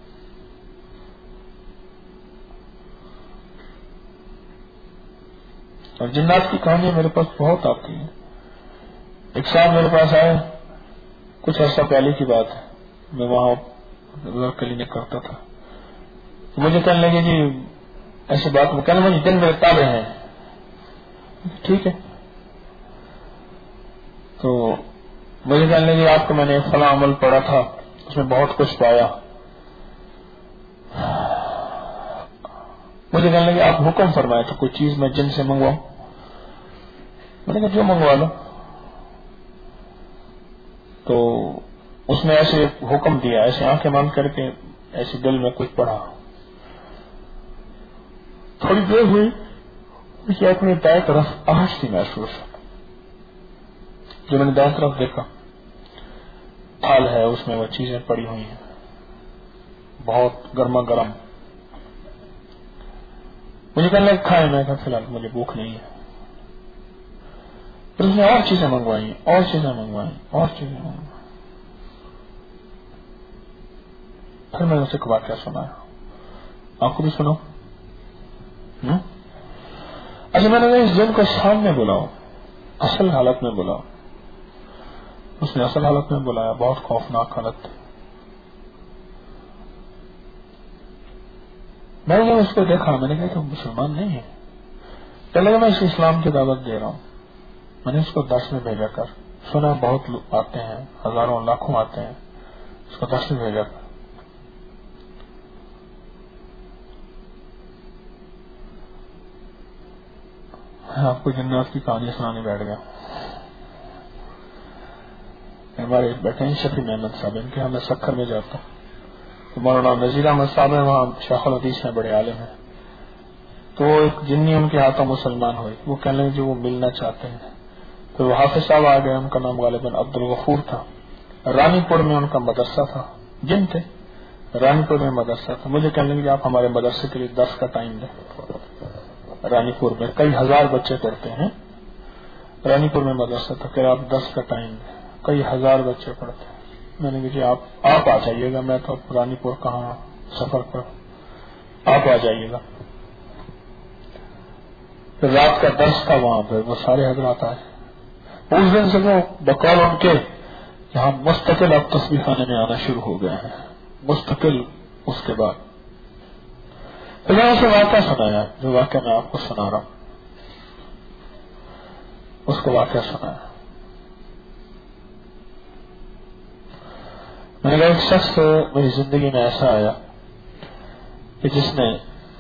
اور جنات کی کہانی میرے پاس بہت آتی ہے. ایک صاحب میرے پاس آئے، کچھ عرصہ پہلے کی بات ہے، میں وہاں کلینک کرتا تھا. مجھے کہنے لگے جی ایسی بات میں کہنا مجھے دن میں تابع ہیں. ٹھیک ہے، تو مجھے کہنے لگے آپ کو میں نے فلاں عمل پڑھا تھا، اس میں بہت کچھ پایا. مجھے کہنے لگے آپ حکم فرمائے تو کوئی چیز میں جن سے منگواؤں. میں نے کہا جو منگوا لو. تو اس نے ایسے حکم دیا، ایسے آنکھیں بند کر کے ایسے دل میں کچھ پڑھا. تھوڑی دیر ہوئی، مجھے اپنی دائیں طرف آہش سی محسوس. جو میں نے دائیں طرف دیکھا، تھال ہے، اس میں وہ چیزیں پڑی ہوئی ہیں بہت گرما گرم. مجھے کہنے لگا کھائے. میں کہا فی الحال مجھے بھوک نہیں ہے. پھر اس نے اور چیزیں منگوائی، اور چیزیں منگوائی، اور چیزیں منگوائی. پھر میں نے اسے واقعہ سنایا. آپ کو بھی سنو. اچھا میں نے کہا اس جن کو سامنے بلاؤ، اصل حالت میں بلاؤ. اس نے اصل حالت میں بلایا، بہت خوفناک حالت تھی. میں نے اس کو دیکھا، میں نے کہا کہ مسلمان نہیں ہے. کہنے لگا میں اس اسلام کی دعوت دے رہا ہوں. میں نے اس کو دس میں بھیجا کر، سنا بہت لوگ آتے ہیں، ہزاروں لاکھوں آتے ہیں، اس کو دس میں بھیجا کر. آپ کو جنات کی کہانی سنانے بیٹھ گیا. ہمارے بیٹھے ہیں شفیع محمد صاحب، ان کے ہم میں سکھر میں جاتا ہوں. مولانا نذیر احمد صاحب ہیں، وہاں شیخ الحدیث ہیں، بڑے عالم ہیں. تو ایک جنی ان کے ہاتھوں مسلمان ہوئی. وہ کہنے لگے جو وہ ملنا چاہتے ہیں. پھر وہ حافظ صاحب آ گئے، ان کا نام غالباً عبد الغفور تھا. رانی پور میں ان کا مدرسہ تھا، جن تھے رانی پور میں مدرسہ تھا. مجھے کہنے لگے آپ ہمارے مدرسے کے لیے دس کا ٹائم دیں. رانی پور میں کئی ہزار بچے پڑھتے ہیں، رانی پور میں مدرسہ تھا. کہ آپ دس کا ٹائم دیں، کئی ہزار بچے پڑھتے ہیں. میں نے کہا جی آپ آپ آ جائیے گا، میں تو رانی پور کہاں سفر پر، آپ آ جائیے گا. پھر رات کا درس تھا وہاں پہ، وہ سارے حضرات آئے. اس دن سے وہ بقول ان کے یہاں مستقل اب تسبیح خانے میں آنا شروع ہو گئے ہیں، مستقل. اس کے بعد پھر میں اسے واقعہ سنایا، جو واقعہ میں آپ کو سنا رہا ہوں، اس کو واقعہ سنایا. میں نے کہا ایک شخص میری زندگی میں ایسا آیا کہ جس نے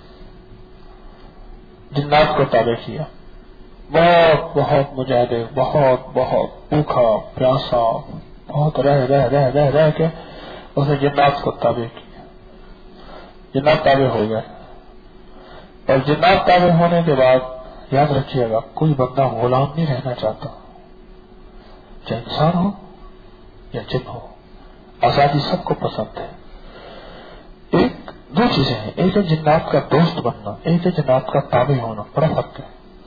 جنات کو تابع کیا. بہت بہت مجاہدے، بہت بہت بھوکا پیاسا، بہت رہ رہ رہ رہ رہ کے اس نے جنات کو تابع کیا. جنات تابع ہو گئے. اور جنات تابع ہونے کے بعد یاد رکھیے گا کوئی بندہ غلام نہیں رہنا چاہتا، چاہے انسان ہو یا جن ہو. آزادی سب کو پسند ہے. ایک دو چیزیں ہیں، ایک ہے جنات کا دوست بننا، ایک ہے جنات کا تابع ہونا. بڑا فرق ہے.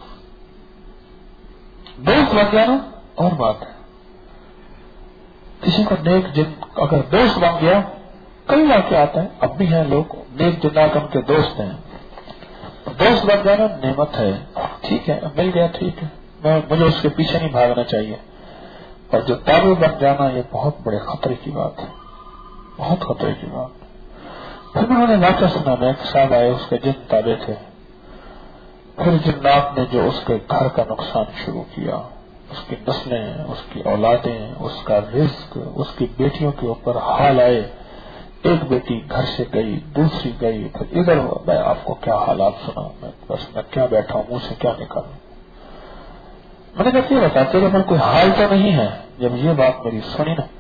دوست بن جانا اور بات ہے. کسی کو نیک جن اگر دوست بن گیا، کئی واقعات ہیں، اب بھی ہیں لوگ نیک جنات ان کے دوست ہیں. دوست بن جانا نعمت ہے. ٹھیک ہے مل گیا، ٹھیک ہے، میں مجھے اس کے پیچھے نہیں بھاگنا چاہیے. اور جو تابع بن جانا یہ بہت بڑے خطرے کی بات ہے، بہت خطرے کی بات. پھر انہوں نے واقعہ سنا، میں ایک صاحب آئے، اس کے جن تابع تھے. پھر جنات نے جو اس کے گھر کا نقصان شروع کیا، اس کی نسلیں، اس کی اولادیں، اس کا رزق، اس کی بیٹیوں کے اوپر حال آئے ایک بیٹی گھر سے گئی، دوسری گئی، پھر ادھر میں آپ کو کیا حالات سناؤں، میں بس میں کیا بیٹھا ہوں، منہ سے کیا نکالوں. میں نے کہا یہ بتاتے کہ کوئی حال تو نہیں ہے. جب یہ بات میری سنی نا،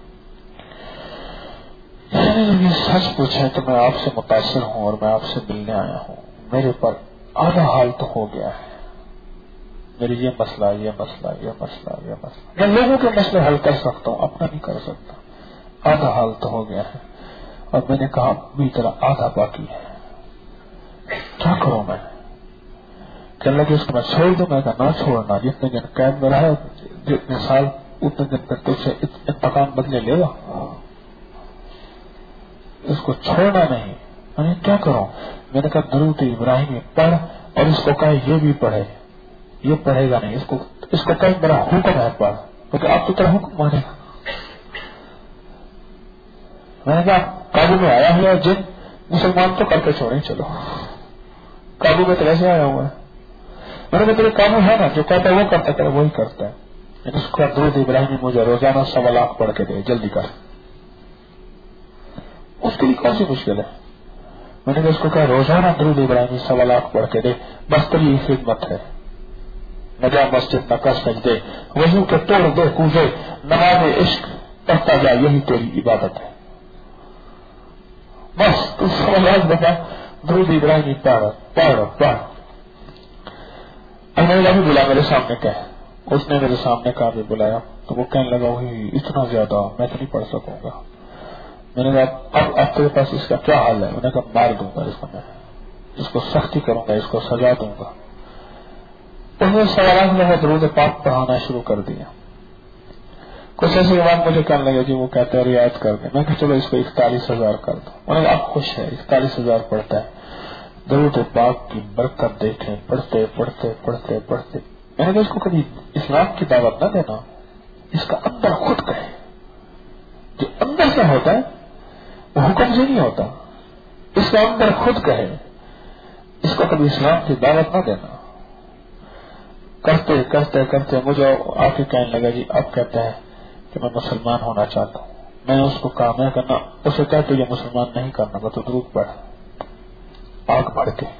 میں نے جب یہ سچ پوچھا تو میں آپ سے متاثر ہوں اور میں آپ سے ملنے آیا ہوں. میرے پر آدھا حال تو ہو گیا ہے. میری یہ مسئلہ یہ مسئلہ یہ مسئلہ یہ مسئلہ میں لوگوں کے مسئلے حل کر سکتا ہوں، اپنا نہیں کر سکتا. آدھا حال تو ہو گیا ہے. اور میں نے کہا بھی طرح آدھا باقی ہے، کیا کروں میں؟ کہ اللہ کہ اس کو میں چھوڑ دوں. میں کہا نہ چھوڑنا، جتنے دن قید میں رہا جتنے سال اتنے دن تک تجھ سے انتقام بدلے لے گا. اس کو چھوڑنا نہیں. میں نے کیا کروں؟ میں نے کہا درود ابراہیم پڑھ، اور اس کو کہا یہ بھی پڑھے. یہ پڑھے گا نہیں، اس کو اس کو کہیں میرا حکم ہے پڑھ، کیونکہ آپ کی طرح حکم مانے گا. میں نے کہا قابو میں آیا ہوا جن مسلمان تو کر کے چھوڑیں، چلو قابو میں تو ویسے آیا ہوا ہے. میں نے کہا تیرے قابو ہے نا، جو کہتا ہے وہ کرتا ہے وہی کرتا ہے. اس کو درود ابراہیم مجھے روزانہ سوا لاکھ پڑھ کے دے، جلدی کر. اس کے لیے کون سی مشکل ہے؟ میں نے کہا اس کو کہا روزانہ درود ابراہیم سوا لاکھ پڑھ کے دے، بس تیری خدمت ہے. نہ جا مسجد نہ کر سجدے، وضو کے توڑ دے کوزے، نماز عشق پڑھتا جا، یہی تیری عبادت ہے. بس تو سوا لاکھ بتا درود ابراہیم پڑھ پڑھ پڑھ. اللہ بھی بلا میرے سامنے کہ اس نے میرے سامنے کہا بھی بلایا تو وہ کہنے لگا وہی اتنا زیادہ میں تو نہیں پڑھ سکوں گا. میں نے کہا اب اب تیرے پاس اس کا کیا حال ہے؟ میں نے کہا مار دوں گا اس کو، میں اس کو سختی کروں گا، اس کو سزا دوں گا. انہوں نے سوالات میں درود پاک پڑھانا شروع کر دیا. کچھ ایسے کے بعد مجھے کہنے لگے جی وہ کہتے ہیں رعایت کر دیں. میں کہ چلو اس کو اکتالیس ہزار کر دو. انہوں نے کہا اب خوش ہے، اکتالیس ہزار پڑھتا ہے. درود پاک کی برکت دیکھیں، پڑھتے پڑھتے پڑھتے پڑھتے. میں نے کہا اس کو کبھی اسلام کی دعوت نہ دینا، اس کا اندر خود کہے. جو اندر سے ہوتا ہے وہ حکم سے نہیں ہوتا، اس کا اندر خود کہے. اس کو کبھی اسلام کی دعوت نہ دینا. کرتے کرتے کرتے مجھے آ کے کہنے لگا جی اب کہتے ہیں کہ میں مسلمان ہونا چاہتا ہوں. میں نے اس کو کہا میں کرنا، اسے کہتے یہ مسلمان نہیں کرنا، میں تو درود پڑھ. آگ بڑھ کے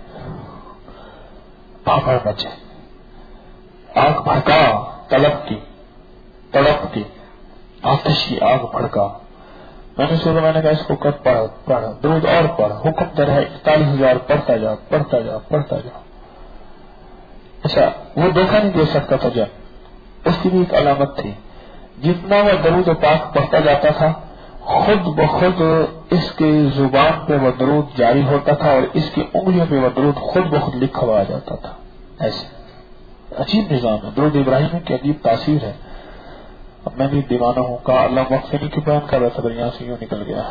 بھاپڑ بچے، آگ بھڑکا، طلب کی تڑپ کی آتش کی آگ بھڑکا. میں نے سوچا، میں نے کہا اس کو کب پڑھ پڑھ درود اور پڑھ، حکم در ہے اکتالیس ہزار پڑھتا جا پڑھتا جا پڑھتا جا. اچھا وہ دیکھا نہیں دے سکتا تھا جب اس کی بھی ایک علامت تھی، جتنا وہ درود پاک پڑھتا جاتا تھا خود بخود اس کی زبان پہ وہ درود جاری ہوتا تھا اور اس کی انگلیوں پہ وہ درود خود بخود لکھا ہوا جاتا تھا. ایسے عجیب نظام ہے. درود ابراہیم کی عجیب تاثیر ہے. اب میں بھی دیوانہ ہوں، کہا اللہ وقت نہیں کی بیان کر رہا تھا، یہاں سے یوں نکل گیا.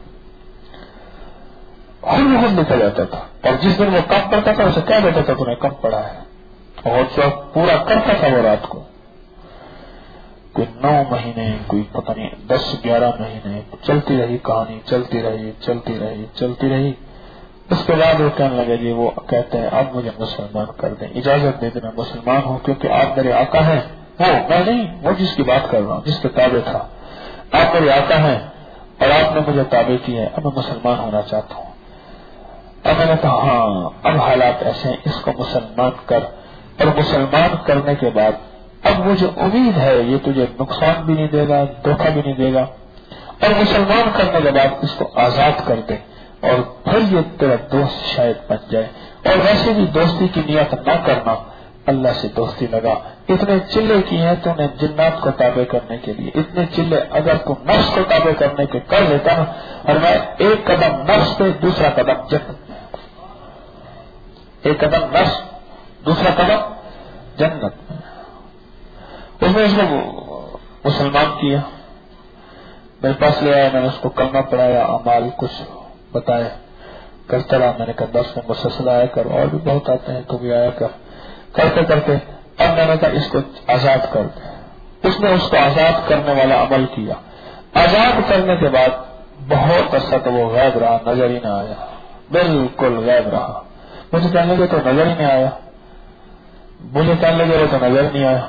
خود بخود لکھا جاتا تھا. اور جس دن وہ کم پڑھتا تھا اسے کہہ دیتا تھا تو نے کم پڑھا ہے، اور جو پورا کرتا تھا وہ رات کو کوئی نو مہینے کوئی پتہ نہیں دس گیارہ مہینے چلتی رہی کہانی، چلتی رہی چلتی رہی چلتی رہی. اس کے بعد وہ کہنے لگے جی وہ کہتے ہیں اب مجھے مسلمان کر دیں، اجازت دے دیں میں مسلمان ہوں، کیونکہ آپ میرے آقا ہیں. وہ میں نہیں، وہ جس کی بات کر رہا ہوں جس کے تابع تھا. آپ میرے آقا ہیں اور آپ نے مجھے تابع کی ہے، اب میں مسلمان ہونا چاہتا ہوں. اب میں نے کہا ہاں اب حالات ایسے ہیں، اس کو مسلمان کر. اور مسلمان کرنے کے بعد اب وہ جو امید ہے یہ تجھے نقصان بھی نہیں دے گا، دھوکہ بھی نہیں دے گا. اور مسلمان کرنے کے بعد اس کو آزاد کر دے اور پھر یہ تیرا دوست شاید بن جائے. اور ویسے بھی دوستی کی نیت نہ کرنا، اللہ سے دوستی لگا. اتنے چلے کیے ہیں تو نے جنات کو تابع کرنے کے لیے، اتنے چلے اگر تو نفس کو تابع کرنے کے کر لیتا نا، اور میں ایک قدم نفس پہ دوسرا قدم جنت میں، ایک قدم نفس دوسرا قدم جنت میں. اس نے اس کو مسلمان کیا، میرے پاس لے آیا، میں نے اس کو کلمہ پڑھایا، اعمال کچھ بتایا، کرتا رہا. میں نے کہا دس میں مسلسل آیا کر، اور بھی بہت آتے ہیں تو بھی آیا کر. کرتے کرتے اب میں نے کہا اس کو آزاد کر دے. اس نے اس کو آزاد کرنے والا عمل کیا. آزاد کرنے کے بعد بہت عرصہ تو وہ غائب رہا، نظر ہی نہ آیا، بالکل غائب رہا. مجھے کہنے لگے تو نظر ہی نہیں آیا، مجھے کہنے لگے تو نظر نہیں آیا.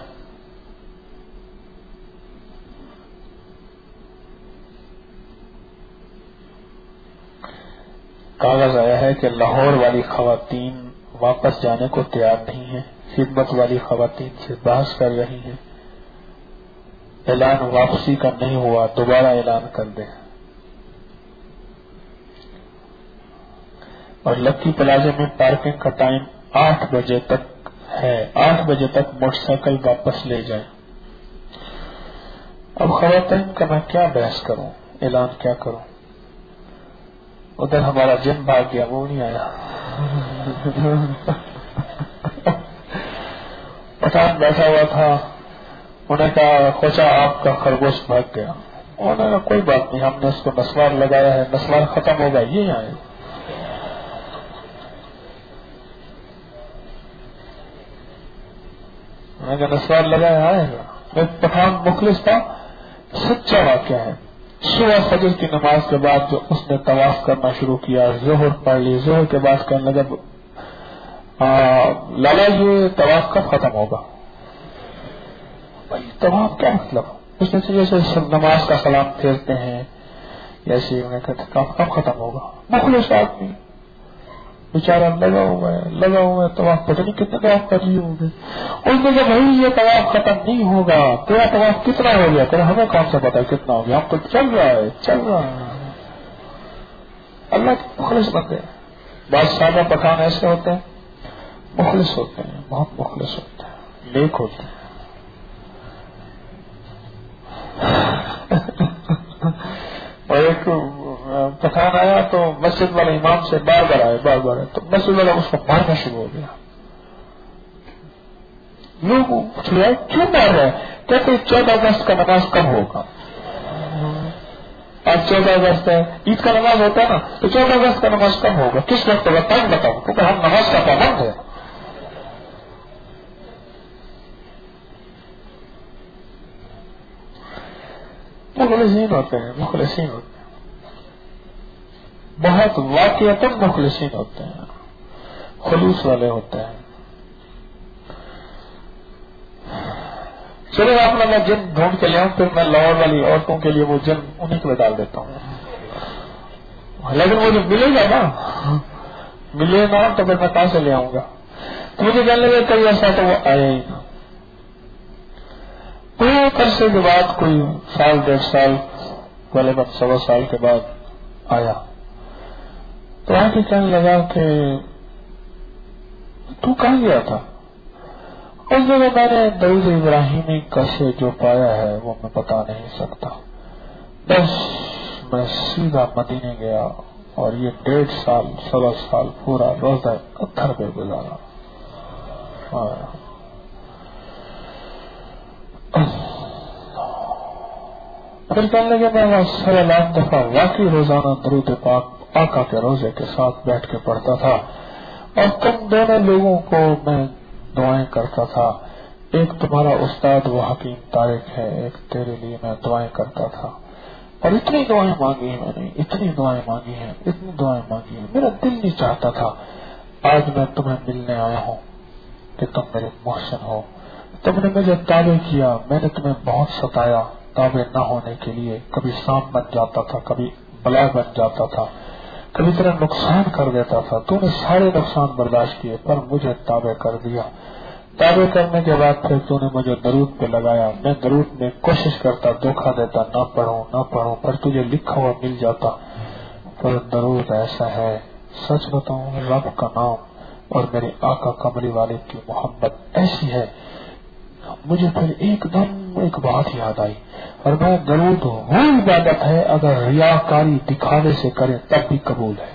کاغذ آیا ہے کہ لاہور والی خواتین واپس جانے کو تیار نہیں ہیں، خدمت والی خواتین سے بحث کر رہی ہیں، اعلان واپسی کا نہیں ہوا، دوبارہ اعلان کر دیں۔ اور لکی پلازے میں پارکنگ کا ٹائم آٹھ بجے تک ہے، آٹھ بجے تک موٹر سائیکل واپس لے جائیں۔ اب خواتین کا میں کیا بحث کروں، اعلان کیا کروں؟ ادھر ہمارا جن بھاگ گیا، وہ نہیں آیا۔ پٹھان بیٹھا ہوا تھا، انہوں نے کہا خوشا آپ کا خرگوش بھاگ گیا۔ انہوں نے کہا کوئی بات نہیں، ہم نے اس کو نسوار لگایا ہے، نسوار ختم ہوگا یہ آئے۔ میں کہا نسوار لگایا آئے گا۔ ایک پٹھان مخلص تھا، سچا واقعہ ہے، صبح فجر کی نماز کے بعد جو اس نے طواف کرنا شروع کیا، ظہر پڑھ لی، ظہر کے بعد کہنے لگا لالا یہ طواف کب ختم ہوگا؟ بھائی طواف کیا مطلب؟ اس نے جیسے نماز کا سلام پھیرتے ہیں ایسے انہیں کہتے کب ختم ہوگا؟ مخلص آدمی بیچارہ لگا ہوا ہے لگا ہوا ہے طواف، پتہ نہیں کتنے طواف کر لیے ہوں گے۔ اس نے کہا بھائی یہ طواف ختم نہیں ہوگا، تیرا طواف کتنا ہو گیا؟ کہ ہمیں کون سا پتا کتنا ہو گیا، ہم تو چل رہا ہے چل رہا ہے۔ اللہ کے مخلص بندے ہیں، بعض سادہ پٹھان ایسے ہوتے ہیں، مخلص ہوتے ہیں، بہت مخلص ہوتے ہیں، نیک ہوتے ہیں۔ اور ایک پٹھان آیا تو مسجد والے امام سے بار بار آئے بار بار آئے تو مسجد والا اس کو مارنا شروع ہو گیا۔ لوگ کیوں مار رہے ہیں؟ کہتے چودہ اگست کا نماز کب ہوگا؟ آج چودہ اگست ہے، عید کا نماز ہوتا ہے نا، تو چودہ اگست کا نماز کب ہوگا؟ کس وقت ہوگا؟ ٹائم بتاؤ، کیونکہ ہم نماز کا پابند ہے۔ مخلصین ہوتے ہیں، مخلصین ہوتے ہیں، بہت واقعتاً مخلصین ہوتے ہیں، خلوص والے ہوتے ہیں۔ چلے آپ نے میں جن ڈھونڈ کے لے آؤں، پھر میں لاہور والی عورتوں کے لیے وہ جن انہیں کو ڈال دیتا ہوں، لیکن وہ جو ملے گا نا، ملے گا تو پھر میں کہاں سے لے آؤں گا؟ تو مجھے کہنے لگے کئی ایسا تو وہ آیا ہی نا۔ کوئی عرصے کے بعد، کوئی سال ڈیڑھ سال غالباً سوا سال کے بعد آیا تو آ کے کہنے لگا کہ تو کہاں گیا تھا؟ اس جگہ میں نے درود ابراہیمی کا سے جو پایا ہے وہ میں بتا نہیں سکتا، بس میں سیدھا مدینے گیا اور یہ ڈیڑھ سال سوا سال پورا روزہ اطہر پہ گزارا۔ پھر کہنے لگے میں سوا لاکھ دفعہ واقعی روزانہ درود پاک آقا کے روزے کے ساتھ بیٹھ کے پڑھتا تھا، اور تم دونوں لوگوں کو میں دعائیں کرتا تھا، ایک تمہارا استاد وہ حکیم طارق ہے، ایک تیرے لیے میں دعائیں کرتا تھا، اور اتنی دعائیں مانگی ہیں میں نے، اتنی دعائیں مانگی ہیں اتنی دعائیں مانگی ہیں، میرا دل نہیں چاہتا تھا۔ آج میں تمہیں ملنے آیا ہوں کہ تم میرے محسن ہو، تم نے مجھے تابع کیا، میں نے تمہیں بہت ستایا تابع نہ ہونے کے لیے، کبھی سانپ بن جاتا تھا، کبھی بلا بن جاتا تھا، کبھی طرح نقصان کر دیتا تھا، تو نے سارے نقصان برداشت کیے پر مجھے تابع کر دیا۔ تابع کرنے کے بعد پھر تو نے مجھے درود پہ لگایا، میں درود میں کوشش کرتا دھوکہ دیتا، نہ پڑھوں نہ پڑھوں، پر تجھے لکھا ہوا مل جاتا۔ پر درود ایسا ہے، سچ بتاؤں رب کا نام اور میرے آقا کملی والے کی محبت ایسی ہے، مجھے پھر ایک دم ایک بات یاد آئی، اور میں درود وہ عبادت ہے اگر ریاکاری دکھانے سے کرے تب بھی قبول ہے۔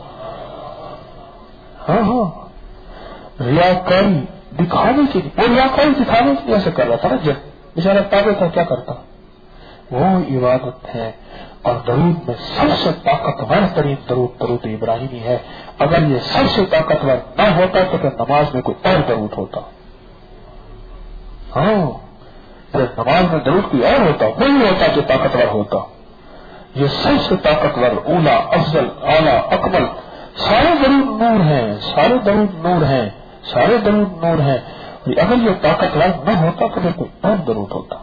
ہاں ہاں ریاکاری دکھانے کے لیے، وہ ریاکاری دکھانے کے لیے ایسے کر رہا تھا نا، جب بیچارہ تابع تھا کیا کرتا، وہ عبادت ہے۔ اور درود میں سب سے طاقتور ترین درود درود ابراہیمی ہے، اگر یہ سب سے طاقتور نہ ہوتا تو پھر نماز میں کوئی اور درود ہوتا، ہاں پھر نماز میں درود کوئی اور ہوتا، وہی ہوتا جو طاقتور ہوتا۔ یہ سب سے طاقتور، اولا، افضل، اعلیٰ، اکمل، سارے درود نور ہیں، سارے درود نور ہیں، سارے درود نور ہیں، اگر یہ طاقتور نہ ہوتا تو پھر کوئی اور درود ہوتا۔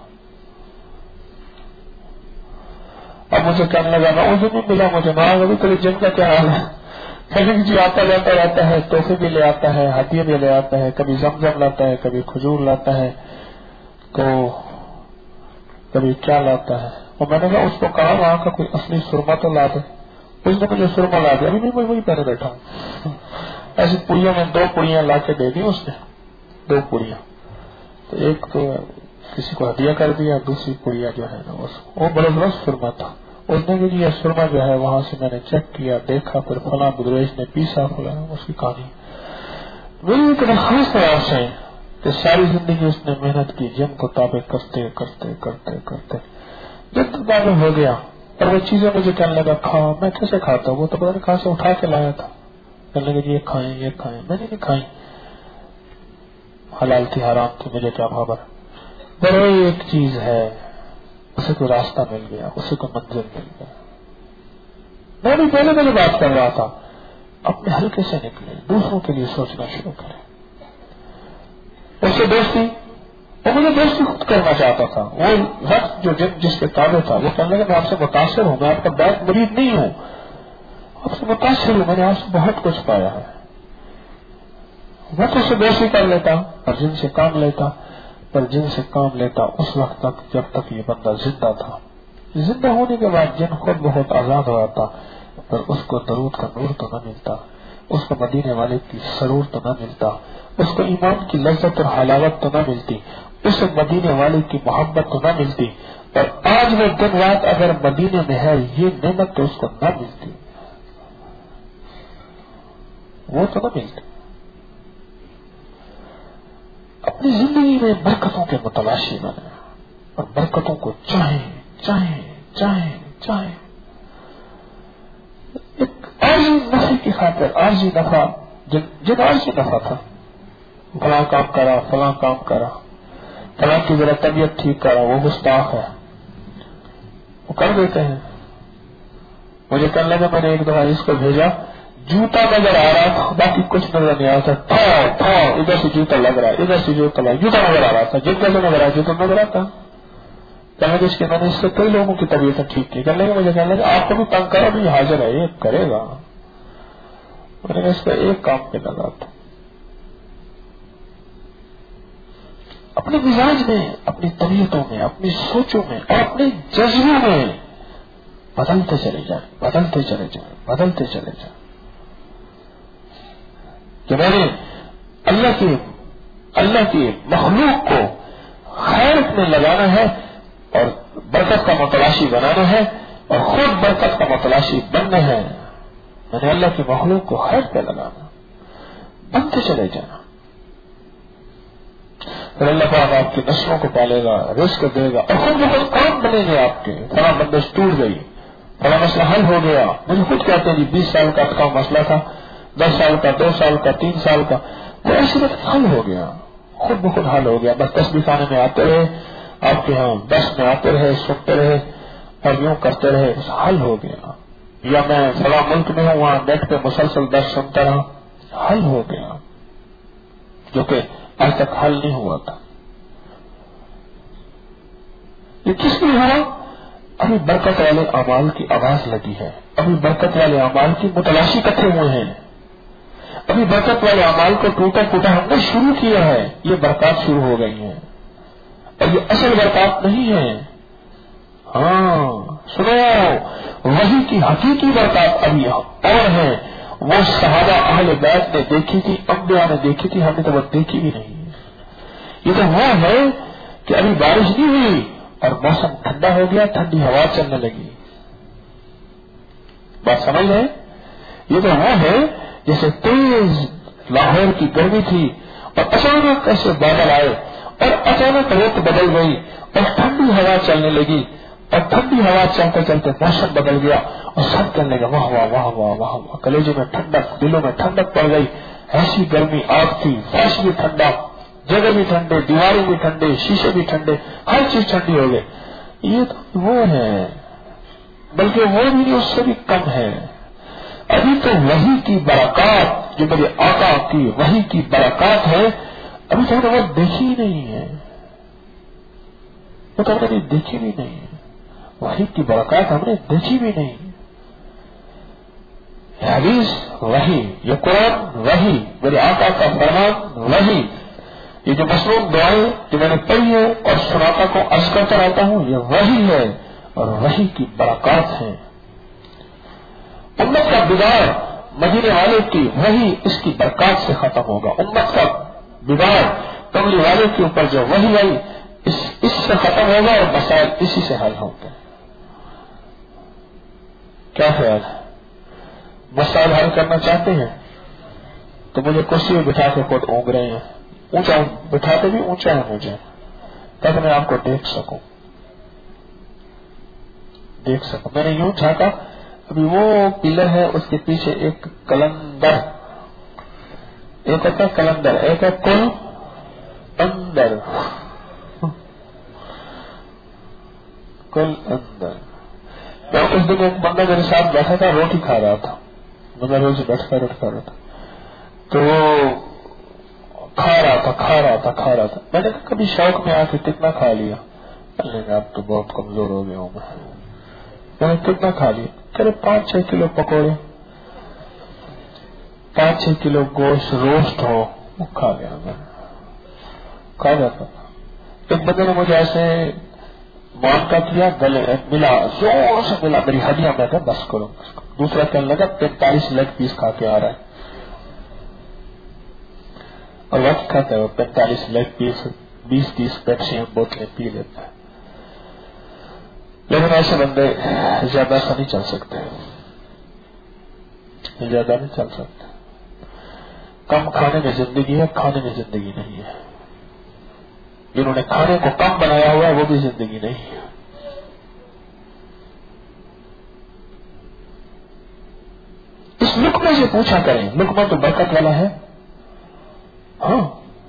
اب مجھے کہنے لگا نا مجھے نہیں ملا، مجھے نہ ابھی تیرے جن کا کیا حال ہے؟ کبھی جی آتا جاتا رہتا ہے، تحفے بھی لے آتا ہے، ہدیے بھی لے آتا ہے، کبھی زمزم لاتا ہے، کبھی کھجور لاتا ہے، تو کبھی کیا لاتا ہے. اور میں نے کہا اس کو کہا وہاں کا کوئی اصلی سرما تو لا دے. اس نے مجھے سرما لا دیا. ابھی نہیں، میں وہی پہلے بیٹھا ہوں. ایسی پڑیوں میں دو پڑیاں لا کے دے دی اس نے، دو پڑیاں. تو ایک تو کسی کو ہدیہ کر دیا، دوسری پڑیا جو ہے نا وہ بڑے درست سرما تھا. اس نے کہ یہ سرما جو ہے وہاں سے میں نے چیک کیا، دیکھا، پھر فلاں بدریش نے پیسا فلاں، اس کی کہانی میری اتنا خاص طرح سے کہ ساری زندگی اس نے محنت کی، جن کو تابع کرتے کرتے کرتے کرتے جب تک تابع ہو گیا. اور وہ چیزیں مجھے کہنے لگا کھا. میں کیسے کھاتا ہوں؟ وہ تو پتہ نہیں کہاں سے اٹھا کے لایا تھا. کہنے لگا یہ کھائیں یہ کھائیں. میں نے نہیں کھائی، حلال تھی حرام تھی مجھے کیا خبر. پر ایک چیز ہے، اسے کوئی راستہ مل گیا، اسے کوئی منزل مل گیا. میں بھی پہلے پہلے بات کر رہا تھا، اپنے ہلکے سے نکلے، دوسروں کے لیے سوچنا شروع کریں. اس سے دوستی، وہ مجھے دوستی خود کرنا چاہتا تھا. وہ وقت جو جس کے تابع تھا وہ کہنے لگا میں آپ سے متاثر ہوں، میں آپ کا بیک مریض نہیں ہوں، آپ سے متاثر ہوں، میں نے آپ سے بہت کچھ پایا ہے. میں تو اسے دوستی کر لیتا اور جن سے کام لیتا، پر جن سے کام لیتا اس وقت تک جب تک یہ بندہ زندہ تھا. زندہ ہونے کے بعد جن خود بہت آزاد ہو جاتا، پر اس کو درود کا نور تو نہ ملتا، اس کو مدینے والے کی سرور تو نہ ملتا، اس کو ایمان کی لذت اور حلاوت تو نہ ملتی، اس مدینے والے کی محبت تو نہ ملتی. اور آج وہ دن رات اگر مدینے میں ہے یہ نعمت تو اس کو نہ ملتی، وہ تو نہ ملتی. اپنی زندگی میں برکتوں کے متلاشی بنے اور برکتوں کو چاہیں چاہیں چاہیں چاہیں. ایک عارضی نفع کی خاطر، عارضی نفع جن جن عارضی نفع تھا، فلاں کام کرا فلاں کام کرا، فلاں کی ذرا طبیعت ٹھیک کرا، وہ گستاخ ہے، وہ کر دیتے ہیں. مجھے کہنے لگا میں نے ایک دفعہ اس کو بھیجا، جوتا نظر آ رہا تھا باقی کچھ نظر نہیں آ رہا تھا. تھا تھا ادھر سے جوتا لگ رہا ہے، ادھر سے جوتا لگ جوتا نظر آ رہا تھا، جن کا نظر آ جوتا نظر آتا. کہنے لگے اس کے میں نے اس سے کئی لوگوں کی طبیعتیں ٹھیک کی. کہنے لگے مجھے کہنے لگا آپ کو بھی تنگ کرا بھی حاضر ہے، یہ کرے گا. میں نے اس کا ایک کام پہ لگا تھا، اپنے مزاج میں، اپنی طبیعتوں میں، اپنی سوچوں میں اور اپنے جذبوں میں بدلتے چلے جائیں، بدلتے چلے جائیں، بدلتے چلے جائیں. کہ میں نے اللہ کی اللہ کی مخلوق کو خیر میں لگانا ہے اور برکت کا متلاشی بنانا ہے اور خود برکت کا متلاشی بننا ہے. میں نے اللہ کی مخلوق کو خیر پہ لگانا، بنتے چلے جانا. پھر اللہ پاک آپ کی نسلوں کو پالے گا، رزق دے گا اور خود بخود کام بنے گے آپ کے. فلاں بندش ٹوٹ گئی، فلاں مسئلہ حل ہو گیا. مجھے خود کہتے ہیں جی بیس سال کا اٹکا مسئلہ تھا، دس سال کا، دو سال کا، تین سال کا، وہ ایسی وقت حل ہو گیا، خود بخود حل ہو گیا. بس تسبیح خانے میں آتے رہے، آپ کے ہاں بس میں آتے رہے، سنتے رہے اور یوں کرتے رہے، بس حل ہو گیا. یا میں فلاں ملک میں ہوں، وہاں نیٹ پہ مسلسل درس سنتا رہا، حل ہو گیا، جو کہ آج تک حل نہیں ہوا تھا. یہ کس لیے ہوا؟ ابھی برکت والے اعمال کی آواز لگی ہے، ابھی برکت والے اعمال کی متلاشی کٹھے ہوئے ہیں، ابھی برکت والے اعمال کو ٹوٹا ٹوٹا ہم نے شروع کیا ہے. یہ برکات شروع ہو گئی ہیں اور یہ اصل برکات نہیں ہے. ہاں سنو، وہی کی حقیقی برکات ابھی اور ہے. وہ صحابہ اہل بیت نے دیکھی تھی، انبیاء نے دیکھی تھی، ہم نے تو وہ دیکھی بھی نہیں. یہ تو وہ ہے کہ ابھی بارش نہیں ہوئی اور موسم ٹھنڈا ہو گیا، ٹھنڈی ہوا چلنے لگی. بات سمجھ رہے؟ یہ تو وہ ہے جیسے تیز لاہور کی گرمی تھی اور اچانک ایسے بادل آئے اور اچانک رت بدل گئی اور ٹھنڈی ہوا چلنے لگی اور ٹھنڈی ہوا چلتے چلتے موسم بدل گیا اور سب کہنے لگا واہ واہ واہ واہ واہ واہ. کلیجوں میں ٹھنڈک، دلوں میں ٹھنڈک پڑ گئی. ایسی گرمی آگ تھی، فرش بھی ٹھنڈا، جگہ بھی ٹھنڈے، دیواریں بھی ٹھنڈے، شیشے بھی ٹھنڈے، ہر چیز ٹھنڈی ہو گئی. یہ تو وہ ہے، بلکہ وہ بھی اس سے بھی کم ہے. ابھی تو وہی کی برکات جو میرے آقا کی وہی کی برکات ہے، ابھی تو ہم نے وہ دیکھی ہی نہیں ہے، وہ تو ہم نے دیکھی بھی نہیں ہے. وہی کی برکات ہم نے دیکھی بھی نہیں. یہ حدیث وحی، یہ قرآن وحی، میرے آقا کا فرمان وحی، یہ جو مصنون دعائیں جو میں نے پڑھی ہے اور سناتا کو عرض کرتا رہتا ہوں یہ وحی ہے اور وحی کی برکات ہیں۔ امت کا بگاڑ مدینے والے کی وحی اس کی برکات سے ختم ہوگا، امت کا بگاڑ کملی والے کے اوپر جو وحی آئی اس, اس سے ختم ہوگا اور مسائل اسی سے حل ہوں گے۔ کیا خیال ہے؟ مسائل حل کرنا چاہتے ہیں تو مجھے کرسی میں بٹھا کے خود اونگ رہے ہیں، اونچا بٹھاتے بھی اونچا ہے مجھے تاکہ میں آپ کو دیکھ سکوں دیکھ سکوں میں نے یوں جھانکا، ابھی وہ پلر ہے اس کے پیچھے ایک کلندر، ایک ہوتا ہے کلندر، ایک ہے کل اندر، کل اندر۔ میں اس دن ایک بندہ میرے ساتھ بیٹھا تھا، روٹی کھا رہا تھا، بندہ روز بیٹھ کر روٹی کھا رہا تھا، تو وہ کھا رہا تھا کھا رہا تھا کھا رہا تھا میں نے کبھی شوق میں آ کے کتنا کھا لیا؟ لیکن اب تو بہت کمزور ہو گیا ہوں میں نے کتنا کھا لیا؟ کرے پانچ چھ کلو پکوڑے، پانچ چھ کلو گوشت روسٹ ہو وہ کھا گیا میں کھا جاتا تھا۔ ایک بندے نے مجھے ایسے مانکا کیا، گلے ملا، زور سے ملا میری ہڈیاں، میں کہا بس کرو بس کرو۔ دوسرا کہنے لگا پینتالیس لیگ پیس کھا کے آ رہا ہے، اور وقت کھاتا ہے وہ پینتالیس لیگ پیس، بیس تیس پیپسی بوتلیں پی لیتا ہے۔ لیکن ایسے بندے زیادہ سا نہیں چل سکتے، زیادہ نہیں چل سکتے۔ کم کھانے میں زندگی ہے، کھانے میں زندگی نہیں ہے۔ جنہوں نے کھانے کو کم بنایا ہوا ہے وہ بھی زندگی نہیں ہے۔ اس لقمے سے پوچھا کریں، لقمہ تو برکت والا ہے۔ ہاں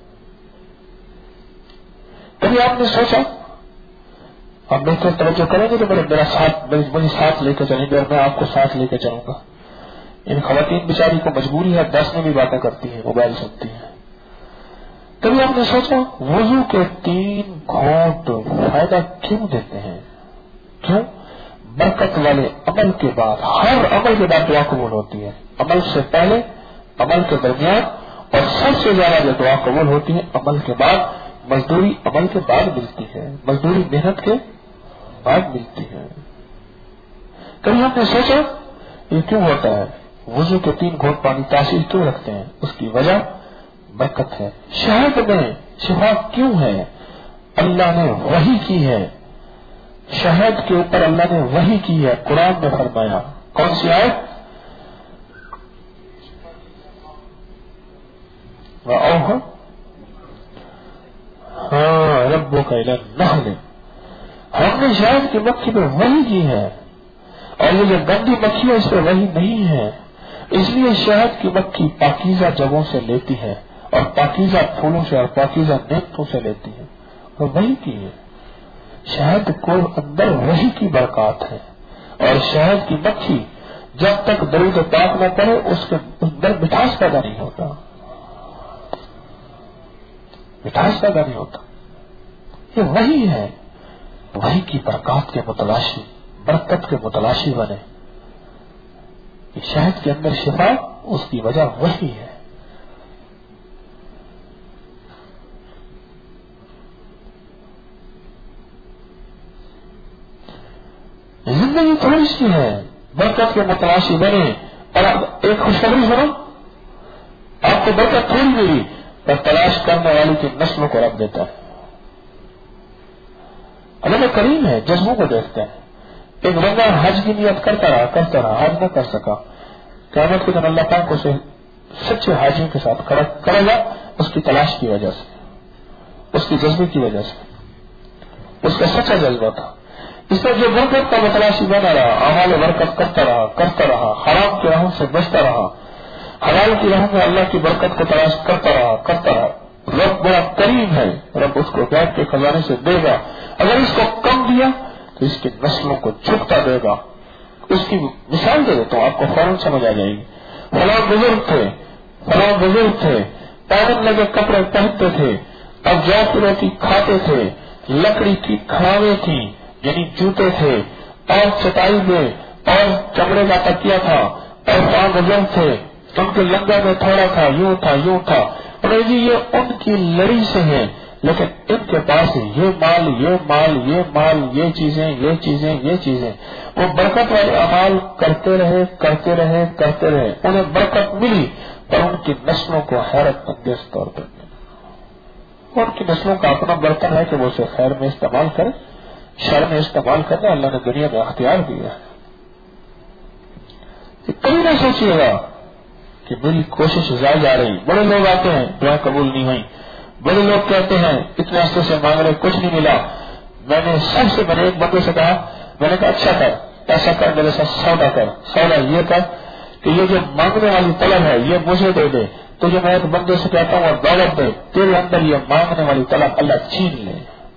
کبھی آپ نے سوچا، آپ بہتر توجہ کریں گے تو میرے میرا ساتھ مجھے ساتھ لے کے چلیں گے اور میں آپ کو ساتھ لے کے چلوں گا۔ ان خواتین بیچاری کو مجبوری ہے، دس میں بھی باتیں کرتی ہیں، موبائل سنتی ہیں۔ کبھی آپ نے سوچا وضو کے تین گھونٹ فائدہ کیوں دیتے ہیں؟ کیوں؟ برکت والے عمل کے بعد، ہر عمل کے بعد دعا قبول ہوتی ہے، عمل سے پہلے، عمل کے درمیان، اور سب سے زیادہ جو دعا قبول ہوتی ہے عمل کے بعد۔ مزدوری عمل کے بعد ملتی ہے، مزدوری محنت کے بعد ملتی ہے۔ کبھی ہم نے سوچا یہ کیوں ہوتا ہے؟ وضو کے تین گھونٹ پانی تاثیر کیوں رکھتے ہیں؟ اس کی وجہ برکت ہے۔ شہد میں شفا کیوں ہے؟ اللہ نے وحی کی ہے، شہد کے اوپر اللہ نے وحی کی ہے۔ قرآن میں فرمایا، کون سی آیت؟ وَأَوْحَى ہاں ربو کا النحل، ہم نے شہد کی مکھی پہ وحی کی ہے، اور یہ جو گندی مکھی ہے اس پہ وحی نہیں ہے۔ اس لیے شہد کی مکھی پاکیزہ جگہوں سے لیتی ہے، اور پاکیزہ پھولوں سے اور پاکیزہ نعمتوں سے لیتی ہے، اور وحی کی ہے۔ شہد کو اندر وحی کی برکات ہے، اور شہد کی مکھی جب تک درود پاک نہ پڑے اس کے اندر مٹھاس پیدا نہیں ہوتا، مٹھاس پیدا نہیں ہوتا۔ یہ وحی ہے، وحی کی برکات کے متلاشی، برکت کے متلاشی بنے۔ یہ شہد کے اندر شفا، اس کی وجہ وحی ہے۔ زندگی تھوڑی سی ہے، برکت کے متلاشی بنے۔ اور اب ایک خوشخبری سنو، آپ کو برکت تھوڑی ملی پر تلاش کرنے والی کی نسلوں کو رب دیتا ہے۔ اللہ کریم ہے، جذبوں کو دیکھتے ہیں۔ ایک بندہ حج کی نیت کرتا رہا کرتا رہا حج نہ کر سکا، قیامت کے دن اللہ پاک اسے سچے حاجیوں کے ساتھ کرے گا، اس کی تلاش کی وجہ سے، اس کی جذبے کی وجہ سے، اس کا سچا جذبہ تھا۔ اس میں جو برکت کا متلاشی بنا رہا، اعمال برکت کرتا رہا کرتا رہا حرام کی راہوں سے بچتا رہا، حلال کی راہوں میں اللہ کی برکت کو تلاش کرتا رہا کرتا رہا، رب بڑا کریم ہے، رب اس کو غیب کے خزانے سے دے گا۔ اگر اس کو کم دیا تو اس کی نسلوں کو جھکتا دے گا۔ اس کی مثال دے دیتا ہوں، آپ کو فوراً سمجھ آ جائے گی۔ فلاں بزرگ تھے فلاں بزرگ تھے پاگل لگے کپڑے پہنتے تھے، اب جا کی روٹی کھاتے تھے، لکڑی کی کھاویں تھی یعنی جوتے تھے، اور چٹائی میں اور چمڑے کا تکیا تھا، اور پانچ بزرگ تھے، ان کے لنگر میں تھوڑا تھا، یوں تھا یوں تھا، اور جی یہ ان کی لڑی سے ہے، لیکن ان کے پاس یہ مال یہ مال یہ مال یہ چیزیں یہ چیزیں یہ چیزیں، وہ برکت والے اعمال کرتے رہے کرتے رہے کرتے رہے، انہیں برکت ملی، پر ان کی نسلوں کو حیرت انگیز طور پر ملی۔ ان کی نسلوں کا اپنا برتن ہے کہ وہ اسے خیر میں استعمال کرے، شر میں استعمال کرنا اللہ نے دنیا میں اختیار دیا ہے۔ کبھی نہ سوچیے گا کہ میری کوشش ضائع جا رہی۔ بڑے لوگ آتے ہیں دعائیں قبول نہیں ہوئی، بڑے لوگ کہتے ہیں اتنے عرصے سے مانگ رہے کچھ نہیں ملا۔ میں نے سب سے میں نے ایک بندے سے کہا، میں نے کہا اچھا کر، ایسا کر، میرے ساتھ سودا کر، سودا یہ کر کہ یہ جو مانگنے والی طلب ہے یہ مجھے دے دے، تجھے میں ایک بندے سے کہتا ہوں اور دولت دے، تیرے اندر یہ مانگنے والی طلب اللہ چھین لے۔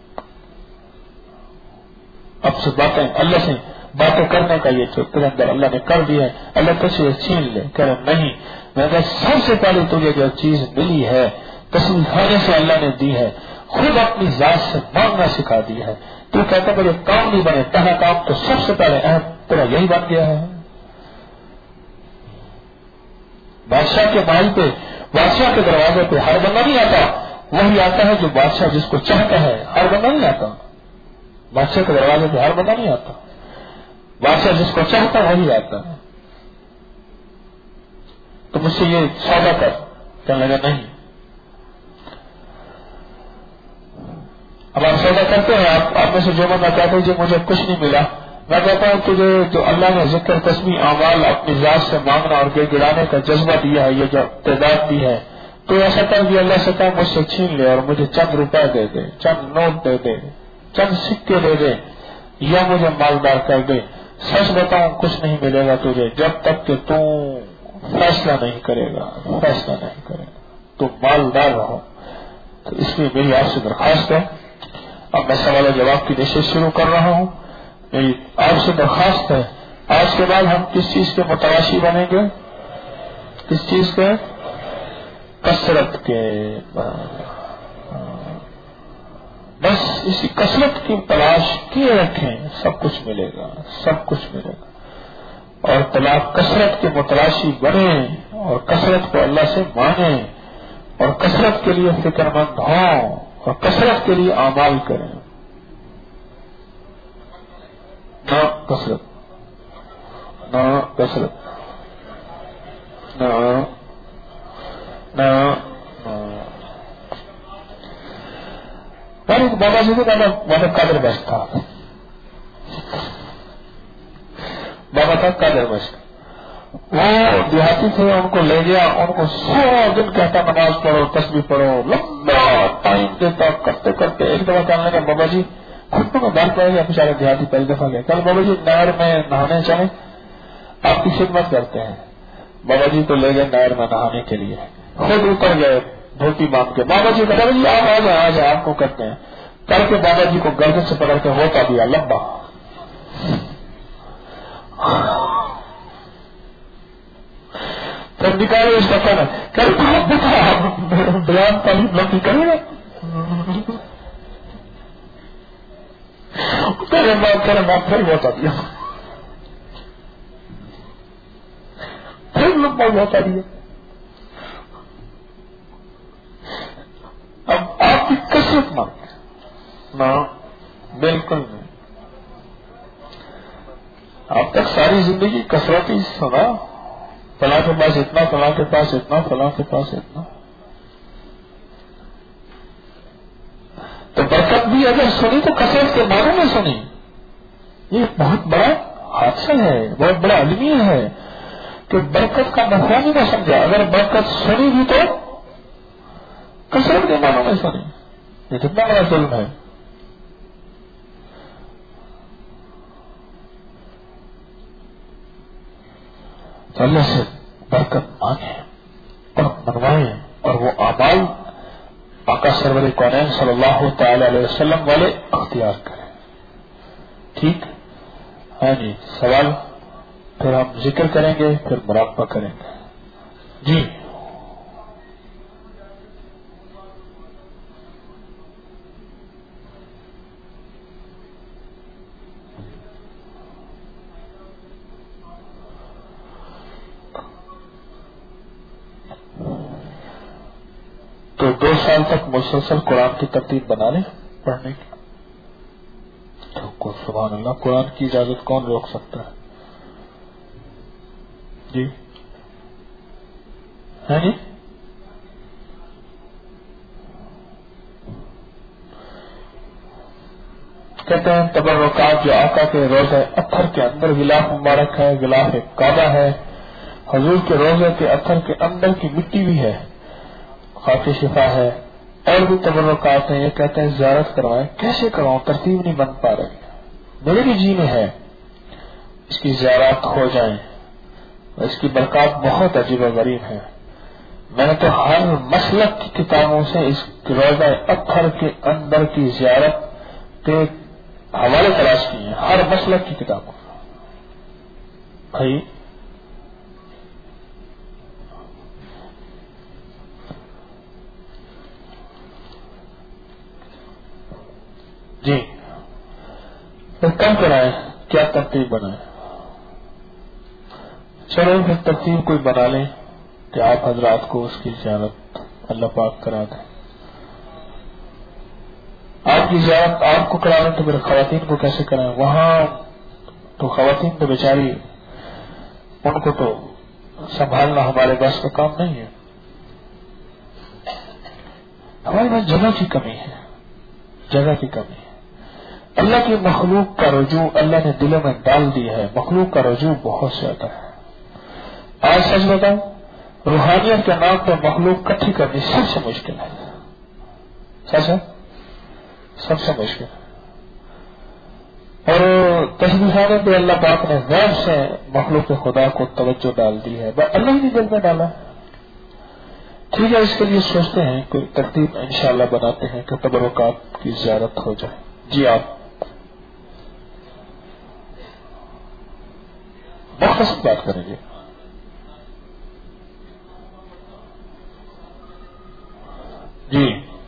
اب سے باتیں اللہ سے باتیں کرنے کا یہ تیرے اندر اللہ نے کر دیا ہے، اللہ تجھے چھین لے۔ کہہ رہے نہیں، میں کہا سب سے پہلے تجھے جو چیز ملی ہے تصویر کھانے سے اللہ نے دی ہے، خود اپنی ذات سے مانگنا سکھا دیا ہے۔ تو کہتا ہے مجھے کام نہیں بنے، پہلا کام تو سب سے پہلے اہم تیرا یہی بن گیا ہے۔ بادشاہ کے محل پہ، بادشاہ کے دروازے پہ ہر بندہ نہیں آتا، وہی آتا ہے جو بادشاہ جس کو چاہتا ہے، ہر بندہ نہیں آتا۔ بادشاہ کے دروازے پہ ہر بندہ نہیں آتا، بادشاہ جس کو چاہتا ہے وہی آتا ہے۔ تو مجھ سے یہ سودا کر، کہنے لگا نہیں۔ اب آپ سودا کرتے ہیں، آپ آپ میں سے جو بندہ کہتے ہیں جی مجھے کچھ نہیں ملا، میں کہتا ہوں تجھے جو اللہ نے ذکر تسبیح اعمال اپنی ذات سے مانگنا اور گڑ گڑانے کا جذبہ دیا ہے، یہ جو تعداد دی ہے، تو ایسا کر دیا اللہ سے کہا مجھ سے چھین لے اور مجھے چند روپے دے دے، چند نوٹ دے دے، چند سکے دے دے، یا مجھے مالدار کر دے۔ سچ بتاؤں کچھ نہیں ملے گا تجھے جب تک کہ تو فیصلہ نہیں کرے گا، فیصلہ نہیں کرے گا، تو مالدار رہو۔ تو اس لیے میری آپ سے درخواست ہے، اب میں سوال و جواب کی نشست شروع کر رہا ہوں، میری آپ سے درخواست ہے آج کے بعد ہم کس چیز کے متلاشی بنیں گے؟ کس چیز کے؟ کثرت کے۔ بس اسی کثرت کی تلاش کیے رکھیں، سب کچھ ملے گا، سب کچھ ملے گا۔ اور طلاق کثرت کے متلاشی بنے اور کثرت کو اللہ سے مانیں اور کثرت کے لیے فکر مند ہوں اور کثرت کے لیے اعمال کریں۔ نہ کثرت، نہ کثرت، نہ نہ ایک بابا جی کو بابا قادر بس تھا، بابا تھا قادر بس، وہ دیہاتی تھے، ان کو لے گیا، ان کو سو دن کہتا نماز پڑھو تسبیح پڑھو، لمبا ٹائم دیتا، کرتے کرتے ایک دفعہ کہنے لگا بابا جی خود میں بات پڑے گا، بیچارے دیہاتی پہلی دفعہ گئے، کل بابا جی نہر میں نہانے چلے، آپ کی خدمت کرتے ہیں۔ بابا جی کو لے گئے نہر میں نہانے کے لیے، خود اتر گئے دھوتی باندھ کے، بابا جی بابا جی آپ آ جائیں آ جائیں آپ کو کرتے ہیں، کر کے بابا جی کو گردن سے پکڑ کے ہوتا دیا لمبا، پھر نکالے اس کا کہنا کہ بیان تعلیم لمبی کرے گا، تیرے بات کرے بات پھر ہوتا دیا، پھر لمبا ہوتا دیا۔ اب آپ کی کثرت مانگے نہ، بالکل نہیں۔ اب تک ساری زندگی کثرت ہی سنا، فلاں کے پاس اتنا، فلاں کے پاس اتنا، فلاں کے پاس اتنا، تو برکت بھی اگر سنی تو کثرت کے معنی میں سنی۔ یہ بہت بڑا حادثہ ہے، بہت بڑا المیہ ہے کہ برکت کا مفہوم ہی نہ سمجھا، اگر برکت سنی بھی تو کثرت کے معنی میں سنی، یہ کتنا بڑا ظلم ہے۔ تو اللہ سے برکت مانگیں اور منوائیں اور وہ اعمال آقا سرور کونین صلی اللہ تعالی علیہ وسلم والے اختیار کریں۔ ٹھیک؟ ہاں جی، سوال پھر ہم ذکر کریں گے، پھر مراقبہ کریں گے۔ جی دو سال تک مسلسل قرآن کی ترتیب بنا لیں پڑھنے کی تو سبحان اللہ، قرآن کی اجازت کون روک سکتا ہے؟ جی ہے جی کہتے ہیں تبرکات جو آقا کے روزہ اطہر کے اندر غلاف مبارک ہے، غلاف کعبہ ہے، حضور کے روزے کے اطہر کے اندر کی مٹی بھی ہے، خاک شفا ہے، اور بھی تبرکات ہیں. یہ کہتے ہیں زیارت کروائیں. کیسے کراؤں؟ ترتیب نہیں بن پا رہی. میرے بھی جی میں ہے اس کی زیارت ہو جائیں، اس کی برکات بہت عجیب و غریب ہے. میں نے تو ہر مسلک کی کتابوں سے اس روزہ اطہر کے اندر کی زیارت کے حوالے تلاش کیے ہیں، ہر مسلک کی کتابوں. بھائی جی پھر کم کرائیں، کیا ترتیب بنائیں؟ چلو پھر ترتیب کوئی بنا لیں کہ آپ حضرات کو اس کی زیارت اللہ پاک کرا دیں. آپ کی زیارت آپ کو کرا دیں تو پھر خواتین کو کیسے کرائیں؟ وہاں تو خواتین تو بیچاری، ان کو تو سنبھالنا ہمارے بس کا کام نہیں ہے. ہمارے پاس جگہ کی کمی ہے، جگہ کی کمی ہے. اللہ کی مخلوق کا رجوع اللہ نے دلوں میں ڈال دیا ہے، مخلوق کا رجوع بہت زیادہ ہے. آج سچ بتاؤں، روحانیت کے نام پر مخلوق کٹھی کرنی سب سے مشکل ہے. سچ ہے، سب سے مشکل ہے. اور تشبیہانے پہ اللہ پاک نے غیر سے مخلوق خدا کو توجہ ڈال دی ہے، بس اللہ ہی دل میں ڈالا ہے. ٹھیک ہے، اس کے لیے سوچتے ہیں کوئی ترتیب انشاءاللہ بناتے ہیں کہ تبرکات کی زیارت ہو جائے. جی آپ مختصر بات کریں گے. جی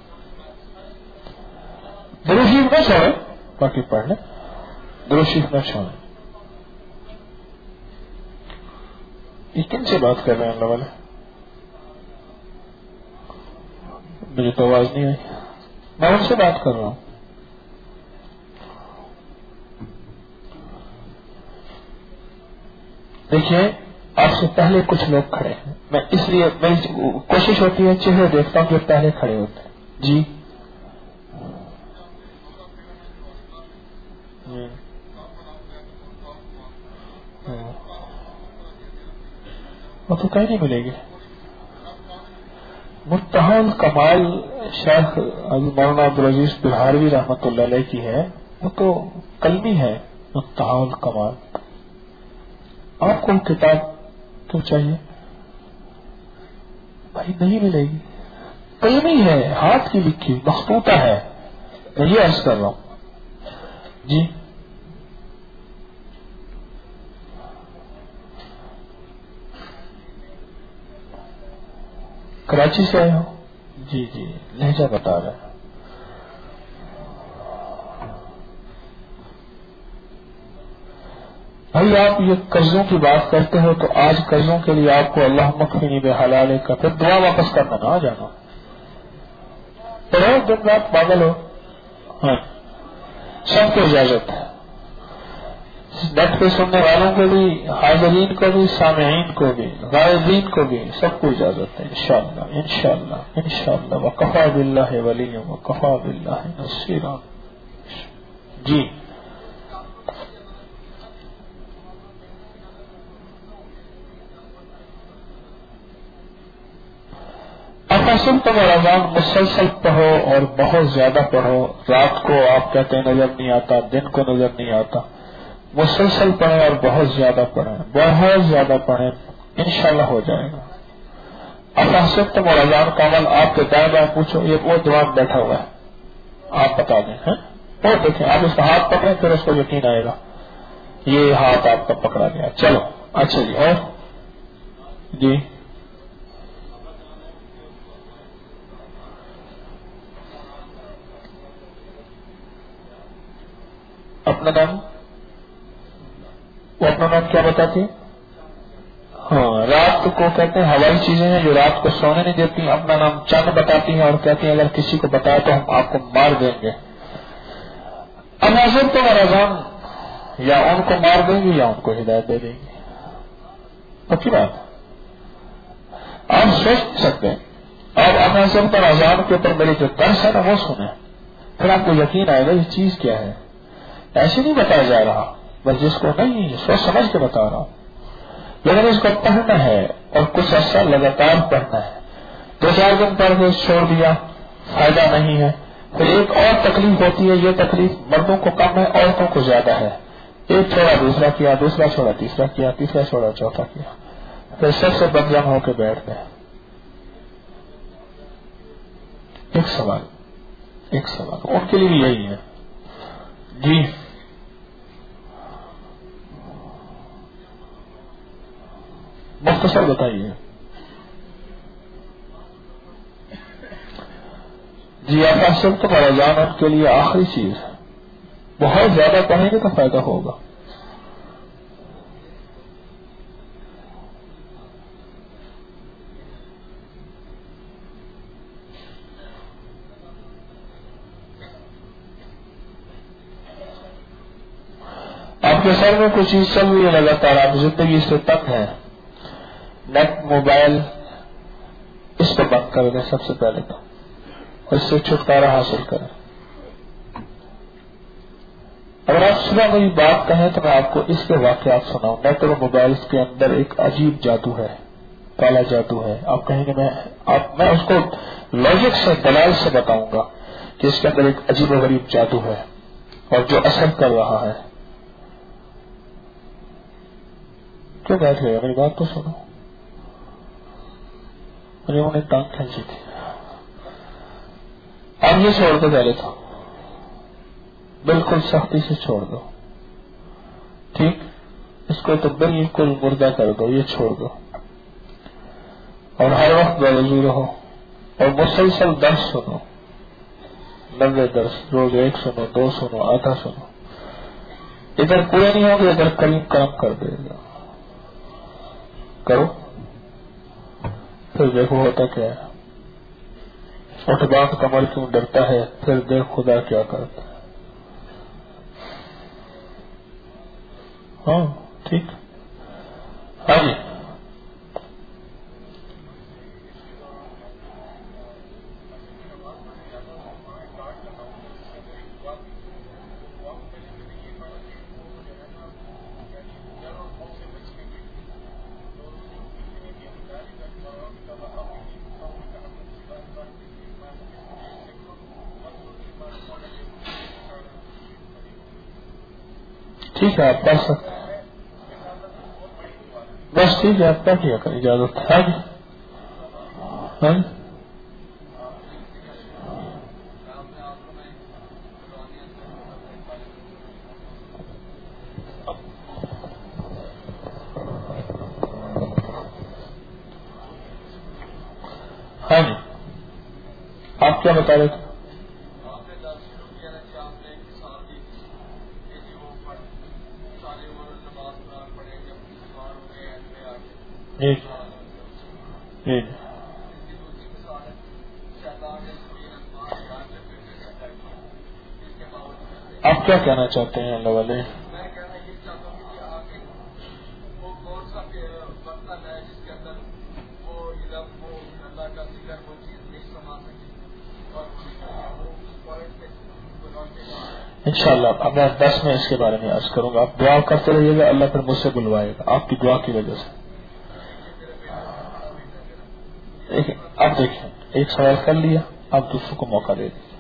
درود شریف نہ چھوڑیں، باقی پڑھ لیں. درود شریف نہ چھوڑیں. یہ کن سے بات کر رہے ہیں اللہ والے؟ مجھے تو آواز نہیں آئی. میں ان سے بات کر رہا ہوں. دیکھیے آپ سے پہلے کچھ لوگ کھڑے ہیں، میں اس لیے میری کوشش ہوتی ہے چہرے دیکھتا ہوں کہ پہلے کھڑے ہوتے ہیں. جی وہ تو کہیں نہیں ملے گی. منتہا الکمال شیخ مولانا عبدالعزیز بہاروی رحمۃ اللہ علیہ کی ہے، وہ تو کلمی ہے. منتہا الکمال. آپ کو کتاب کیوں چاہیے بھائی؟ نہیں ملے گی. کلمی ہے، ہاتھ کی لکھی مخطوطہ ہے. میں یہ عرض کر رہا ہوں. جی کراچی سے آئے ہو؟ جی جی لہجہ بتا رہے ہیں. بھائی آپ یہ قرضوں کی بات کرتے ہو تو آج قرضوں کے لیے آپ کو اللہ مکفنی بحلال کا پھر دعا واپس کرنا نہ آ جانا. پڑھو دن رات پاگل ہو. ہاں سب کو اجازت ہے، نیٹ پہ سننے والوں کو بھی، حاضرین کو بھی، سامعین کو بھی، غائبین کو بھی، سب کو اجازت ہے. انشاءاللہ انشاءاللہ انشاءاللہ وکفا باللہ ولیا وکفا باللہ نصیرا. جی اپنا تم رمضان مسلسل پڑھو اور بہت زیادہ پڑھو. رات کو آپ کہتے ہیں نظر نہیں آتا، دن کو نظر نہیں آتا. مسلسل پڑھیں اور بہت زیادہ پڑھیں، بہت زیادہ پڑھیں، انشاءاللہ ہو جائے گا. اپنا تم رمضان کا عمل آپ کے دائیں بائیں پوچھو، یہ وہ دماغ بیٹھا ہوا ہے، آپ بتا دیں. اور دیکھیں آپ اس کا ہاتھ پکڑیں پھر اس کو یقین آئے گا یہ ہاتھ آپ کا پکڑا گیا. چلو اچھا جی. اور جی اپنا نام، وہ اپنا نام کیا بتاتی؟ ہاں رات رات کو کہتے ہیں ہوائی چیزیں ہیں جو رات کو سونے نہیں دیتی، اپنا نام چند بتاتی ہیں اور کہتی ہیں اگر کسی کو بتایا تو ہم آپ کو مار دیں گے. اب حضرت تو رضان یا ان کو مار دیں گی یا ان کو ہدایت دے دیں گی. پکی بات آپ سوچ سکتے ہیں. اور اب حضرت پر رضان کے اوپر میری جو درس ہے نا وہ سنیں، پھر آپ کو یقین آئے گا یہ چیز کیا ہے. ایسے نہیں بتایا جا رہا، بس جس کو نہیں سوچ سمجھ کے بتا رہا ہوں. لیکن اس کو پڑھنا ہے اور کچھ عرصہ لگاتار پڑھنا ہے. دو چار دن پڑھ کے چھوڑ دیا فائدہ نہیں ہے. پھر ایک اور تکلیف ہوتی ہے، یہ تکلیف مردوں کو کم ہے عورتوں کو زیادہ ہے. ایک چھوڑا دوسرا کیا، دوسرا چھوڑا تیسرا کیا، تیسرا چھوڑا چوتھا کیا، پھر سب سے بدجم ہو کے بیٹھ گئے. ایک سوال ایک سوال ان کے لیے بھی یہی ہے. جی مختصر بتائیے. جی آپ اصل تو رمضان ان کے لیے آخری چیز ہے. بہت زیادہ پڑھیں گے تو فائدہ ہوگا. آپ کے سر میں کوئی چیز چل رہی ہے لگاتار، آپ زندگی سے تنگ ہیں، نیٹ موبائل اس پہ بند کر دیں سب سے پہلے تو، اور اس سے چھٹکارا حاصل کریں. اگر آپ صبح کوئی بات کہیں تو میں آپ کو اس کے واقعات سناؤں. نیٹ اور موبائل کے اندر ایک عجیب جادو ہے، کالا جادو ہے. آپ کہیں گے میں آپ میں اس کو لاجک سے دلائل سے بتاؤں گا کہ اس کے اندر ایک عجیب و غریب جادو ہے اور جو اثر کر رہا ہے. کیوں بیٹھے میری بات تو سنو. مجھے انہیں ٹانگ کھینچی تھی. اب یہ چھوڑ دو پہلے تو، بالکل سختی سے چھوڑ دو. ٹھیک، اس کو تو بالکل مردہ کر دو، یہ چھوڑ دو. اور ہر وقت باوضو رہو اور مسلسل درس سنو. نبے درس روز، ایک سنو، دو سنو، آدھا سنو. ادھر پورے نہیں ہوگے ادھر کریم کام کر دے گا. کرو پھر دیکھو ہوتا کیا ہے. اٹھ بانٹ کمر کیوں ڈرتا ہے، پھر دیکھ خدا کیا کرتا ہے. ہاں ٹھیک. ہاں جی ٹھیک ہے، آپ پڑھ سکتے ہیں. بس ٹھیک ہے، آپ کیا کیا کر اجازت ہے. جی ہاں ہاں جی آپ کیا بتا رہے تھے. جی جی آپ کیا کہنا چاہتے ہیں اللہ والے. انشاءاللہ اب میں دس میں اس کے بارے میں عرض کروں گا. آپ دعا کرتے رہیے گا، اللہ پھر مجھ سے بلوائے گا آپ کی دعا کی وجہ سے. اب دیکھیں ایک سوال کر لیا، آپ دوسروں کو موقع دے دیجیے.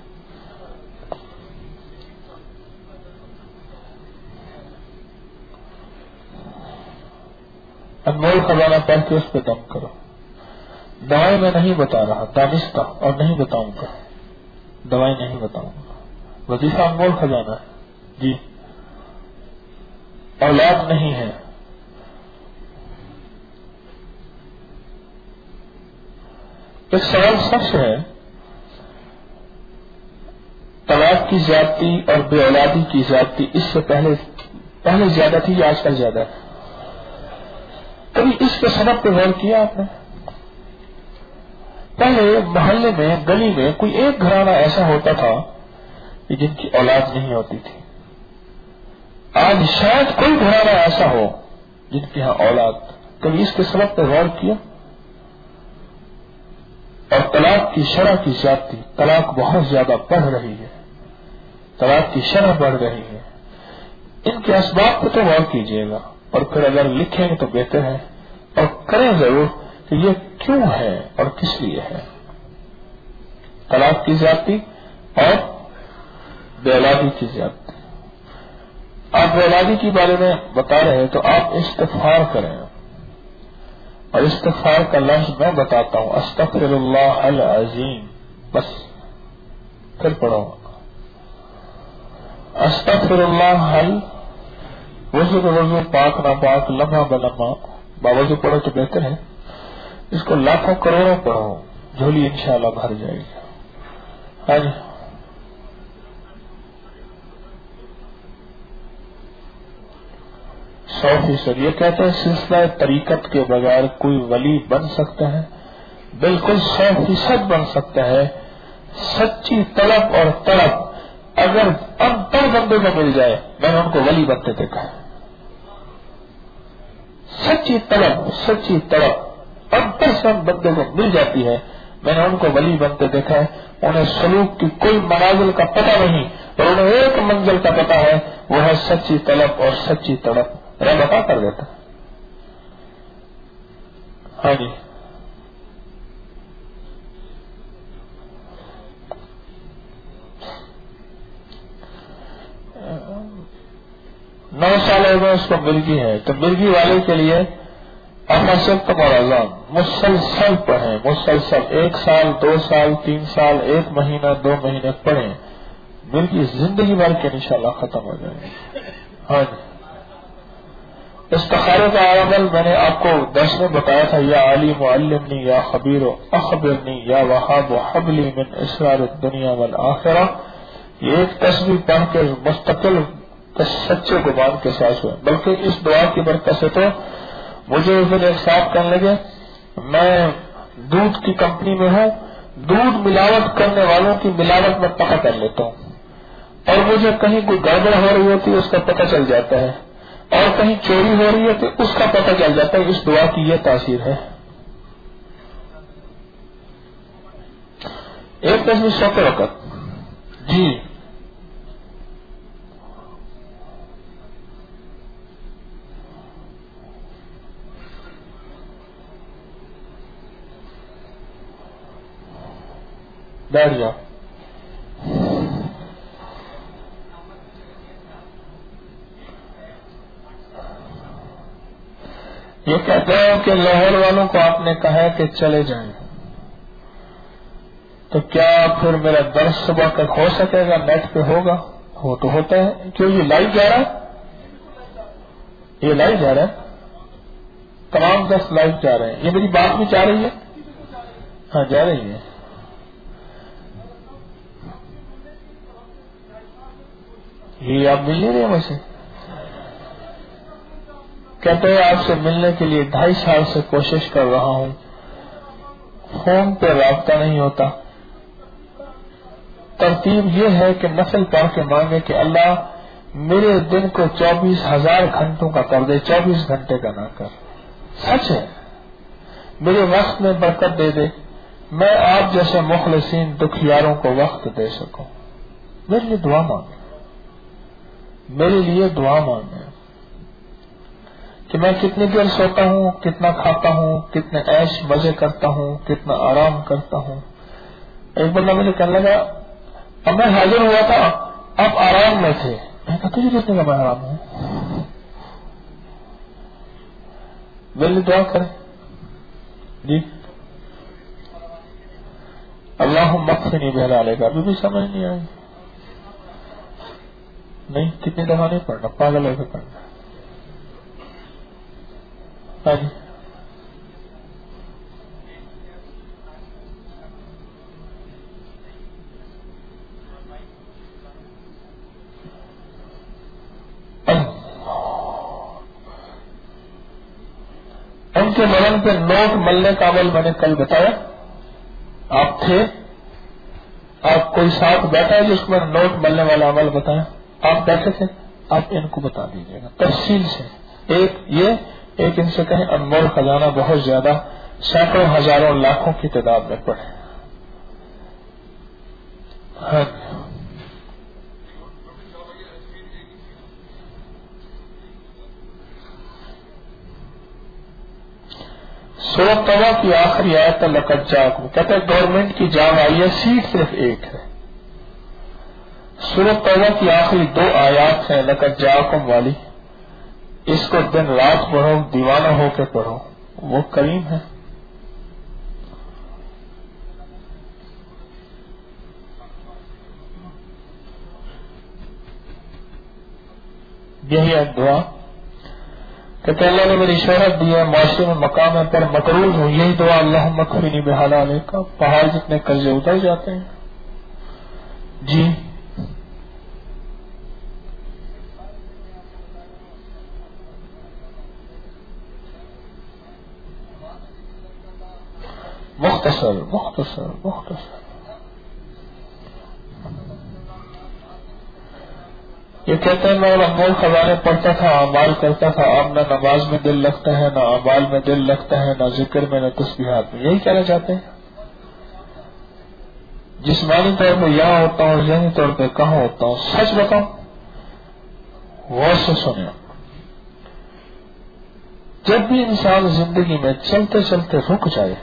انمول خزانہ پڑھ کے اس پہ دم کرو. دوائیں میں نہیں بتا رہا، دانستہ اور نہیں بتاؤں گا. دوائیں نہیں بتاؤں گا. وظیفہ انمول خزانہ ہے. جی اولاد نہیں ہے. ایک سوال سب سے ہے، طلاق کی زیادتی اور بے اولادی کی زیادتی اس سے پہلے پہلے زیادہ تھی یا آج کل زیادہ ہے؟ تو کبھی اس کے سبب پہ غور کیا آپ نے؟ پہلے محلے میں گلی میں کوئی ایک گھرانہ ایسا ہوتا تھا کہ جن کی اولاد نہیں ہوتی تھی. آج شاید کوئی گھرانہ ایسا ہو جن کی ہاں اولاد. کبھی اس کے سبب پہ غور کیا؟ اور طلاق کی شرح کی زیادتی، طلاق بہت زیادہ بڑھ رہی ہے، طلاق کی شرح بڑھ رہی ہے. ان کے اسباب پہ تو غور کیجیے گا اور پھر اگر لکھیں گے تو بہتر ہے، اور کریں ضرور کہ یہ کیوں ہے اور کس لیے ہے. طلاق کی زیادتی اور بے اولادی کی زیادتی. آپ بے اولادی کے بارے میں بتا رہے ہیں تو آپ استغفار کریں، اور استغفار کا لفظ میں بتاتا ہوں، استغفر اللہ العظیم. بس پھر پڑھو استغفر اللہ حل. وضو وضو پاک نہ پاک لمحہ بلمحہ باوضو پڑھو تو بہتر ہے. اس کو لاکھوں کروڑوں پڑھو، جھولی انشاءاللہ بھر جائے گی. ہاں جی، سو فیصد. یہ کہتے ہیں سلسلہ طریقت کے بغیر کوئی ولی بن سکتا ہے؟ بالکل سو فیصد بن سکتا ہے. سچی طلب اور طلب اگر انتر بندے کو مل جائے، میں نے ان کو ولی بنتے دیکھا ہے. سچی طلب سچی طلب انتر سے بندے کو مل جاتی ہے، میں نے ان کو ولی بنتے دیکھا ہے. انہیں سلوک کی کوئی منازل کا پتہ نہیں، اور انہیں ایک منزل کا پتہ ہے، وہ ہے سچی طلب اور سچی طلب. رہ بتا کر دیتا. ہاں جی، نو سال ہو گئے اس کو مرگی ہے، تو مرگی والے کے لیے افسد اور اذان مسلسل پڑھیں، مسلسل ایک سال دو سال تین سال ایک مہینہ دو مہینے پڑھیں، مرگی زندگی بھر کے انشاءاللہ ختم ہو جائے گی. ہاں جی، استخارے کا عمل میں نے آپ کو درس میں بتایا تھا، یا عالم علمنی یا خبیر اخبرنی یا وہاب حبلی من اسرار الدنیا والآخرہ. یہ ایک تسبیح پڑھ کے مستقل سچے کو مان کے ساتھ ہوئے. بلکہ اس دعا کی برکت سے تو مجھے اس دن ایک صاحب کہنے لگے، میں دودھ کی کمپنی میں ہوں، دودھ ملاوٹ کرنے والوں کی ملاوٹ میں پتہ کر لیتا ہوں، اور مجھے کہیں کوئی گڑبڑ ہو رہی ہوتی ہے اس کا پتہ چل جاتا ہے، اور کہیں چوری ہو رہی ہے تو اس کا پتہ چل جاتا ہے. اس دعا کی یہ تاثیر ہے. ایک تصویر سوتے وقت جی بیٹھ جاؤ. یہ کہتے ہیں کہ لاہور والوں کو آپ نے کہا ہے کہ چلے جائیں، تو کیا پھر میرا درس صبح تک ہو سکے گا؟ نیٹ پہ ہوگا؟ ہو تو ہوتا ہے. کیوں یہ لائیو جا رہا ہے؟ یہ لائیو جا رہا ہے، تمام درس لائیو جا رہے ہیں. یہ میری بات بھی جا رہی ہے؟ ہاں جا رہی ہے. یہ آپ مل نہیں رہے مجھ سے؟ کہتے ہیں آپ سے ملنے کے لیے ڈھائی سال سے کوشش کر رہا ہوں، فون پہ رابطہ نہیں ہوتا. ترتیب یہ ہے کہ نفل پڑھ کے مانگے کہ اللہ میرے دن کو چوبیس ہزار گھنٹوں کا کر دے، چوبیس گھنٹے کا نہ کر. سچ ہے، میرے وقت میں برکت دے دے، میں آپ جیسے مخلصین دکھیاروں کو وقت دے سکوں. میرے لیے دعا مانگے، میرے لیے دعا مانگے کہ میں کتنی دیر سوتا ہوں، کتنا کھاتا ہوں، کتنے عیش مزے کرتا ہوں، کتنا آرام کرتا ہوں. ایک بندہ مجھے کہنے لگا، اب میں حاضر ہوا تھا اب آرام میں تھے. میں کہا تجھے کتنے کا میں آرام ہوں؟ میرے لیے دعا کریں جی. اللہ مغفرنی بحلالک ابھی بھی سمجھ نہیں آئی. نہیں، کتنی دفعہ نہیں پڑھنا، پاگل ہو کے پڑھنا. ہاں جی، کے بدن پہ نوٹ ملنے کا عمل میں نے کل بتایا. آپ تھے, آپ کوئی ساتھ بیٹھا ہے جس میں نوٹ ملنے والا عمل بتایا؟ آپ بیٹھے تھے؟ آپ ان کو بتا دیجیے گا تفصیل سے. ایک یہ ایک ان سے کہیں انمول خزانہ بہت زیادہ سینکڑوں ہزاروں لاکھوں کی تعداد میں پڑے. ہاں سورۃ توبہ کی آخری آیت لقد جاءکم, کہتے ہیں گورنمنٹ کی جاب آئی ہے, سیٹ صرف ایک ہے. سورۃ توبہ کی آخری دو آیات ہیں لقد جاءکم والی, اس کو دن رات پڑھو, دیوانہ ہو کے پڑھو, وہ کریم ہے. یہی ہے دعا. کہتے اللہ نے میری شہرت دی ہے, معاشرے میں مقام ہے, پر مقروض ہوں. یہی دعا اللہم اکفنی بحلالک کا, پہاڑ جتنے قرضے اتر جاتے ہیں. جی مختصر مختصر مختصر یہ کہتے ہیں میں انمول خزانے پڑھتا تھا, اعمال کرتا تھا, اب نہ نماز میں دل لگتا ہے, نہ اعمال میں دل لگتا ہے, نہ ذکر میں, نہ تسبیحات میں. یہی کہنا چاہتے ہیں؟ جسمانی طور پہ یہاں ہوتا ہوں, ذہنی طور پہ کہاں ہوتا ہوں. سچ بتاؤں, غور سے سنیں, جب بھی انسان زندگی میں چلتے چلتے رک جائے,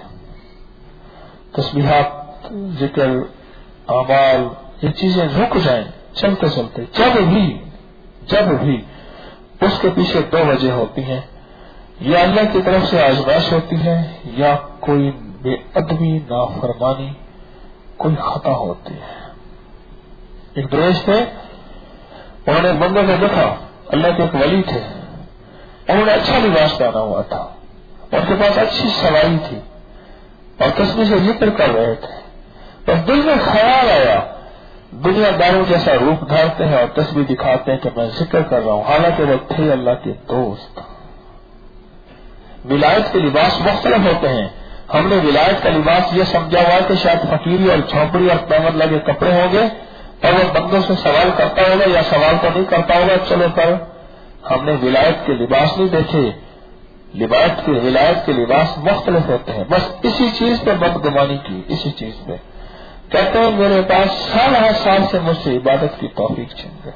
تسبیحات, ذکر, اعمال, یہ چیزیں رک جائیں چلتے چلتے, جب بھی جب بھی اس کے پیچھے دو وجہ ہوتی ہیں, یا اللہ کی طرف سے آزمائش ہوتی ہے, یا کوئی بے ادبی, نافرمانی, کوئی خطا ہوتی ہے. ایک درویش تھے, انہوں نے بندے کو دیکھا, اللہ کے ایک ولی تھے, انہوں نے اچھا لباس پہنا ہوا تھا, ان کے پاس اچھی سواری تھی, اور تسبیح سے ذکر کر رہے تھے. اور دل میں خیال آیا, دنیا داروں جیسا روپ دھارتے ہیں اور تسبیح دکھاتے ہیں کہ میں ذکر کر رہا ہوں, حالانکہ وہ تھے اللہ کے دوست. ولایت کے لباس مختلف ہوتے ہیں. ہم نے ولایت کا لباس یہ سمجھا ہوا کہ شاید فقیری اور جھونپڑی اور قیمت لگے کپڑے ہوں گے, اور وہ بندوں سے سوال کرتا ہوگا یا سوال تو نہیں کرتا ہوگا, چلو پر ہم نے ولایت کے لباس نہیں دیکھے. لباس کے ولایت کے لباس مختلف ہوتے ہیں. بس اسی چیز پہ بدگمانی کی, اسی چیز پہ. کہتے ہیں میرے پاس سال ہر سال سے مجھ سے عبادت کی توفیق چھن گئی,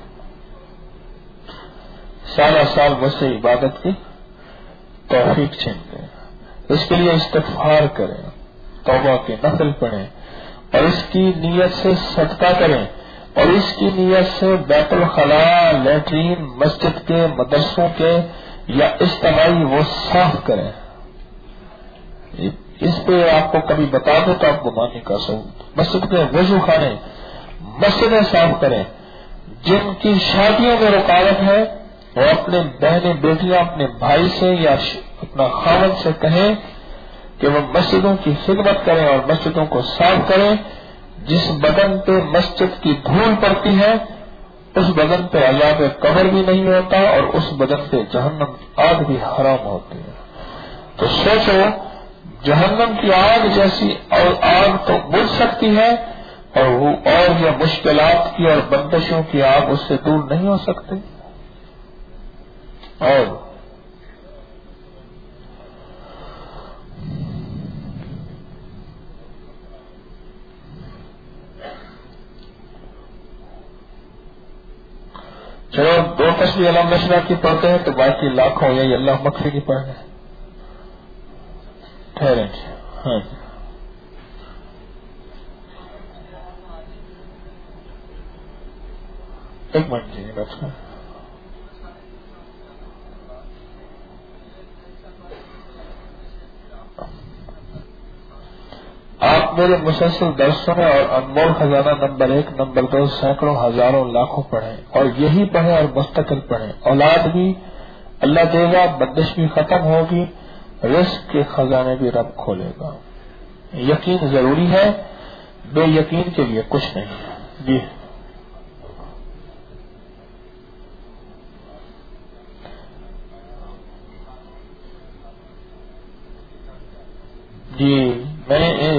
سالہ سال مجھ سے عبادت کی توفیق چھن گئی. اس کے لیے استغفار کریں, توبہ کے نفل پڑھیں, اور اس کی نیت سے صدقہ کریں, اور اس کی نیت سے بیت الخلاء, لیٹرین, مسجد کے, مدرسوں کے یا اجتماعی وہ صاف کریں. اس پہ آپ کو کبھی بتا دو تو آپ گمانی کا ثبوت. مسجد کے وضو خانے, مسجدیں صاف کریں. جن کی شادیوں میں رکاوٹ ہے وہ اپنے بہنیں بیٹیاں اپنے بھائی سے یا اپنا خاوند سے کہیں کہ وہ مسجدوں کی خدمت کریں اور مسجدوں کو صاف کریں. جس بدن پہ مسجد کی دھول پڑتی ہے اس بدن پہ عذاب قبر بھی نہیں ہوتا, اور اس بدن پہ جہنم آگ بھی حرام ہوتی ہے. تو سوچو, جہنم کی آگ جیسی اور آگ تو بجھ سکتی ہے, اور وہ اور یہ مشکلات کی اور بندشوں کی آگ اس سے دور نہیں ہو سکتی. اور چلو دو تسبیح علم نشرہ کی پڑھتے ہیں تو باقی لاکھوں یا اللہ مغفر کی پڑھنے ٹھہریں. ہاں جی, ایک منٹ جی بیٹھا. آپ میرے مسلسل درسوں میں اور انمول خزانہ نمبر ایک, نمبر دو, سینکڑوں ہزاروں لاکھوں پڑھیں, اور یہی پڑھیں اور مستقل پڑھیں. اولاد بھی اللہ دے گا, بندش بھی ختم ہوگی, رزق کے خزانے بھی رب کھولے گا. یقین ضروری ہے, بے یقین کے لیے کچھ نہیں ہے. جی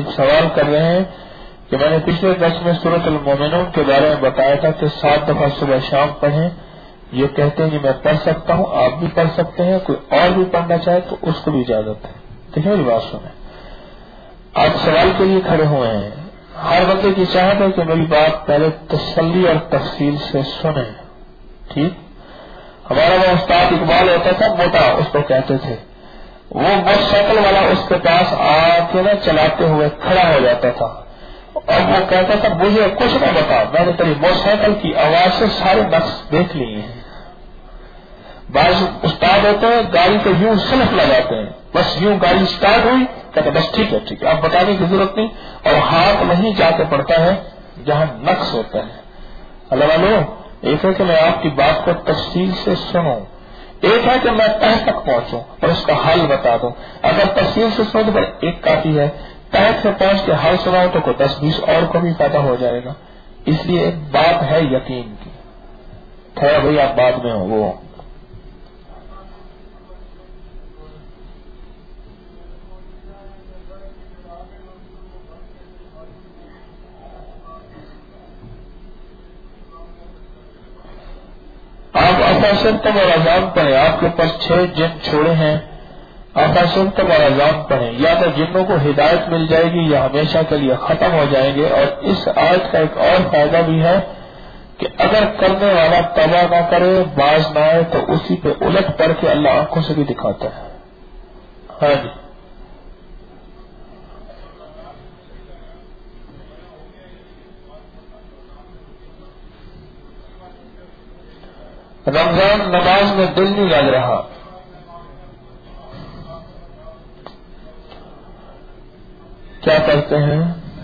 سوال کر رہے ہیں کہ میں نے پچھلے درس میں سورۃ المومنون کے بارے میں بتایا تھا کہ سات دفعہ صبح شام پڑھیں. یہ کہتے ہیں کہ میں پڑھ سکتا ہوں, آپ بھی پڑھ سکتے ہیں, کوئی اور بھی پڑھنا چاہے تو اس کو بھی اجازت ہے. ٹھیک ہے میری بات سنیں. آپ سوال کے لیے کھڑے ہوئے ہیں. ہر بندے کی چاہت ہے کہ میری بات پہلے تسلی اور تفصیل سے سنیں. ٹھیک. ہمارا وہ استاد اقبال ہوتا تھا موٹا, اس کو کہتے تھے, وہ موٹر سائیکل والا اس کے پاس آ کے نا چلاتے ہوئے کھڑا ہو جاتا تھا اور وہ کہتا تھا مجھے کچھ نہ بتا, میں نے تیری موٹر سائیکل کی آواز سے سارے نقص دیکھ لیے ہیں. بعض استاد ہوتے ہیں گاڑی کو یوں سلف لگاتے ہیں, بس یوں گاڑی اسٹارٹ ہوئی کہتے بس ٹھیک ہے ٹھیک ہے اب بتانے کی ضرورت نہیں, اور ہاتھ وہیں جا کے پڑتا ہے جہاں نقص ہوتا ہے. اللہ والو, ایک ہے کہ میں آپ کی بات کو تفصیل سے سنوں, ایک ہے کہ میں تہ تک پہنچوں اور اس کا حل بتا دوں. اگر تفصیل سے سنو تو ایک کافی ہے, تہ سے پہنچ کے حل سناؤ تو کوئی دس بیس اور کو بھی پیدا ہو جائے گا. اس لیے ایک بات ہے یقین کی. خیر بھائی آپ بعد میں ہو وہ آپ افاسنتم اور اذان پڑھیں. آپ کے پاس چھ جن چھوڑے ہیں, افاسنتم اور اذان پڑھیں. یا تو جنوں کو ہدایت مل جائے گی یا ہمیشہ کے لیے ختم ہو جائیں گے. اور اس آیت کا ایک اور فائدہ بھی ہے کہ اگر کرنے والا توبہ نہ کرے, باز نہ آئے, تو اسی پہ الٹ پڑھ کے اللہ آنکھوں سے بھی دکھاتا ہے. ہاں جی. رمضان نماز میں دل نہیں لگ رہا, کیا کرتے ہیں؟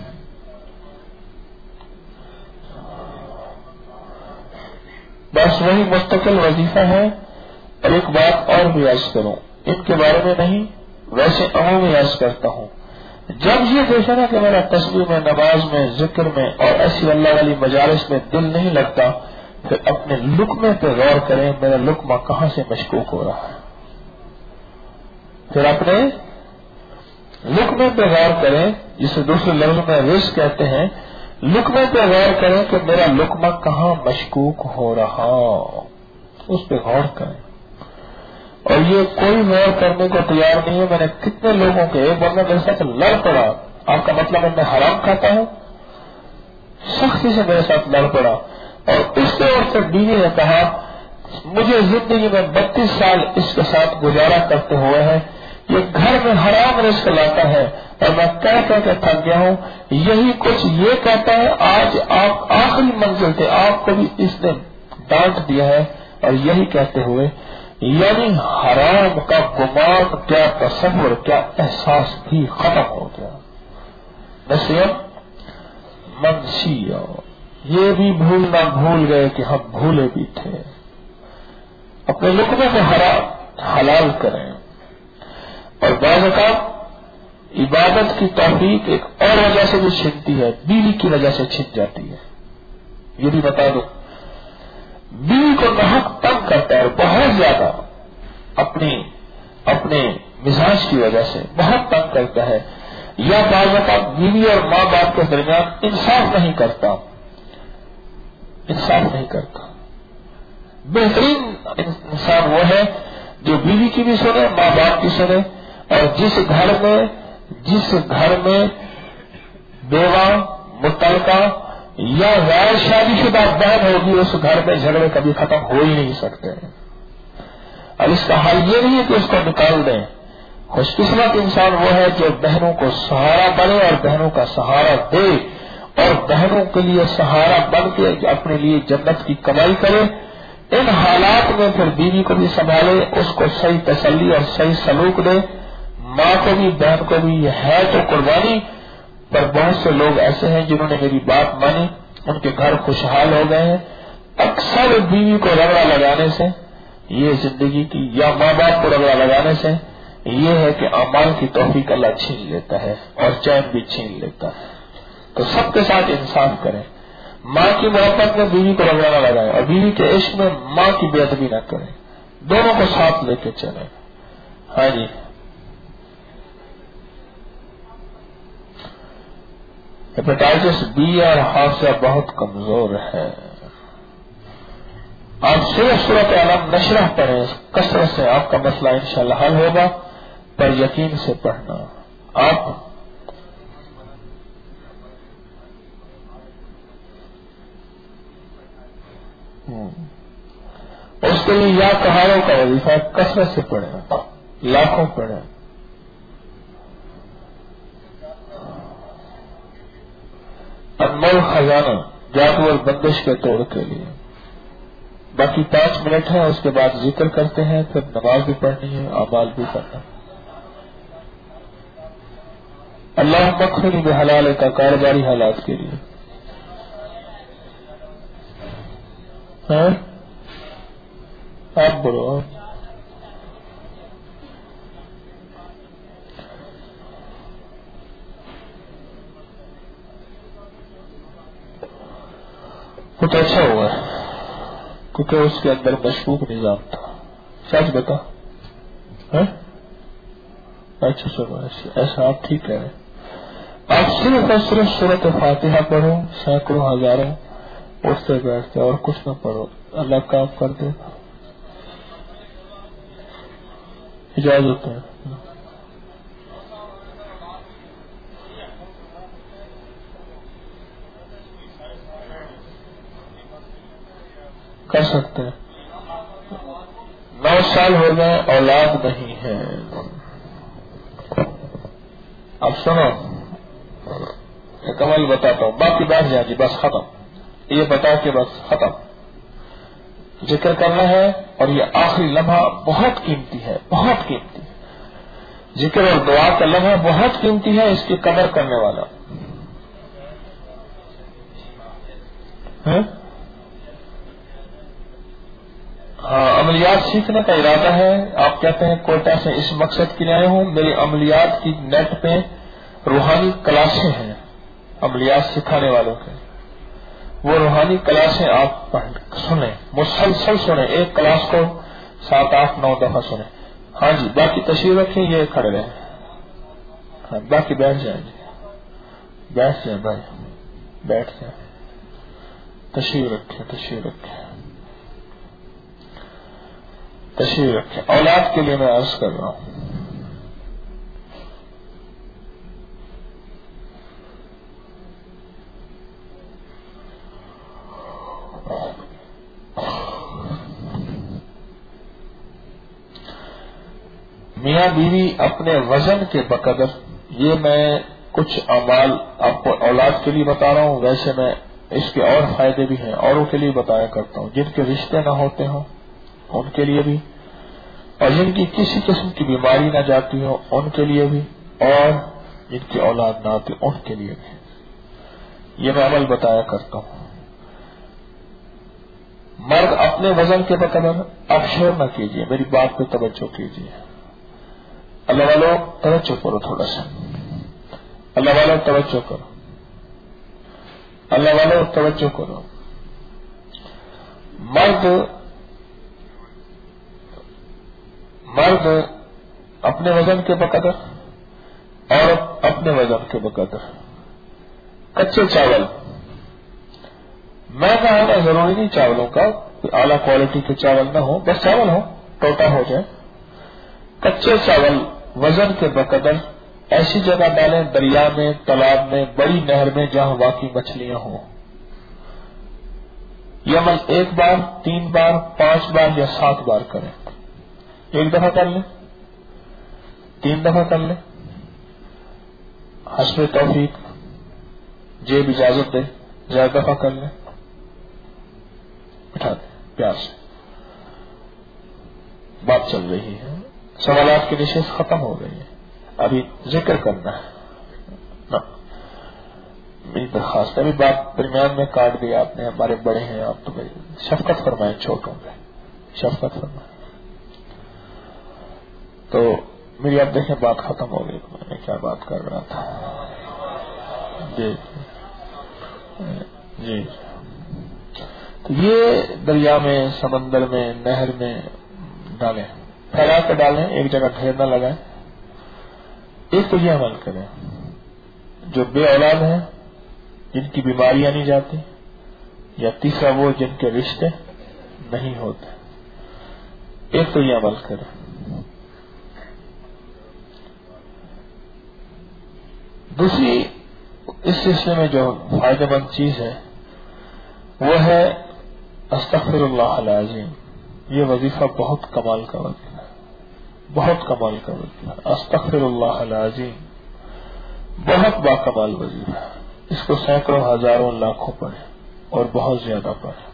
بس وہی مستقل وظیفہ ہے. اور ایک بات اور بھی عرض کروں, ان کے بارے میں نہیں ویسے عمومی عرض کرتا ہوں. جب یہ دیکھا نا کہ میرا تسبیح میں, نماز میں, ذکر میں اور ایسی اللہ والی مجالس میں دل نہیں لگتا, پھر اپنے لقمے پہ غور کریں, میرا لقمہ کہاں سے مشکوک ہو رہا ہے. پھر اپنے لقمے پہ غور کریں, جسے دوسرے لفظ میں رزق کہتے ہیں. لقمے پہ غور کریں کہ میرا لقمہ کہاں مشکوک ہو رہا, اس پہ غور کریں. اور یہ کوئی غور کرنے کو تیار نہیں ہے. میں نے کتنے لوگوں کے, ایک بندہ میرے ساتھ لڑ پڑا, آپ کا مطلب ہے میں حرام کھاتا ہوں, سختی سے میرے ساتھ لڑ پڑا. اور اس سے اور سے بیوی نے کہا مجھے زندگی میں بتیس سال اس کے ساتھ گزارا کرتے ہوئے ہیں, یہ گھر میں حرام رزق لاتا ہے اور میں کہہ کہہ کے تھک گیا ہوں, یہی کچھ یہ کہتا ہے. آج آپ آخری منزل تھے, آپ کو بھی اس نے ڈانٹ دیا ہے. اور یہی کہتے ہوئے یعنی حرام کا گمان, کیا تصور, کیا احساس بھی ختم ہو گیا. نصیحت منشیہ, یہ بھی بھولنا بھول گئے کہ ہم بھولے بھی تھے. اپنے لقمے کو حرام حلال کریں. اور بعض اوقات عبادت کی توفیق ایک اور وجہ سے بھی چھنتی ہے, بیوی کی وجہ سے چھن جاتی ہے. یہ بھی بتا دو, بیوی کو ناحق تنگ کرتا ہے بہت زیادہ, اپنی اپنے مزاج کی وجہ سے بہت تنگ کرتا ہے. یا بعض اوقات بیوی اور ماں باپ کے درمیان انصاف نہیں کرتا, انصاف نہیں کرتا. بہترین انسان وہ ہے جو بیوی کی بھی سنے, ماں باپ کی سنے. اور جس گھر میں جس گھر میں بیوہ, متعلقہ یا غیر شادی شدہ بہن ہوگی, اس گھر میں جھگڑے کبھی ختم ہو ہی نہیں سکتے. اور اس کا حل یہ نہیں ہے کہ اس کو نکال دیں. خوش قسمت انسان وہ ہے جو بہنوں کو سہارا بنے اور بہنوں کا سہارا دے, اور بہنوں کے لیے سہارا بن کے اپنے لیے جنت کی کمائی کرے. ان حالات میں پھر بیوی کو بھی سنبھالے, اس کو صحیح تسلی اور صحیح سلوک دے. ماں کو بھی بہن کو بھی, یہ ہے تو قربانی. پر بہت سے لوگ ایسے ہیں جنہوں نے میری بات مانی, ان کے گھر خوشحال ہو گئے ہیں. اکثر بیوی کو رگڑا لگانے سے یہ زندگی کی, یا ماں باپ کو رگڑا لگانے سے یہ ہے کہ اعمال کی توفیق اللہ چھین لیتا ہے اور چین بھی چھین لیتا ہے. تو سب کے ساتھ انصاف کریں. ماں کی محبت میں بیوی کو رگڑا نہ لگائیں, اور بیوی کے عشق میں ماں کی بے ادبی نہ کریں. دونوں کو ساتھ لے کے چلیں. ہاں جی. ہیپیٹائٹس بی اور حادثہ بہت کمزور ہے. آپ صرف سورۃ علم نشرح پڑھیں کثرت سے، آپ کا مسئلہ انشاءاللہ حل ہوگا، پر یقین سے پڑھنا. آپ اس کے لیے یا کہاڑوں کا وظیفہ کثرت سے پڑھیں، لاکھوں پڑھیں. انمول خزانہ جادو اور بندش کے توڑ کے لیے. باقی پانچ منٹ ہے، اس کے بعد ذکر کرتے ہیں، پھر نماز بھی پڑھنی ہے، اعمال بھی کرنا. اللہ مکھنی بحلال کا کاروباری حالات کے لیے. ہاں آپ بولو. کچھ اچھا ہوا ہے کیونکہ اس کے اندر مشکوک نظام تھا. سچ بتا. اچھا چلو ایسا آپ ٹھیک کہہ رہے ہیں. آپ صرف اور صرف سورۃ فاتحہ پڑھو، سینکڑوں ہزاروں اٹھتے بیٹھتے، اور کچھ نہ پڑھو. اللہ کام کر دے. اجازت ہے. کر سکتے ہیں. نو سال ہو گئے، اولاد نہیں ہے. اب سنو ایک عمل بتاتا ہوں، باقی بات جائے گی، بس ختم. یہ بتاؤ کہ بس ختم. ذکر کرنا ہے، اور یہ آخری لمحہ بہت قیمتی ہے، بہت قیمتی ہے. ذکر اور دعا کا لمحہ بہت قیمتی ہے، اس کی قدر کرنے والا. ہاں عملیات سیکھنے کا ارادہ ہے. آپ کہتے ہیں کوئٹہ سے اس مقصد کے لیے آئے ہوں. میری عملیات کی نیٹ پہ روحانی کلاسیں ہیں عملیات سکھانے والوں کے. وہ روحانی کلاسیں آپ سنیں، مسلسل سنیں، ایک کلاس کو سات آٹھ نو دفعہ سنیں. ہاں جی باقی تشریف رکھیں، یہ کھڑے رہیں. ہاں باقی بیٹھ جائیں جی، بیٹھ جائیں بھائی، بیٹھ جائیں. تشریف رکھیں تشریف رکھیں تشریف رکھیں. اولاد کے لیے میں عرض کر رہا ہوں. میاں بیوی اپنے وزن کے بقدر، یہ میں کچھ اعمال آپ کو اولاد کے لیے بتا رہا ہوں، ویسے میں اس کے اور فائدے بھی ہیں، اوروں کے لیے بتایا کرتا ہوں. جن کے رشتے نہ ہوتے ہوں ان کے لیے بھی، اور جن کی کسی قسم کی بیماری نہ جاتی ہو ان کے لیے بھی، اور جن کی اولاد نہ آتی ان کے لیے بھی، یہ میں عمل بتایا کرتا ہوں. مرد اپنے وزن کے بقدر، اب شور نہ کیجیے، میری بات پہ توجہ کیجیے. اللہ والوں توجہ کرو، تھوڑا سا اللہ والوں توجہ کرو، اللہ والوں توجہ کرو. مرد مرد اپنے وزن کے بقدر، عورت اپنے وزن کے بقدر. کچے چاول میں کہا نا ضروری نہیں چاولوں کا اعلیٰ کوالٹی کے چاول نہ ہو، بس چاول ہو، ٹوٹا ہو جائے. کچے چاول وزن کے بقدر ایسی جگہ ڈالیں، دریا میں، تالاب میں، بڑی نہر میں جہاں واقعی مچھلیاں ہوں. یہ عمل ایک بار، تین بار، پانچ بار یا سات بار کریں. ایک دفعہ کر لیں، تین دفعہ کر لیں، حسب توفیق جیب اجازت دے زیادہ دفعہ کر لیں. اٹھا دیں پیار سے. بات چل رہی ہے، سوالات کی نشست ختم ہو گئی ہے، ابھی ذکر کرنا ہے. میری درخواست ہے، ابھی بات درمیان میں کاٹ دیا آپ نے، ہمارے بڑے ہیں آپ، تو شفقت فرمائیں چھوٹوں پہ، شفقت فرمائیں. تو میری اب دیکھیں بات ختم ہو گئی، میں نے کیا بات کر رہا تھا. جی جی تو یہ دریا میں، سمندر میں، نہر میں ڈالیں، پھیلا کے ڈالیں، ایک جگہ ڈھیر نہ لگائیں. ایک تو یہ عمل کریں. جو بے اولاد ہیں جن کی بیماریاں نہیں جاتی، یا تیسرا وہ جن کے رشتے نہیں ہوتے. ایک تو یہ عمل کریں. دوسری اس سلسلے میں جو فائدہ مند چیز ہے وہ ہے استغفر اللہ العظیم. یہ وظیفہ بہت کمال کا وظیفہ ہے، بہت کمال کا وظیفہ ہے. استغفر اللہ العظیم بہت باکمال وظیفہ ہے. اس کو سینکڑوں ہزاروں لاکھوں پڑھیں اور بہت زیادہ پڑھیں.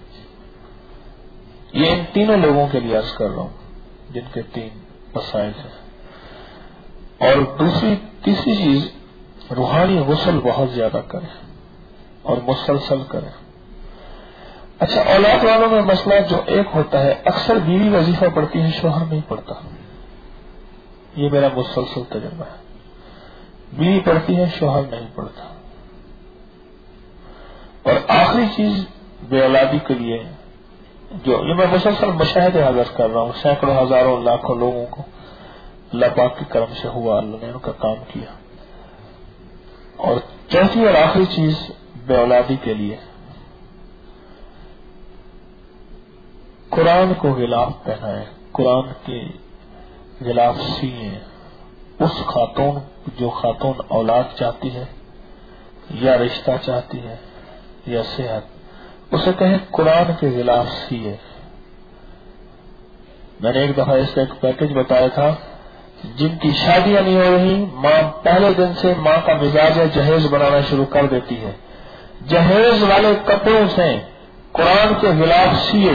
یہ ان تینوں لوگوں کے لیے عرض کر رہا ہوں جن کے تین مسائل ہیں. اور دوسری تیسری چیز، روحانی غسل بہت زیادہ کریں اور مسلسل کریں. اچھا، اولاد والوں میں مسئلہ جو ایک ہوتا ہے، اکثر بیوی وظیفہ پڑھتی ہے، شوہر نہیں پڑھتا. یہ میرا مسلسل تجربہ ہے. بیوی پڑھتی ہے، شوہر نہیں پڑھتا. اور آخری چیز بے اولادی کے لیے، جو یہ میں مسلسل مشاہدے حاضر کر رہا ہوں، سینکڑوں ہزاروں لاکھوں لوگوں کو اللہ پاک کے کرم سے ہوا، اللہ نے ان کا کام کیا. اور چوتھی اور آخری چیز بے اولادی کے لیے، قرآن کو غلاف پہنائے، قرآن کے غلاف سیئیں. اس خاتون جو خاتون اولاد چاہتی ہے یا رشتہ چاہتی ہے یا صحت، اسے کہیں قرآن کے غلاف سیئے. میں نے ایک دفعہ اس کا ایک پیکج بتایا تھا، جن کی شادیاں نہیں ہو رہی، ماں پہلے دن سے ماں کا مزاج ہے جہیز بنانا شروع کر دیتی ہے. جہیز والے کپڑوں سے قرآن کے غلاف سیے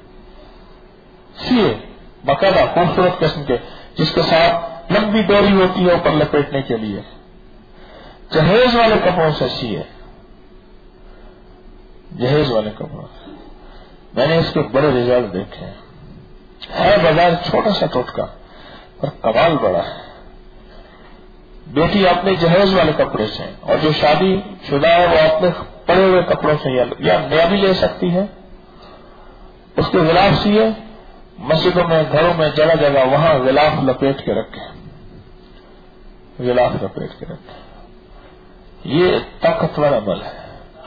سیے باقاعدہ خوبصورت قسم کے، جس کے ساتھ لمبی ڈوری ہوتی ہے اوپر لپیٹنے کے لیے. جہیز والے کپڑوں سے سیے، جہیز والے کپڑوں سے. میں نے اس کے بڑے رزلٹ دیکھے ہیں. ہے بازار چھوٹا سا ٹوٹکا پر کمال بڑا ہے. بیٹی اپنے جہیز والے کپڑے سے، اور جو شادی شدہ ہے وہ اپنے پڑے ہوئے کپڑوں سے یا نیا بھی لے سکتی ہے. اس کے غلاف سیے، مسجدوں میں، گھروں میں، جگہ جگہ وہاں غلاف لپیٹ کے رکھے، غلاف لپیٹ کے رکھے. یہ طاقتور عمل ہے.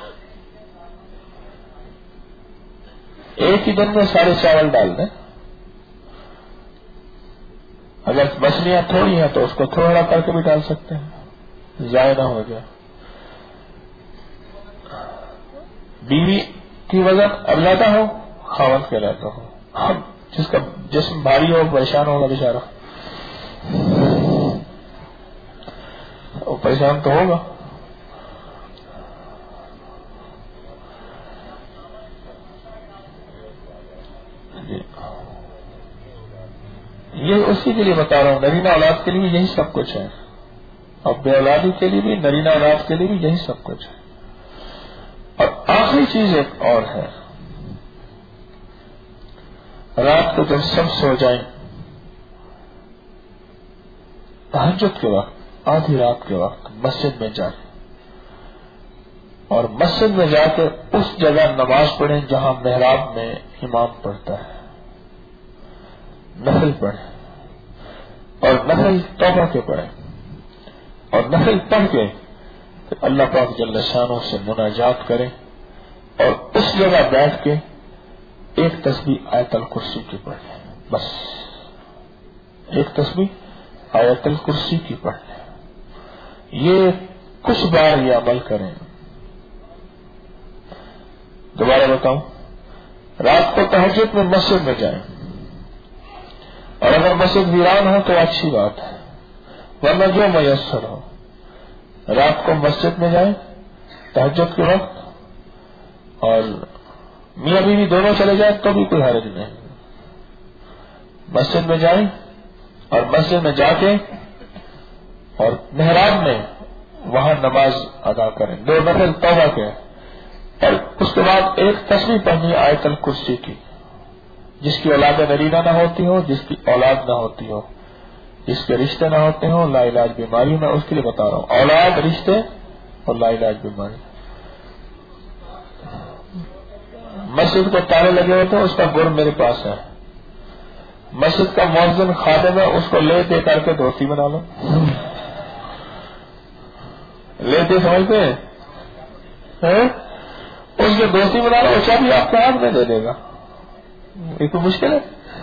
ایک ہی دن میں سارے چاول ڈال دیں. اگر مچھلیاں تھوڑی ہیں تو اس کو تھوڑا کر کے بھی ڈال سکتے ہیں، ضائع نہ ہو جائے. بیوی کی وزن علیحدہ ہو، خاوند کے علیحدہ ہو. ہم جس کا جسم بھاری ہو پریشان ہوگا بیچارہ، وہ پریشان تو ہوگا. یہ اسی کے لیے بتا رہا ہوں، نرینہ اولاد کے لیے بھی یہی سب کچھ ہے، اور بے اولادی کے لیے بھی، نرینہ اولاد کے لیے بھی یہی سب کچھ ہے. اور آخری چیز ایک اور ہے، رات کو جب سب سو جائیں، تہجد کے وقت، آدھی رات کے وقت مسجد میں جائیں اور مسجد میں جا کے اس جگہ نماز پڑھیں جہاں محراب میں امام پڑھتا ہے. نفل پڑھیں اور نفل توبہ کے پڑھیں، اور نفل پڑھ کے اللہ پاک جل شانہ سے مناجات کریں، اور اس جگہ بیٹھ کے ایک تسبیح آیت الکرسی کی پڑھیں. بس ایک تسبیح آیت الکرسی کی پڑھیں. یہ کچھ بار یہ عمل کریں. دوبارہ بتاؤں، رات کو تہجد میں مسجد میں جائیں، اور اگر مسجد ویران ہو تو اچھی بات ہے، ورنہ جو میسر ہو، رات کو مسجد میں جائیں تہجد کے وقت، اور میاں بیوی دونوں چلے جائیں تو بھی کوئی حرج نہیں. مسجد میں جائیں اور مسجد میں جا کے اور محراب میں وہاں نماز ادا کریں، دو نفل توبہ کے، اور اس کے بعد ایک تسبیح پڑھنی آیت الکرسی کی. جس کی اولاد نرینہ نہ ہوتی ہو، جس کی اولاد نہ ہوتی ہو، جس کے رشتے نہ ہوتے ہوں، لا علاج بیماری، میں اس کے لیے بتا رہا ہوں، اولاد، رشتے اور لا علاج بیماری. مسجد کو تالے لگے ہوتے ہیں، اس کا گر میرے پاس ہے. مسجد کا مؤذن خادم ہے، اس کو لے دے کر کے دھوتی بنا لو. لے دے سمجھتے ہیں؟ ہے اس کے دوستی بنا رہا وہ چابی آپ کے ہاتھ میں دے دے گا. یہ کوئی مشکل ہے؟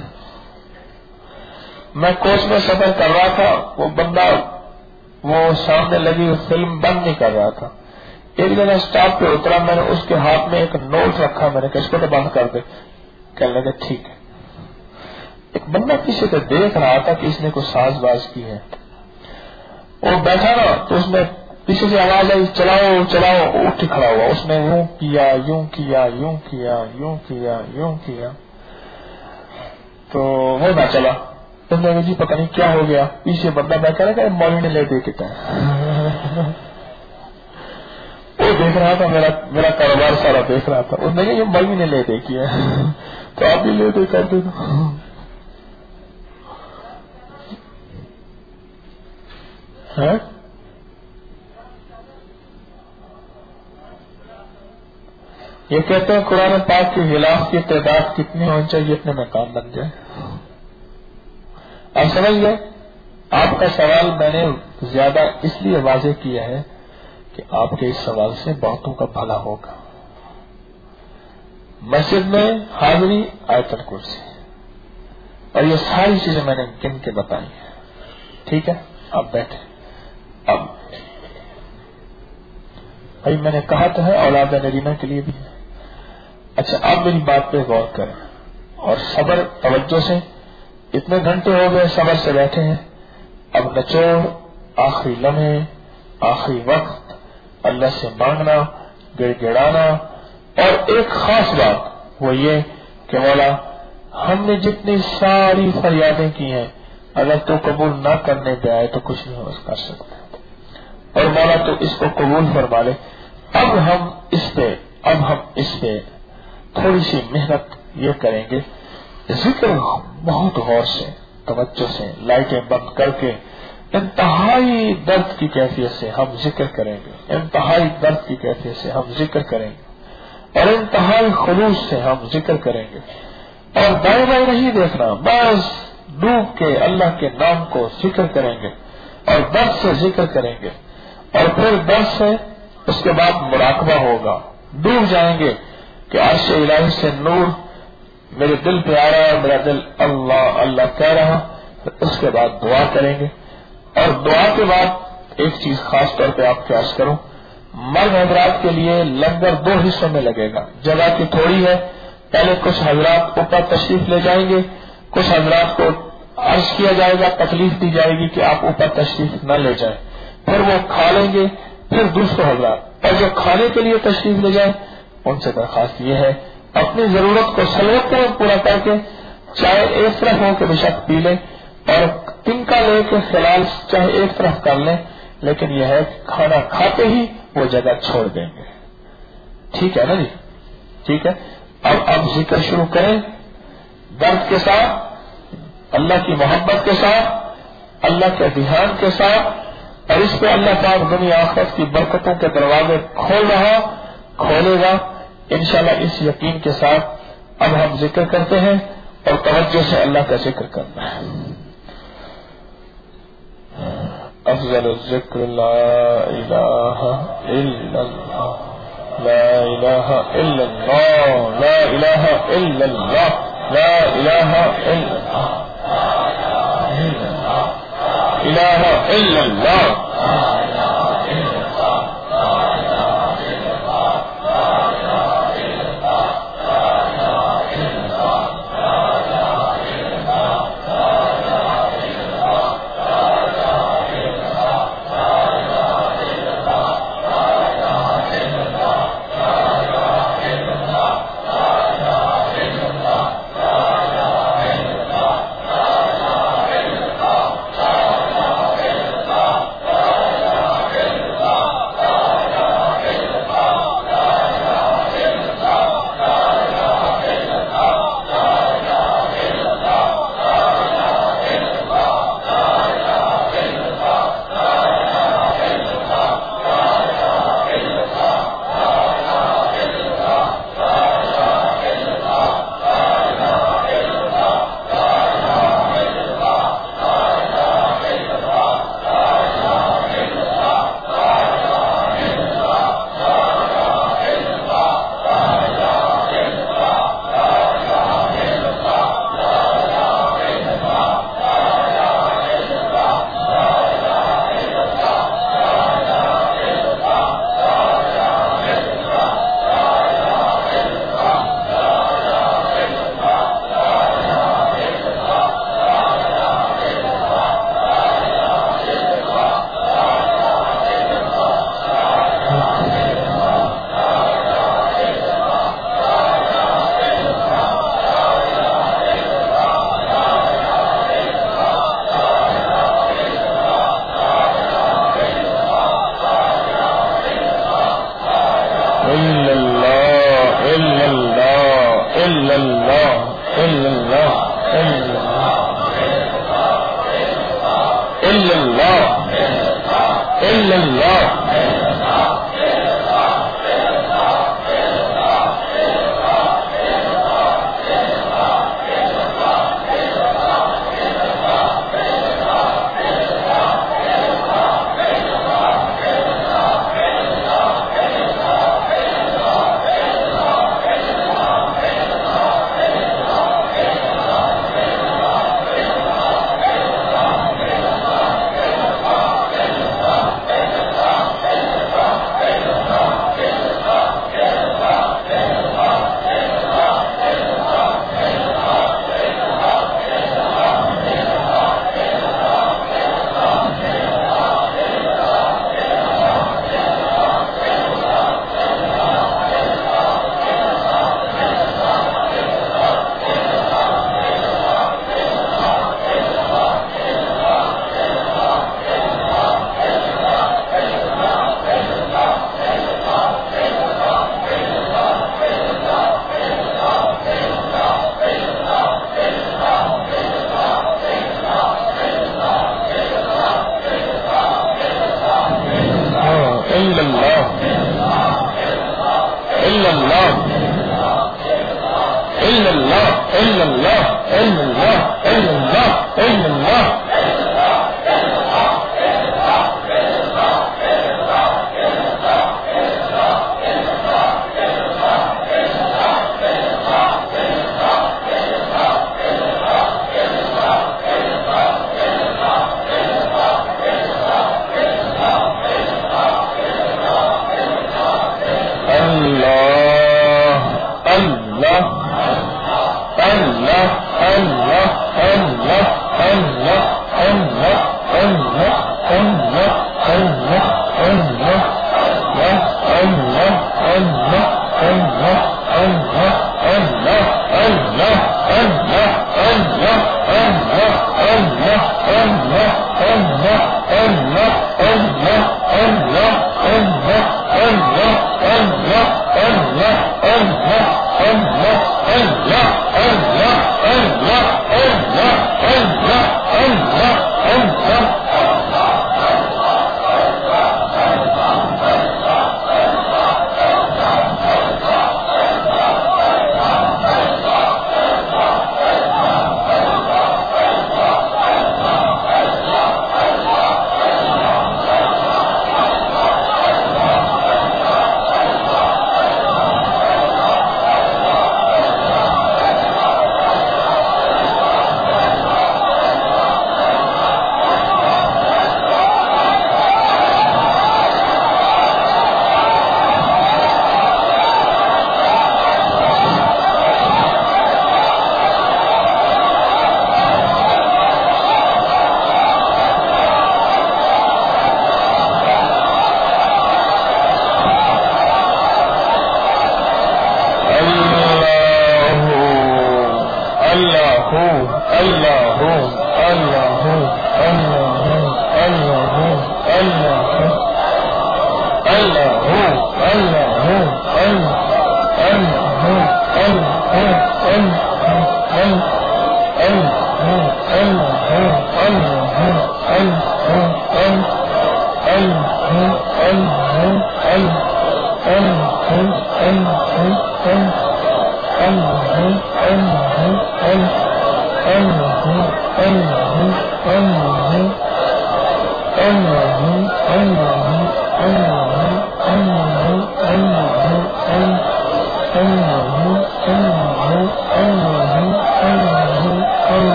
میں کوچ میں سفر کر رہا تھا, وہ بندہ وہ سامنے لگی فلم بند نہیں کر رہا تھا. ایک جگہ اسٹاپ پہ اترا, میں نے اس کے ہاتھ میں ایک نوٹ رکھا, میں نے کہا اس کو تو بند کر دے. کہنے لگا ٹھیک ہے. ایک بندہ پیچھے سے دیکھ رہا تھا کہ اس نے کوئی ساز باز کی ہے. وہ بیٹھا نا تو اس میں پیچھے سے آواز آئی چلاؤ چلاؤ, اٹھ کھڑا ہوا. اس نے یوں کیا یوں کیا یوں کیا یوں کیا یوں کیا تو وہ نہ چلا. بندہ جی پتہ نہیں کیا ہو گیا. پیچھے بندہ بیٹھا رہا کہ مولوی نے لے دے کتنا وہ دیکھ رہا تھا, میرا میرا کاروبار سارا دیکھ رہا تھا. اس نے کہا یہ مولوی نے لے دے کیا تو آپ بھی لے دے کر دے دو. یہ کہتے ہیں قرآن پاک کے غلاف کی تعداد کتنی ہونی چاہیے اتنے میں کام بن جائے. آپ سمجھ گئے؟ آپ کا سوال میں نے زیادہ اس لیے واضح کیا ہے کہ آپ کے اس سوال سے بہتوں کا بھلا ہوگا. مسجد میں حاضری آیت الکرسی اور یہ ساری چیزیں میں نے گن کے بتائی ہیں. ٹھیک ہے, آپ بیٹھے. اب بھائی میں نے کہا تو ہے اولاد نرینہ کے لیے بھی. اچھا اب میری بات پہ غور کریں اور صبر توجہ سے. اتنے گھنٹے ہو گئے صبر سے بیٹھے ہیں. اب نچوڑ, آخری لمحے, آخری وقت, اللہ سے مانگنا, گڑ گڑانا, اور ایک خاص بات وہ یہ کہ مولا ہم نے جتنی ساری فریادیں کی ہیں اگر تو قبول نہ کرنے پہ آئے تو کچھ نہیں ہو کر سکتا, اور مولا تو اس کو قبول فرما لے. اب ہم اس پہ اب ہم اس پہ تھوڑی سی محنت یہ کریں گے, ذکر بہت غور سے توجہ سے لائٹیں بند کر کے انتہائی درد کی کیفیت سے ہم ذکر کریں گے. انتہائی درد کی کیفیت سے ہم ذکر کریں گے اور انتہائی خلوص سے ہم ذکر کریں گے. اور دائیں بائیں نہیں دیکھنا, بس ڈوب کے اللہ کے نام کو ذکر کریں گے اور درد سے ذکر کریں گے. اور پھر درد سے اس کے بعد مراقبہ ہوگا, ڈوب جائیں گے کہ عرش الہی سے نور میرے دل پہ آ رہا ہے, میرا دل اللہ اللہ کہہ رہا. اس کے بعد دعا کریں گے اور دعا کے بعد ایک چیز خاص طور پہ آپ کے عرض کروں, مرد حضرات کے لیے لنگر دو حصوں میں لگے گا. جگہ کی تھوڑی ہے, پہلے کچھ حضرات اوپر تشریف لے جائیں گے, کچھ حضرات کو عرض کیا جائے گا, تکلیف دی جائے گی کہ آپ اوپر تشریف نہ لے جائیں. پھر وہ کھا لیں گے, پھر دوسرے حضرات, اور جو کھانے کے لیے تشریف لے جائیں ان سے درخواست یہ ہے اپنی ضرورت کو سلوت کریں پورا کر کے, چاہے ایک طرف ہو کے بے شک پی لیں اور تنکا لے کے خلال چاہے ایک طرف کر لیں, لیکن یہ ہے کہ کھانا کھاتے ہی وہ جگہ چھوڑ دیں گے. ٹھیک ہے نا جی؟ ٹھیک ہے. اب اب ذکر شروع کریں درد کے ساتھ, اللہ کی محبت کے ساتھ, اللہ کے دھیان کے ساتھ, اور اس پہ اللہ پاک دنیا آخرت کی برکتوں کے دروازے کھول رہا کھولے گا انشاءاللہ. اس یقین کے ساتھ اب ہم ذکر کرتے ہیں اور توجہ سے اللہ کا ذکر کرنا ہے. افضل الذکر لا الہ الا اللہ, لا الہ الا اللہ, لا الہ الا اللہ, لا الہ الا اللہ, الہ الا اللہ. إلا الله إلا الله إلا الله إلا الله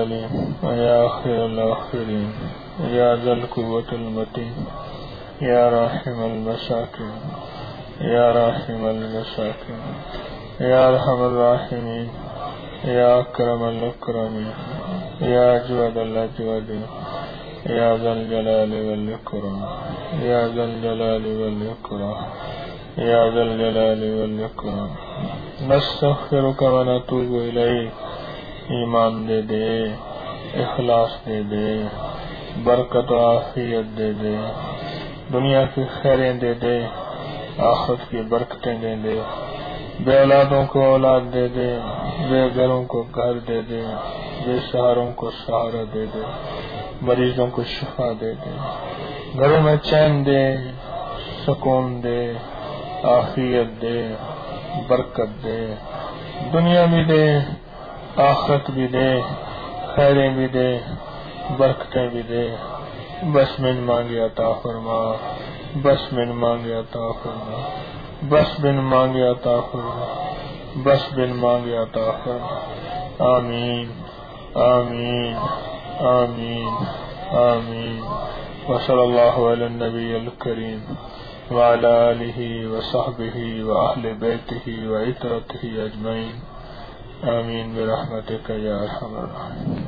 الأولين ويا خير الآخرين يا ذا القوة المتين يا راحم المساكين يا راحم المساكين يا أرحم الراحمين يا أكرم الأكرمين يا أجود الأجودين يا ذا الجلال والإكرام يا ذا الجلال والإكرام يا ذا الجلال والإكرام نستغفرك ونتوب إليك ایمان دے دے، اخلاص دے دے، برکت و عافیت دے دے، دنیا کی خیریں دے دے، آخرت کی برکتیں دے دے، بے اولادوں کو اولاد دے دے، بے گھروں کو گھر دے دے، بے سہاروں کو سہارا دے دے، مریضوں کو شفا دے دے، گھروں میں چین دے، سکون دے، عافیت دے، برکت دے، دنیا بھی دے، آخرت بھی دے، خیریں بھی دے، برکتیں بھی دے، بس من مانگے عطا فرما، بس من مانگے عطا فرما، بس بن مانگے عطا فرما، بس بن مانگے عطا فرما، آمین آمین آمین آمین وصلی اللہ علی النبی الکریم وعلی آلہ وصحبہ وأہل بیتہ وعترتہ اجمعین آمین برحمتک یا ارحم الراحمین۔